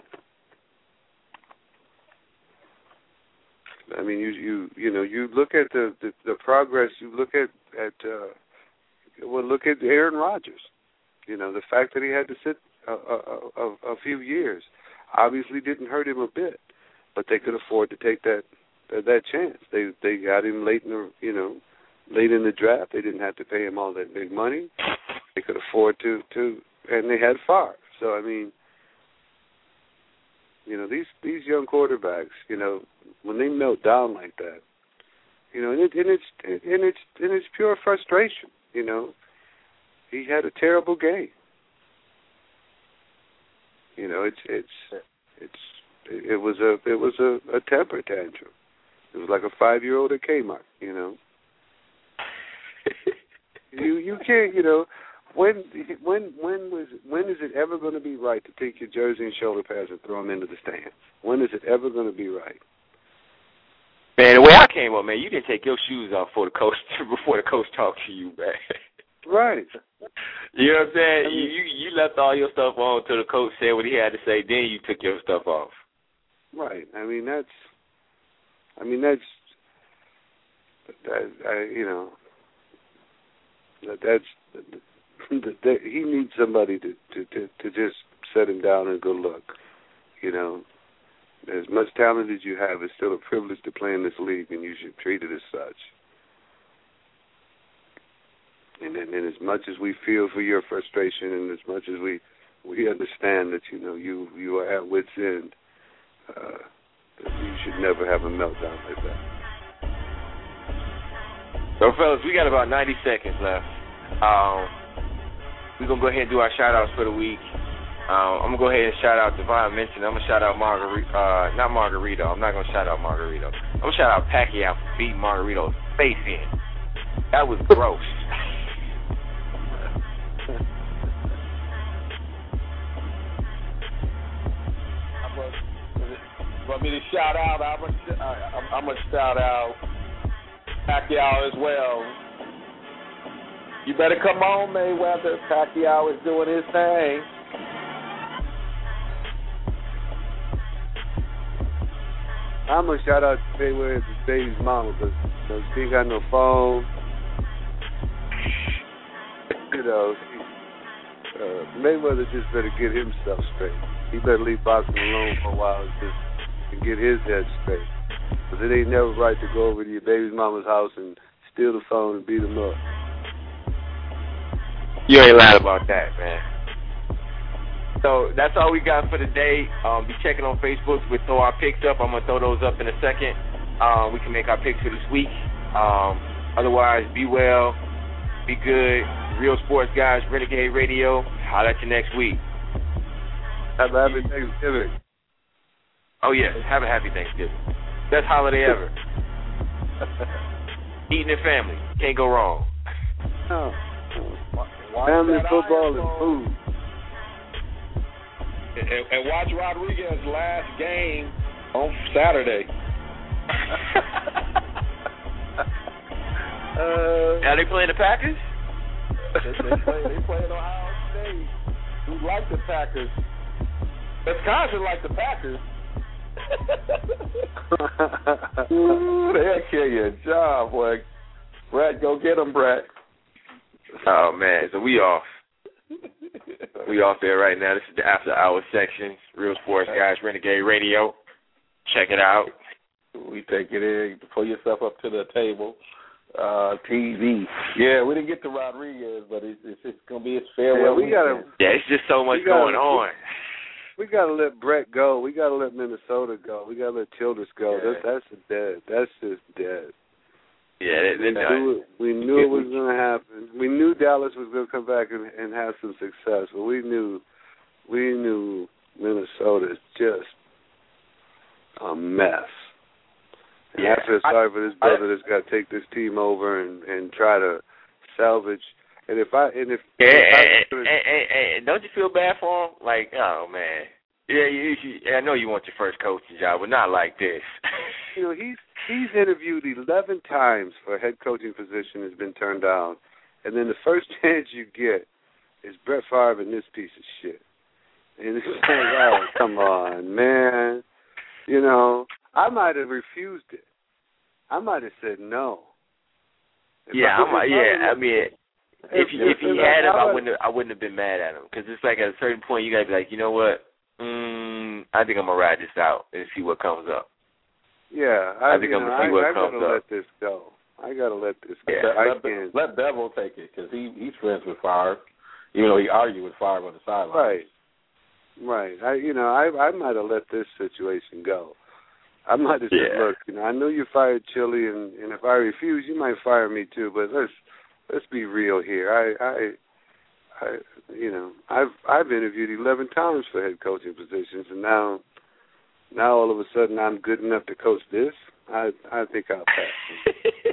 I mean, you you you know, you look at the, the, the progress. You look at at uh, well, look at Aaron Rodgers. You know, the fact that he had to sit a, a, a, a few years obviously didn't hurt him a bit, but they could afford to take that that, that chance. They they got him late in the you know late in the draft. They didn't have to pay him all that big money. They could afford to to, and they had Favre. So I mean. You know, these, these young quarterbacks, you know, when they melt down like that, you know, and, it, and it's and it's and it's pure frustration. You know, he had a terrible game. You know, it's it's it's it was a it was a, a temper tantrum. It was like a five year old at Kmart. You know, you you can't you know. When when when was when is it ever going to be right to take your jersey and shoulder pads and throw them into the stands? When is it ever going to be right? Man, the way I came up, man, you didn't take your shoes off before the coach before the coach talked to you, man. Right. You know what I'm saying? I mean, you, you you left all your stuff on until the coach said what he had to say. Then you took your stuff off. Right. I mean that's. I mean that's. That, I, you know. That, that's. That he needs somebody to, to, to, to just set him down and go, look, you know, as much talent as you have, it's still a privilege to play in this league, and you should treat it as such. And then, and as much as we feel for your frustration, and as much as we we understand that you know you you are at wit's end, uh, you should never have a meltdown like that. So, fellas, we got about ninety seconds left. Um, We're going to go ahead and do our shout-outs for the week. Um, I'm going to go ahead and shout out Divine Mention. I'm going to shout out Margarito. Uh, not Margarito. I'm not going to shout out Margarito. I'm going to shout out Pacquiao for beating Margarito's face in. That was gross. Want me to shout out? I'm going to shout out Pacquiao as well. You better come on, Mayweather. Pacquiao is doing his thing. I'm going to shout out to Mayweather's baby's mama because you know, she ain't got no phone. You know, she, uh, Mayweather just better get himself straight. He better leave boxing alone for a while and just and get his head straight. Because it ain't never right to go over to your baby's mama's house and steal the phone and beat him up. You ain't lied about that, man. So that's all we got for today. Um, be checking on Facebook. We'll throw our picks up. I'm going to throw those up in a second. Um, we can make our picks for this week. Um, otherwise, be well, be good. Real Sports Guys, Renegade Radio. Holler at you next week. Have a happy Thanksgiving. Oh, yes. Have a happy Thanksgiving. Best holiday ever. Eating in family. Can't go wrong. No. Family, football, and food. And, and watch Rodriguez's last game on Saturday. uh, Now they playing the Packers? They, they play. They playing Ohio State. Who like the Packers? Wisconsin like the Packers. Ooh, they'll kill your job, boy. Brett, go get them, Brett. Oh man, so we off. We off there right now. This is the After Hours section. Real Sports Guys, Renegade Radio. Check it out. We take it in. You pull yourself up to the table. Uh, T V. Yeah, we didn't get to Rodriguez, but it's it's, it's gonna be his farewell. Yeah, we gotta. Yeah, it's just so much gotta, going on. We, we gotta let Brett go. We gotta let Minnesota go. We gotta let Childress go. Yeah. That's that's dead. That's just dead. Yeah, they, we, they're knew it, we knew it was going to happen. We knew Dallas was going to come back and, and have some success, but we knew we knew Minnesota is just a mess. And yeah, I feel sorry I, for this brother I, that's got to take this team over and, and try to salvage. And if I and if, yeah, if and, I, and, and, and don't you feel bad for him? Like, oh man, yeah, you, you, I know you want your first coaching job, but not like this. You know, he's he's interviewed eleven times for a head coaching position, has been turned down, and then the first chance you get is Brett Favre and this piece of shit. And it's like, oh, come on, man. You know, I might have refused it. I might have said no. If yeah, I, I'm, if yeah. I, I mean, if if, if he had him, I wouldn't have, I wouldn't have been mad at him because it's like at a certain point you gotta be like, you know what? Mm, I think I'm gonna ride this out and see what comes up. Yeah, I, I think you I'm know, gonna see I, what I comes gotta up. let this go. I gotta let this go. Yeah, I let, can't. let Bevel take it because he he's friends with Favre, even though he argued with Favre on the sideline. Right, right. I you know I I might have let this situation go. I might have said, yeah. look, you know, I know you fired Chili, and, and if I refuse, you might fire me too. But let's let's be real here. I I. I, you know, I've I've interviewed eleven times for head coaching positions, and now, now all of a sudden I'm good enough to coach this. I I think I'll pass.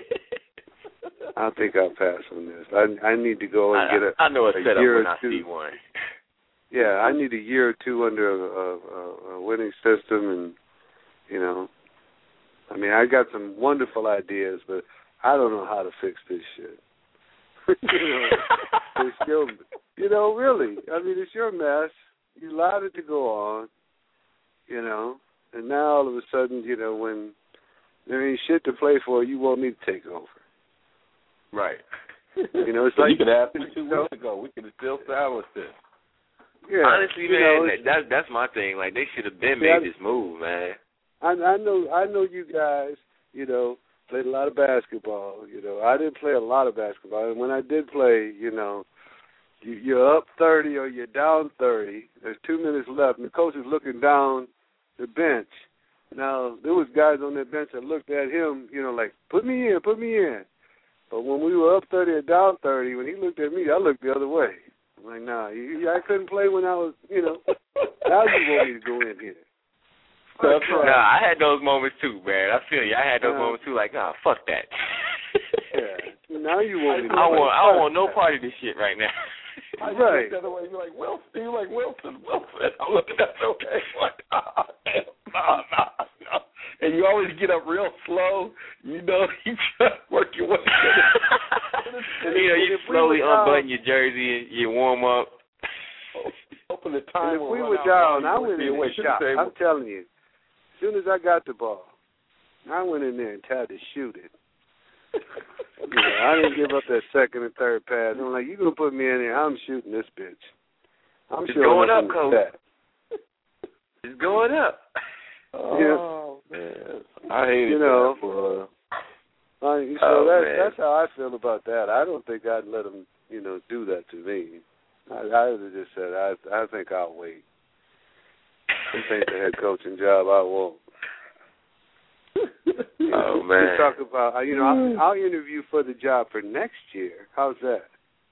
I think I'll pass on this. I I need to go and I, get a. I know a, a setup year when or I two. see one. Yeah, I need a year or two under a, a, a winning system, and you know, I mean, I got some wonderful ideas, but I don't know how to fix this shit. you know, it's your, you know, really. I mean, it's your mess. You allowed it to go on, you know, and now all of a sudden, you know, when there ain't shit to play for, you want me to take over. Right. You know, it's so like you could ask me two weeks ago. We could have still salvaged this. Yeah, honestly, you man, know, that, that's that's my thing. Like they should have been yeah, made this move, man. I, I know, I know you guys. You know, played a lot of basketball. You know, I didn't play a lot of basketball, and when I did play, you know, you, you're up thirty or you're down thirty. There's two minutes left, and the coach is looking down the bench. Now there was guys on that bench that looked at him, you know, like put me in, put me in. But when we were up thirty or down thirty, when he looked at me, I looked the other way. I'm like, nah, you, I couldn't play when I was, you know. Now you want me to go in here. That's right. Nah, I had those moments too, man. I feel you. I had those uh, moments too. Like, nah, fuck that. Yeah. Now you want me to I play. want. I don't want no part of this shit right now. I right. the other way. You're like Wilson. You're like Wilson. Wilson. I'm looking at the way. Like, oh, damn. No, no, no. and you always get up real slow. You know, you try to work your way. You know, you slowly unbutton your jersey and you warm up. Open the time. And if we were down, I went in and shot. I'm telling you, as soon as I got the ball, I went in there and tried to shoot it. You know, I didn't give up that second and third pass. I'm like, you gonna put me in there? I'm shooting this bitch. I'm it's going up, Coach. It's going up. Oh yeah. Man, I hate you it. know, for, uh, so oh, that's man. that's how I feel about that. I don't think I'd let them, you know, do that to me. I, I would have just said, I I think I'll wait. I think the head coaching job I won't. Oh man! We talk about, you know, I'll, I'll interview for the job for next year. How's that?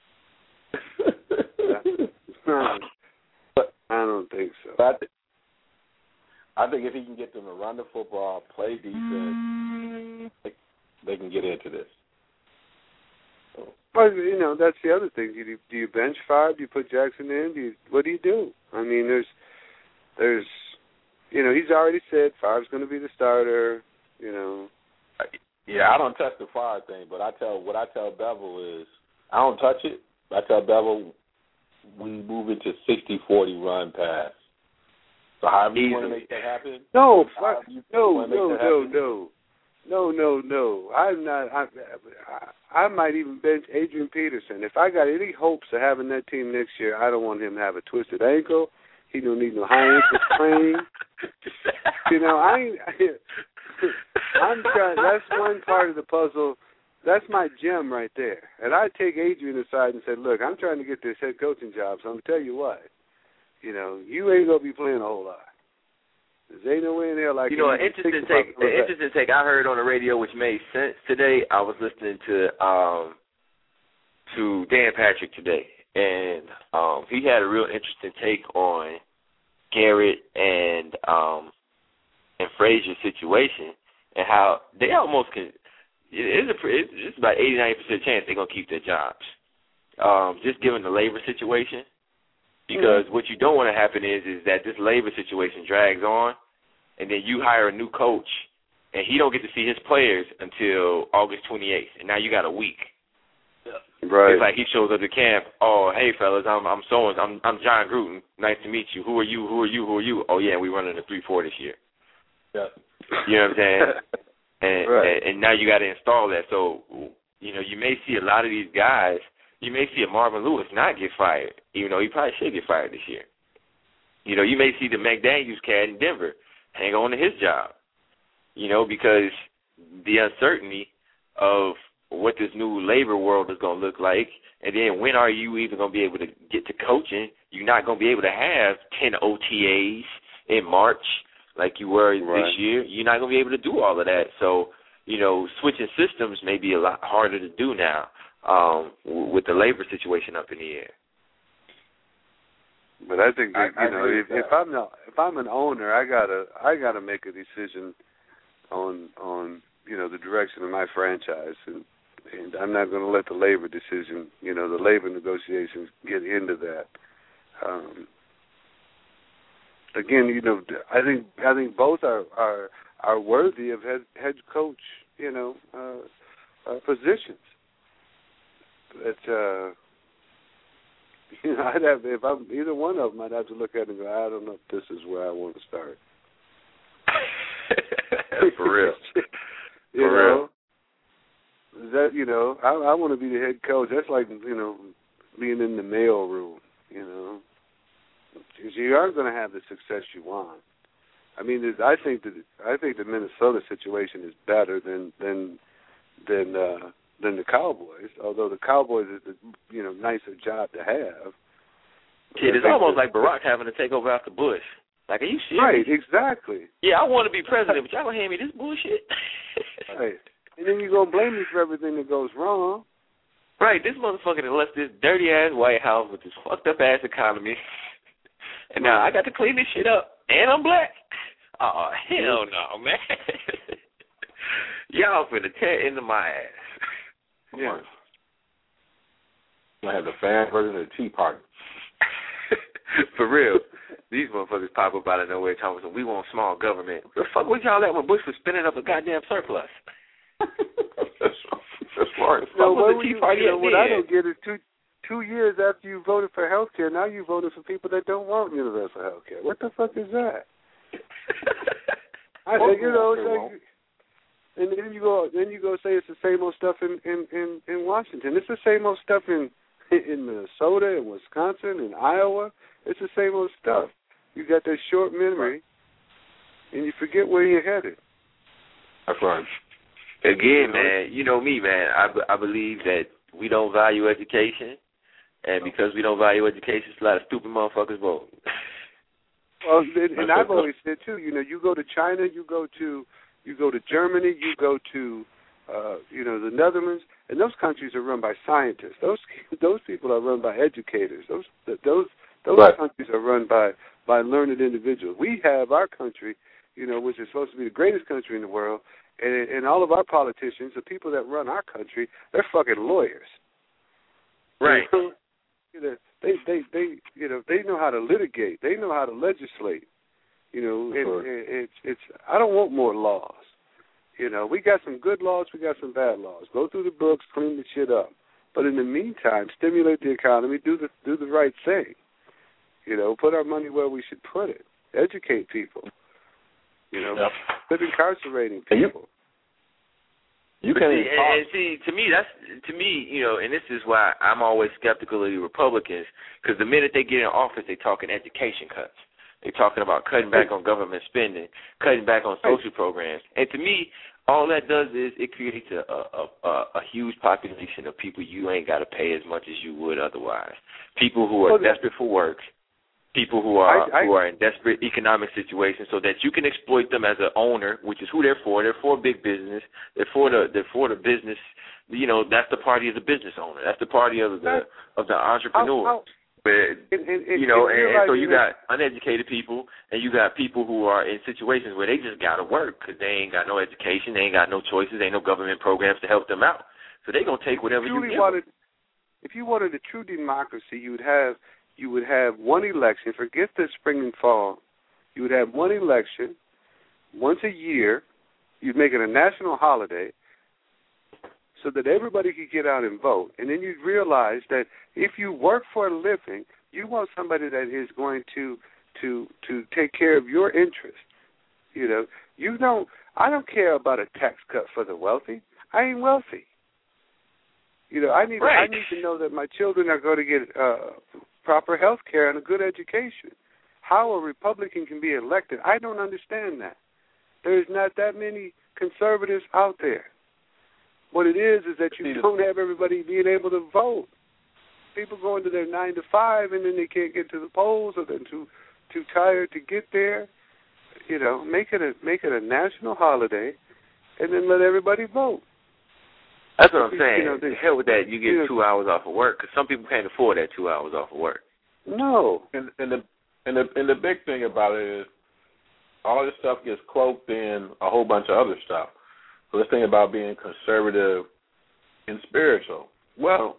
I don't think so. But I, th- I think if he can get them to run the football, play defense, they, they can get into this. So. Well, you know, that's the other thing. Do you, do you bench Favre? Do you put Jackson in? Do you, what do you do? I mean, there's, there's, you know, he's already said Favre's going to be the starter. You know. Yeah, I don't touch the Favre thing, but I tell what I tell Bevel is I don't touch it. I tell Bevel we move into sixty forty run pass. So however you want to make that happen. No, no, no, no, happen. no, no, no, no. I'm not. I, I, I might even bench Adrian Peterson if I got any hopes of having that team next year. I don't want him to have a twisted ankle. He don't need no high ankle sprain. You know, I ain't. I'm trying. That's one part of the puzzle. That's my gem right there. And I take Adrian aside and said, "Look, I'm trying to get this head coaching job. So I'm gonna tell you what. You know, you ain't gonna be playing a whole lot. There ain't no way in hell like you know. An interesting take. An interesting take I heard on the radio, which made sense today. I was listening to um to Dan Patrick today, and um he had a real interesting take on Garrett and um. and Frazier's situation, and how they almost can. It's a it's about eighty ninety percent chance they're gonna keep their jobs, um, just given the labor situation. Because mm-hmm. what you don't want to happen is is that this labor situation drags on, and then you hire a new coach, and he don't get to see his players until August twenty-eighth, and now you got a week. Right. It's like he shows up to camp. Oh, hey fellas, I'm I'm so I'm I'm John Gruden. Nice to meet you. Who are you? Who are you? Who are you? Oh yeah, we running a three four this year. Yeah. You know what I'm saying? And, right. and and now you got to install that. So, you know, you may see a lot of these guys, you may see a Marvin Lewis not get fired, even though he probably should get fired this year. You know, you may see the McDaniels cat in Denver hang on to his job, you know, because the uncertainty of what this new labor world is going to look like, and then when are you even going to be able to get to coaching? You're not going to be able to have ten O T As in March like you were right. this year. You're not going to be able to do all of that. So, you know, switching systems may be a lot harder to do now um, with the labor situation up in the air. But I think that, I, you I know, if, if I'm not, if I'm an owner, I gotta I gotta make a decision on on you know the direction of my franchise, and and I'm not going to let the labor decision, you know, the labor negotiations get into that. Um, Again, you know, I think I think both are are, are worthy of head head coach, you know, uh, uh, positions. But uh, you know, I'd have if I'm either one of them, I'd have to look at it and go, I don't know if this is where I want to start. For real, you For know, real. Is that you know, I, I want to be the head coach. That's like you know, being in the mail room, you know. Because you aren't going to have the success you want. I mean, I think that I think the Minnesota situation is better than than than uh, than the Cowboys. Although the Cowboys is a you know nicer job to have. Kid, it's almost like Barack having to take over after Bush. Like, are you serious? Right, exactly. Yeah, I want to be president, but y'all gonna hand me this bullshit. Right, and then you're gonna blame me for everything that goes wrong. Right, this motherfucker that left this dirty ass White House with this fucked up ass economy. And now I got to clean this shit up, and I'm black. Oh, hell no, man. Y'all finna tear into my ass. Yeah. I have the fan version of the Tea Party. For real. These motherfuckers pop up out of nowhere talking about we want small government. The fuck was y'all at when Bush was spinning up a goddamn surplus? That's smart. No, what what, you, you know, what I don't get is two two years after you voted for health care, now you voted for people that don't want universal health care. What the fuck is that? I think, you know, it's like, and then you go then you go say it's the same old stuff in, in, in, in Washington. It's the same old stuff in in Minnesota, in Wisconsin, in Iowa. It's the same old stuff. You got that short memory, and you forget where you're headed. That's right. Again, man, you know me, man. I, I believe that we don't value education, and because we don't value education, a lot of stupid motherfuckers vote. Well, and, and I've always said too. You know, you go to China, you go to you go to Germany, you go to uh, you know the Netherlands, and those countries are run by scientists. Those those people are run by educators. Those those those right. countries are run by by learned individuals. We have our country, you know, which is supposed to be the greatest country in the world. And, and all of our politicians, the people that run our country, they're fucking lawyers. Right. You know, they, they, they, you know, they know how to litigate. They know how to legislate. You know, and, and it's, it's. I don't want more laws. You know, we got some good laws, we got some bad laws. Go through the books, clean the shit up. But in the meantime, stimulate the economy, do the do the right thing. You know, put our money where we should put it. Educate people. You know, yep. Quit incarcerating people. You can see, and, and see, to me, that's to me, you know, and this is why I'm always skeptical of the Republicans, because the minute they get in office, they're talking education cuts. They're talking about cutting back on government spending, cutting back on social programs, and to me, all that does is it creates a a, a, a huge population of people you ain't got to pay as much as you would otherwise. People who are desperate for work. People who are I, I, who are in desperate economic situations, so that you can exploit them as an owner, which is who they're for. They're for big business. They're for the they're for the business. You know, that's the party of the business owner. That's the party of the of the entrepreneur. How, how, but it, it, you know, it, and, and so you know. got uneducated people, and you got people who are in situations where they just got to work because they ain't got no education, they ain't got no choices, ain't no government programs to help them out. So they gonna take whatever you give wanted, them. If you wanted a true democracy, you would have. You would have one election, forget the spring and fall. You would have one election once a year. You'd make it a national holiday so that everybody could get out and vote. And then you'd realize that if you work for a living, you want somebody that is going to to to take care of your interests. You know, you don't. I don't care about a tax cut for the wealthy. I ain't wealthy. You know, I need right. I need to know that my children are going to get uh, proper health care and a good education. How a Republican can be elected, I don't understand that. There's not that many conservatives out there. What it is is that you don't have everybody being able to vote. People go into their nine to five and then they can't get to the polls, or they're too too tired to get there. You know, make it a make it a national holiday, and then let everybody vote. That's what I'm saying. You know, the hell with that. You get you know, two hours off of work, because some people can't afford that two hours off of work. No. And, and the and the and the big thing about it is all this stuff gets cloaked in a whole bunch of other stuff. So this thing about being conservative and spiritual, well,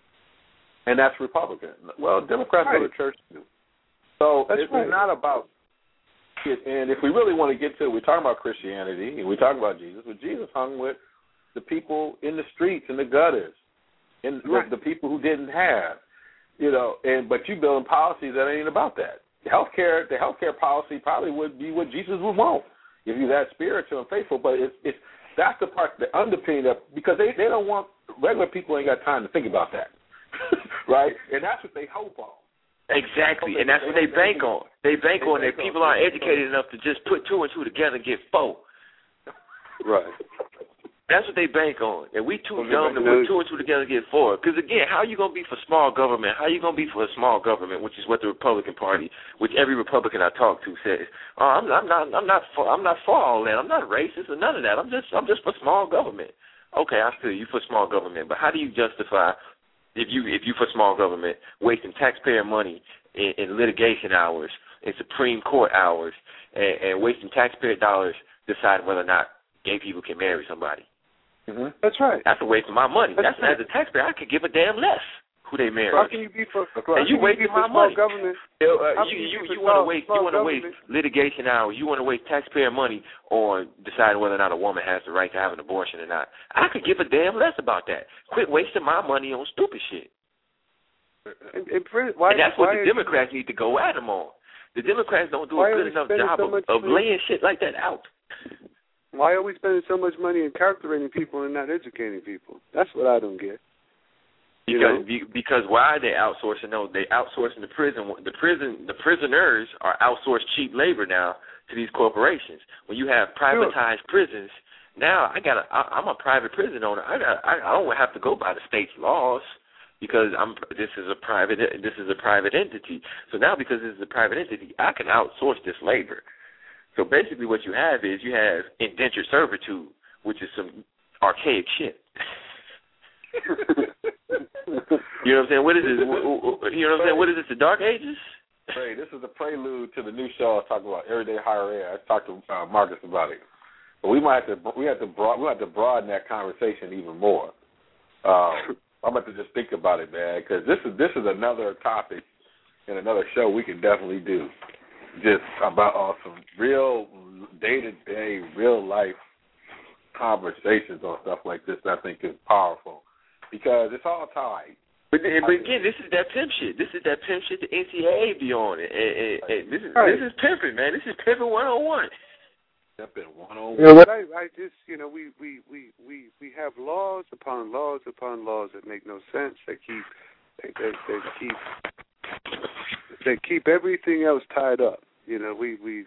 and that's Republican. Well, Democrats right. go to church too. So that's it's right. not about it. And if we really want to get to it, we're talking about Christianity and we talk about Jesus. But Jesus hung with the people in the streets, in the gutters, in right. the, the people who didn't have, you know. And but you building policies that ain't about that. The healthcare, the healthcare policy probably would be what Jesus would want if you're that spiritual and faithful. But it's it's that's the part, the underpinning that, because they, they don't want, regular people ain't got time to think about that, right? And that's what they hope on. Exactly, and that's what they bank on. They bank on that people aren't educated enough to just put two and two together and get four. Right. That's what they bank on. And we too dumb to put two and two together and get four. Because, again, how are you going to be for small government? How are you going to be for a small government, which is what the Republican Party, which every Republican I talk to says, oh, I'm, I'm not I'm not for I'm not for all that. I'm not racist or none of that. I'm just I'm just for small government. Okay, I feel you for small government. But how do you justify, if you if you for small government, wasting taxpayer money in, in litigation hours, in Supreme Court hours, and, and wasting taxpayer dollars deciding whether or not gay people can marry somebody? Mm-hmm. That's right. That's a waste of my money. That's That's right. As a taxpayer, I could give a damn less. who they marry. How can you be for? And you wasting my money. Government? You uh, you you, you, you want to waste you want to government? waste litigation hours. You want to waste taxpayer money on deciding whether or not a woman has the right to have an abortion or not. I could give a damn less about that. Quit wasting my money on stupid shit. And, and, why, and that's what why the Democrats you, need to go at them on. The Democrats don't do a good enough job so of, of laying shit like that out. Why are we spending so much money incarcerating people and not educating people? That's what I don't get. Because you know? because why are they outsourcing? No, they outsourcing the prison. The prison, the prisoners are outsourced cheap labor now to these corporations. When you have privatized sure. prisons, now I got. I, I'm a private prison owner. I got. I, I don't have to go by the state's laws because I'm. This is a private. This is a private entity. So now because this is a private entity, I can outsource this labor. So basically, what you have is you have indentured servitude, which is some archaic shit. You know what I'm saying? What is this? You know what I'm saying? What is this? The Dark Ages? Hey, this is the prelude to the new show I talk about, Everyday Higher Ed. I talked to uh, Marcus about it, but we might have to we have to broad, we have to broaden that conversation even more. Um, I'm about to just think about it, man, because this is this is another topic and another show we can definitely do, just about uh, some real day to day, real life conversations on stuff like this. That I think is powerful because it's all tied. But, but again, this is that pimp shit. This is that pimp shit the N C A A be on it. And, and, and this is right. this is pimping, man. This is pimping one on one. Pimping one on one. You know, I, I just, you know, we, we, we, we, we have laws upon laws upon laws that make no sense. They keep, they, they, they keep, they keep everything else tied up. You know, we, we,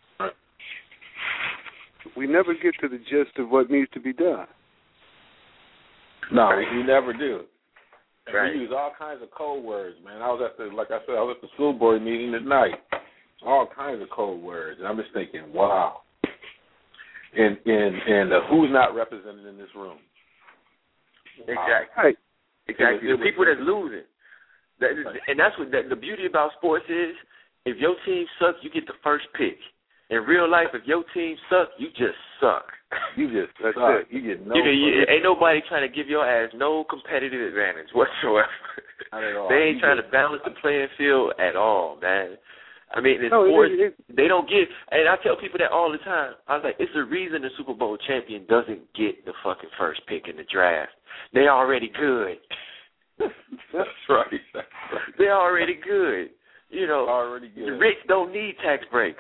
we never get to the gist of what needs to be done. No, we never do. Right. We use all kinds of code words, man. I was at the, like I said, I was at the school board meeting tonight. All kinds of code words, and I'm just thinking, wow. And and and uh, who's not represented in this room? Exactly. Wow. Right. Exactly. The people that's losing, that, and that's what that, the beauty about sports is. If your team sucks, you get the first pick. In real life, if your team sucks, you just suck. You just That's suck. it. You get no. You know, you, ain't nobody trying to give your ass no competitive advantage whatsoever. Not at all. They ain't you trying just, to balance the playing field at all, man. I mean, in no, sports, it, it, they don't get. And I tell people that all the time. I was like, it's the reason the Super Bowl champion doesn't get the fucking first pick in the draft. They already good. That's right. That's right. They're already good. You know, already good. The rich don't need tax breaks.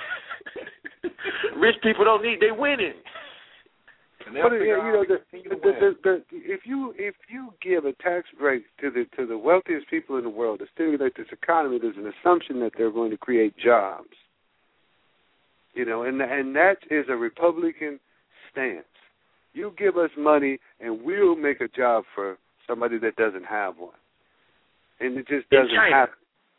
Rich people don't need. They winning. But you know, the, the, the, the, the, if you if you give a tax break to the to the wealthiest people in the world to stimulate this economy, there's an assumption that they're going to create jobs. You know, and and that is a Republican stance. You give us money, and we'll make a job for somebody that doesn't have one, and it just doesn't happen.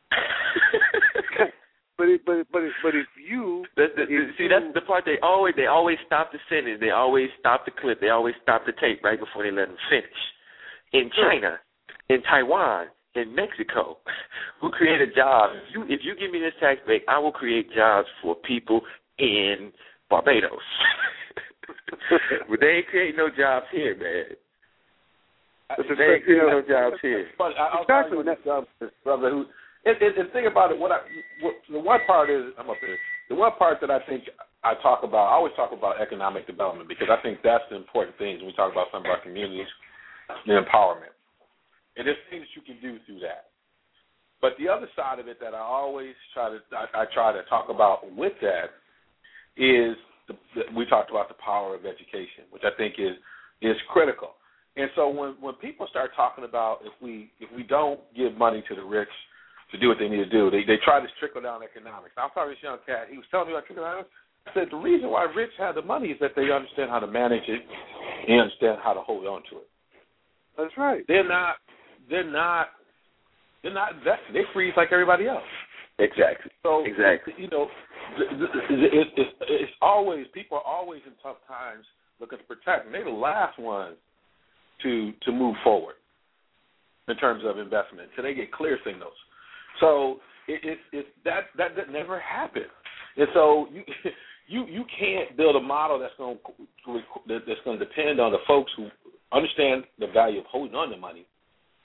But it, but but but if you that's the, if see you, that's the part they always they always stop the sentence, they always stop the clip, they always stop the tape right before they let them finish. In China, in Taiwan, in Mexico, who created jobs? If you if you give me this tax break, I will create jobs for people in Barbados. But they ain't creating no jobs here, man. They ain't creating no jobs here. But I, exactly. This brother who. And, and, and think about it. What I, what, the one part is, I'm up here. The one part that I think I talk about, I always talk about economic development because I think that's the important things when we talk about some of our communities, the empowerment. And there's things that you can do through that. But the other side of it that I always try to, I, I try to talk about with that is the, the, we talked about the power of education, which I think is is critical. And so when when people start talking about if we if we don't give money to the rich to do what they need to do. They they try to trickle down economics. I was talking to this young cat. He was telling me about trickle down. I said the reason why rich have the money is that they understand how to manage it and understand how to hold on to it. That's right. They're not. They're not. They're not investing. They freeze like everybody else. Exactly. So exactly. You know, it's, it's, it's always people are always in tough times looking to protect, and they're the last ones to to move forward in terms of investment. So they get clear signals. So it, it, it that, that that never happened, and so you you you can't build a model that's going that's going to depend on the folks who understand the value of holding on to money,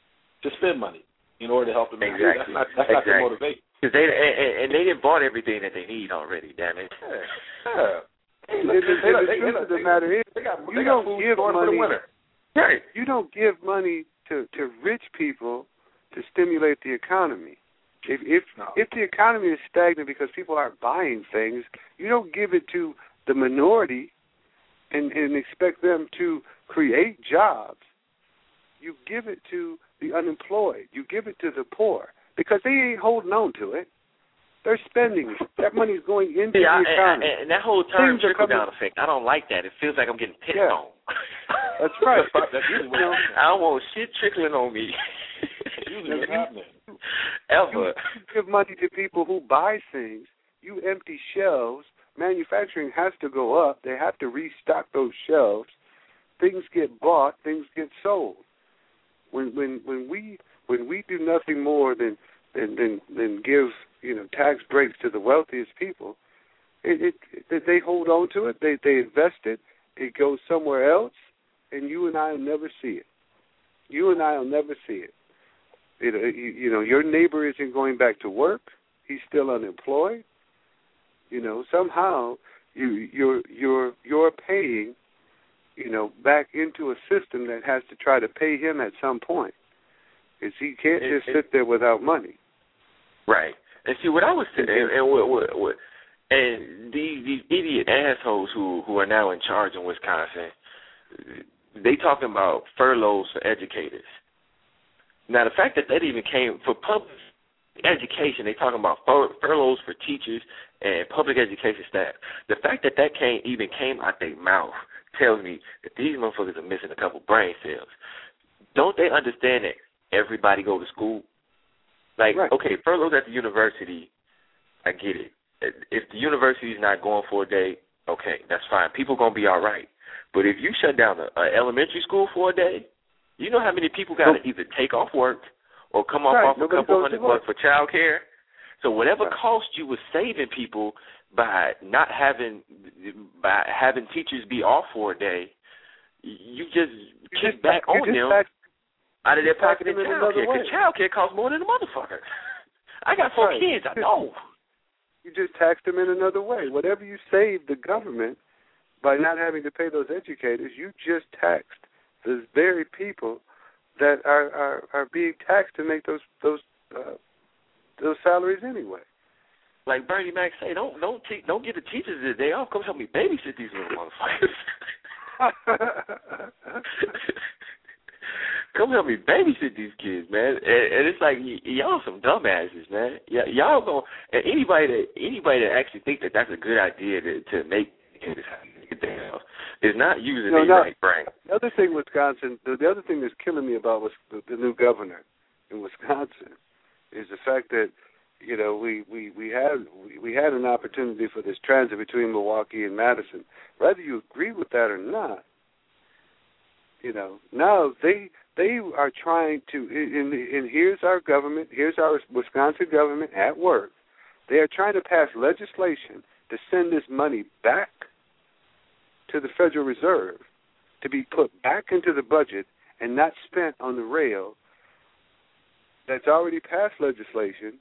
to spend money in order to help them. Exactly. That's not, that's exactly. not the motivation. Because they and, and they didn't bought everything that they need already. Damn it. Yeah. yeah. Hey, the, the, the, the truth of the matter is, they got, you they don't got give money. for the winter. Right. You don't give money to, to rich people to stimulate the economy. If if no. if the economy is stagnant because people aren't buying things, you don't give it to the minority and, and expect them to create jobs. You give it to the unemployed. You give it to the poor because they ain't holding on to it. They're spending it. That money's going into yeah, the economy. And, and that whole term Things are trickle down coming- effect, I don't like that. It feels like I'm getting pissed Yeah. on. That's right. That's usually what You know, I don't want shit trickling on me. usually what's happening. You Ever. give money to people who buy things. You empty shelves. Manufacturing has to go up. They have to restock those shelves. Things get bought. Things get sold. When when when we when we do nothing more than than than, than give you know tax breaks to the wealthiest people, it, it, it they hold on to it. They they invest it. It goes somewhere else, and you and I will never see it. You and I will never see it. It, you, you know, your neighbor isn't going back to work. He's still unemployed. You know, somehow you, you're you're you're paying, you know, back into a system that has to try to pay him at some point. Because he can't it, just it, sit there without money. Right. And see what I was saying, and, and what, what, what, and these these idiot assholes who who are now in charge in Wisconsin, they talking about furloughs for educators. Now, the fact that that even came for public education, they talking about fur- furloughs for teachers and public education staff. The fact that that came even came out their mouth tells me that these motherfuckers are missing a couple brain cells. Don't they understand that everybody go to school? Like, right. okay, furloughs at the university, I get it. If the university's not going for a day, okay, that's fine. People going to be all right. But if you shut down an elementary school for a day, you know how many people got to nope. either take off work or come off, right. off a Nobody couple hundred bucks for child care? So whatever right. cost you was saving people by not having by having teachers be off for a day, you just you kick just, back on them tax, out of their pocket in child care. Because child care costs more than a motherfucker. I got four right. kids, I know. You just taxed them in another way. Whatever you saved the government by not having to pay those educators, you just taxed the very people that are, are, are being taxed to make those those uh, those salaries anyway. Like Bernie Mac say, don't don't te- don't get the teachers the day off. Come help me babysit these little motherfuckers. Come help me babysit these kids, man. And, and it's like y- y'all some dumbasses, man. Y- y'all go and anybody that anybody that actually think that that's a good idea to to make kids is not using no, their no. right brain. The other thing, Wisconsin, the, the other thing that's killing me about was the, the new governor in Wisconsin is the fact that you know we we we had we, we had an opportunity for this transit between Milwaukee and Madison. Whether you agree with that or not, you know now they they are trying to. And, and here's our government. Here's our Wisconsin government at work. They are trying to pass legislation to send this money back to the Federal Reserve to be put back into the budget and not spent on the rail that's already passed legislation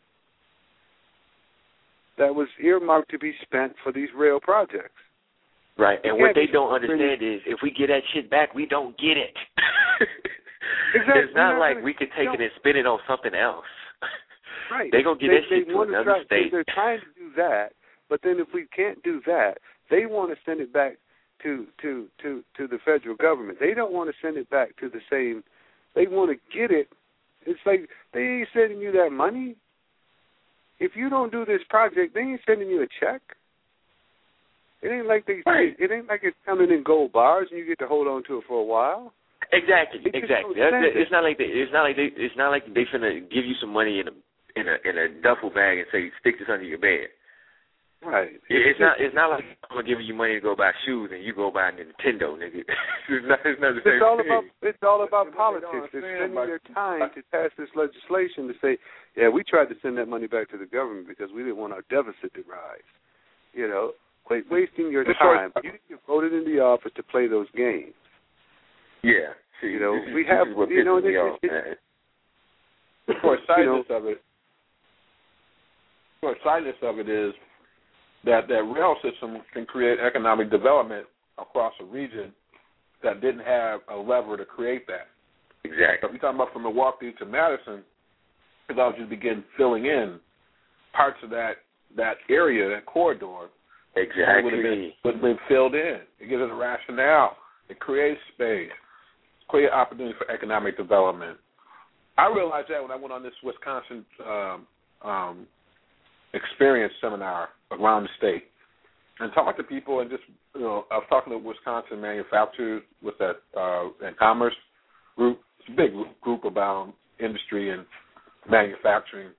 that was earmarked to be spent for these rail projects. Right, and what they don't understand is if we get that shit back, we don't get it. Exactly. It's not like we could take it and spend it on something else. Right. They're going to get they, that shit they to another try, state. They're trying to do that, but then if we can't do that, they want to send it back to, to, to, to the federal government. They don't want to send it back to the same. They want to get it. It's like they ain't sending you that money. If you don't do this project, they ain't sending you a check. It ain't like they. Right. It ain't like it's coming in gold bars and you get to hold on to it for a while. Exactly, It exactly. That's, That's, it's not like they. It's not like they. It's not like they finna give you some money in a in a in a duffel bag and say stick this under your bed. Right. It's, it's not. It's not like I'm giving you money to go buy shoes and you go buy a Nintendo, nigga. it's not. It's not the same It's all thing. about. It's all about politics. They're spending their time to pass this legislation to say, yeah, we tried to send that money back to the government because we didn't want our deficit to rise. You know, Wait, wasting your time. You get voted in the office to play those games. Yeah. See, you know, this, we this have. is what You know, pisses me it, off, it, man. For you know, of it, for sightness of it is that that rail system can create economic development across a region that didn't have a lever to create that. Exactly. So if you're talking about from Milwaukee to Madison, because I'll just begin filling in parts of that that area, that corridor. Exactly. Would have been, would have been filled in. It gives it a rationale. It creates space. It creates opportunity for economic development. I realized that when I went on this Wisconsin um, um, experience seminar around the state and talked to people, and just, you know, I was talking to Wisconsin manufacturers with that uh, and commerce group. It's a big group about industry and manufacturing.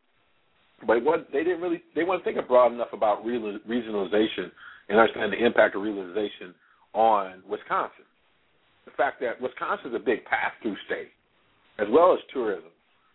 But what they didn't really, they weren't thinking broad enough about regionalization and understand the impact of regionalization on Wisconsin. The fact that Wisconsin is a big pass-through state, as well as tourism,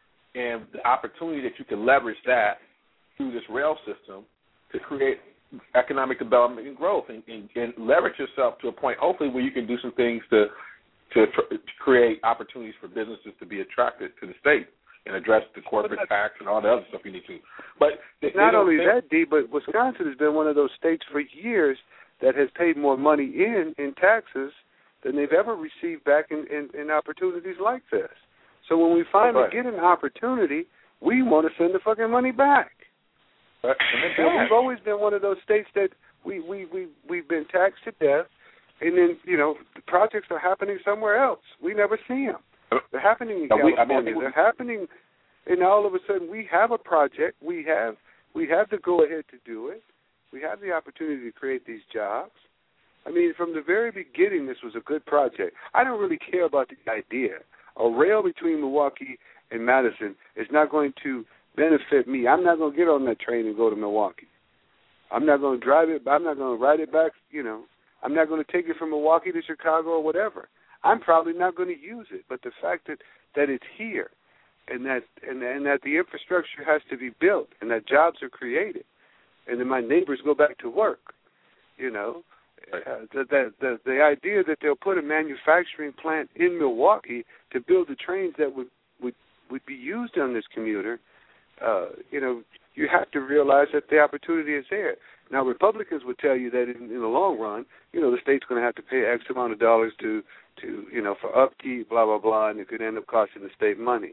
and the opportunity that you can leverage that through this rail system to create economic development and growth, and, and, and leverage yourself to a point, hopefully, where you can do some things to to, to create opportunities for businesses to be attracted to the state and address the corporate tax and all the other stuff you need to. But they, not they only think, that, D, but Wisconsin has been one of those states for years that has paid more money in in taxes than they've ever received back in, in, in opportunities like this. So when we finally right. get an opportunity, we want to send the fucking money back. Right. You know, we've always been one of those states that we, we, we, we've been taxed to death, and then, you know, the projects are happening somewhere else. We never see them. They're happening in California. I mean, They're happening, and all of a sudden we have a project. We have we have the go-ahead to do it. We have the opportunity to create these jobs. I mean, from the very beginning, this was a good project. I don't really care about the idea. A rail between Milwaukee and Madison is not going to benefit me. I'm not going to get on that train and go to Milwaukee. I'm not going to drive it. I'm not going to ride it back, you know. I'm not going to take it from Milwaukee to Chicago or whatever. I'm probably not going to use it, but the fact that, that it's here, and that and, and that the infrastructure has to be built, and that jobs are created, and that my neighbors go back to work, you know, uh, the, the the the idea that they'll put a manufacturing plant in Milwaukee to build the trains that would would, would be used on this commuter, uh, you know, you have to realize that the opportunity is there. Now, Republicans would tell you that in, in the long run, you know, the state's going to have to pay X amount of dollars to, to, you know, for upkeep, blah, blah, blah, and it could end up costing the state money.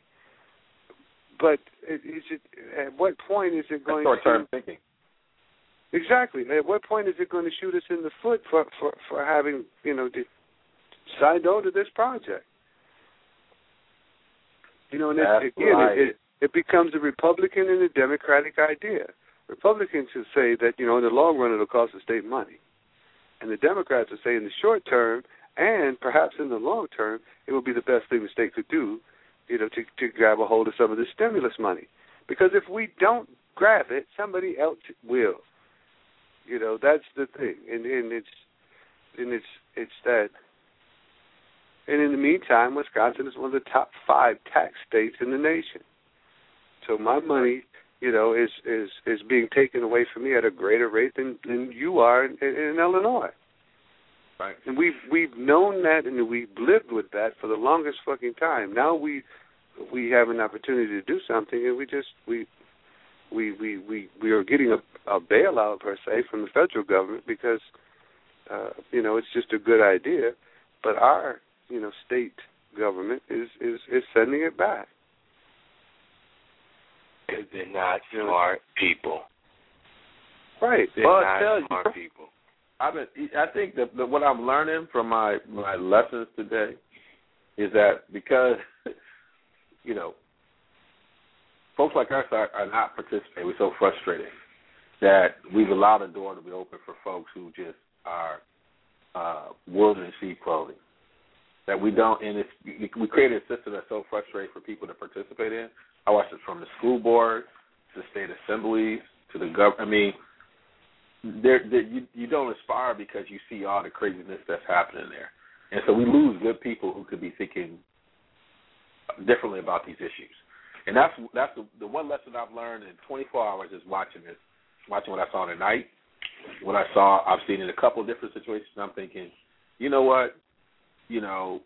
But is it, at what point is it going That's to... short-term thinking. Exactly. At what point is it going to shoot us in the foot for, for, for having, you know, signed on to this project? You know, and it, again, right. it, it, it becomes a Republican and a Democratic idea. Republicans will say that, you know, in the long run it'll cost the state money. And the Democrats will say in the short term and perhaps in the long term it will be the best thing the state could do, you know, to, to grab a hold of some of the stimulus money. Because if we don't grab it, somebody else will. You know, that's the thing. And, and it's and it's it's that. And in the meantime, Wisconsin is one of the top five tax states in the nation. So my money, you know, is, is, is being taken away from me at a greater rate than, than you are in, in Illinois. Right. And we've we've known that, and we've lived with that for the longest fucking time. Now we we have an opportunity to do something, and we just we we we we, we are getting a, a bailout per se from the federal government because uh, you know, it's just a good idea, but our you know state government is is, is sending it back. Because they're not smart people. Right. They're well, not tell smart you, people. I mean, I think that, that what I'm learning from my, my lessons today is that because, you know, folks like us are, are not participating. We're so frustrated that we've allowed the door to be open for folks who just are uh, willing to see clothing. That we don't, and it's, we created a system that's so frustrating for people to participate in. I watched it from the school board to the state assemblies to the government. I mean, there, there, you, you don't aspire because you see all the craziness that's happening there. And so we lose good people who could be thinking differently about these issues. And that's that's the, the one lesson I've learned in twenty-four hours is watching this, watching what I saw tonight, what I saw, I've seen in a couple of different situations. I'm thinking, you know what, you know,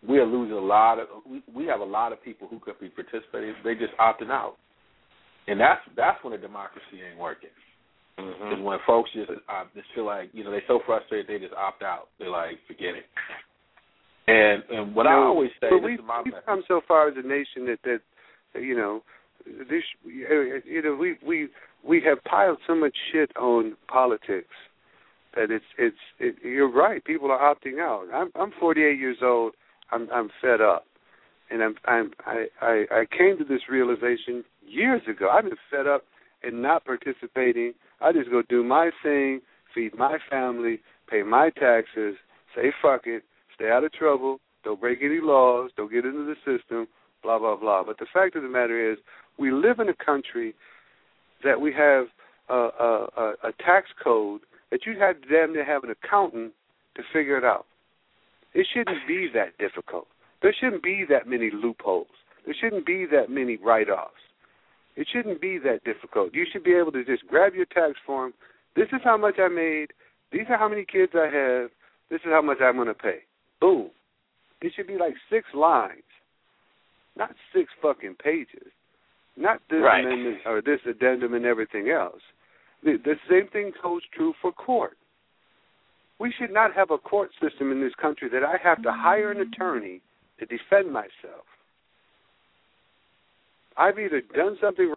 we are losing a lot of. We, we have a lot of people who could be participating. They just opting out, and that's that's when the democracy ain't working. Mm-hmm. Is when folks just uh, just feel like, you know, they're so frustrated they just opt out. They're like, forget it. And and what you I know, always say, but this we, is my we've message. come so far as a nation that that you know, this you know we we we have piled so much shit on politics that it's it's it, you're right. People are opting out. I'm I'm forty-eight years old. I'm I'm fed up, and I'm I'm I I, I came to this realization years ago. I've been fed up and not participating. I just go do my thing, feed my family, pay my taxes, say fuck it, stay out of trouble, don't break any laws, don't get into the system, blah, blah, blah. But the fact of the matter is we live in a country that we have a, a, a, a tax code that you had to damn near have an accountant to figure it out. It shouldn't be that difficult. There shouldn't be that many loopholes. There shouldn't be that many write-offs. It shouldn't be that difficult. You should be able to just grab your tax form. This is how much I made. These are how many kids I have. This is how much I'm going to pay. Boom. It should be like six lines, not six fucking pages, not this right. amendment or this addendum and everything else. The, the same thing holds true for court. We should not have a court system in this country that I have to hire an attorney to defend myself. I've either done something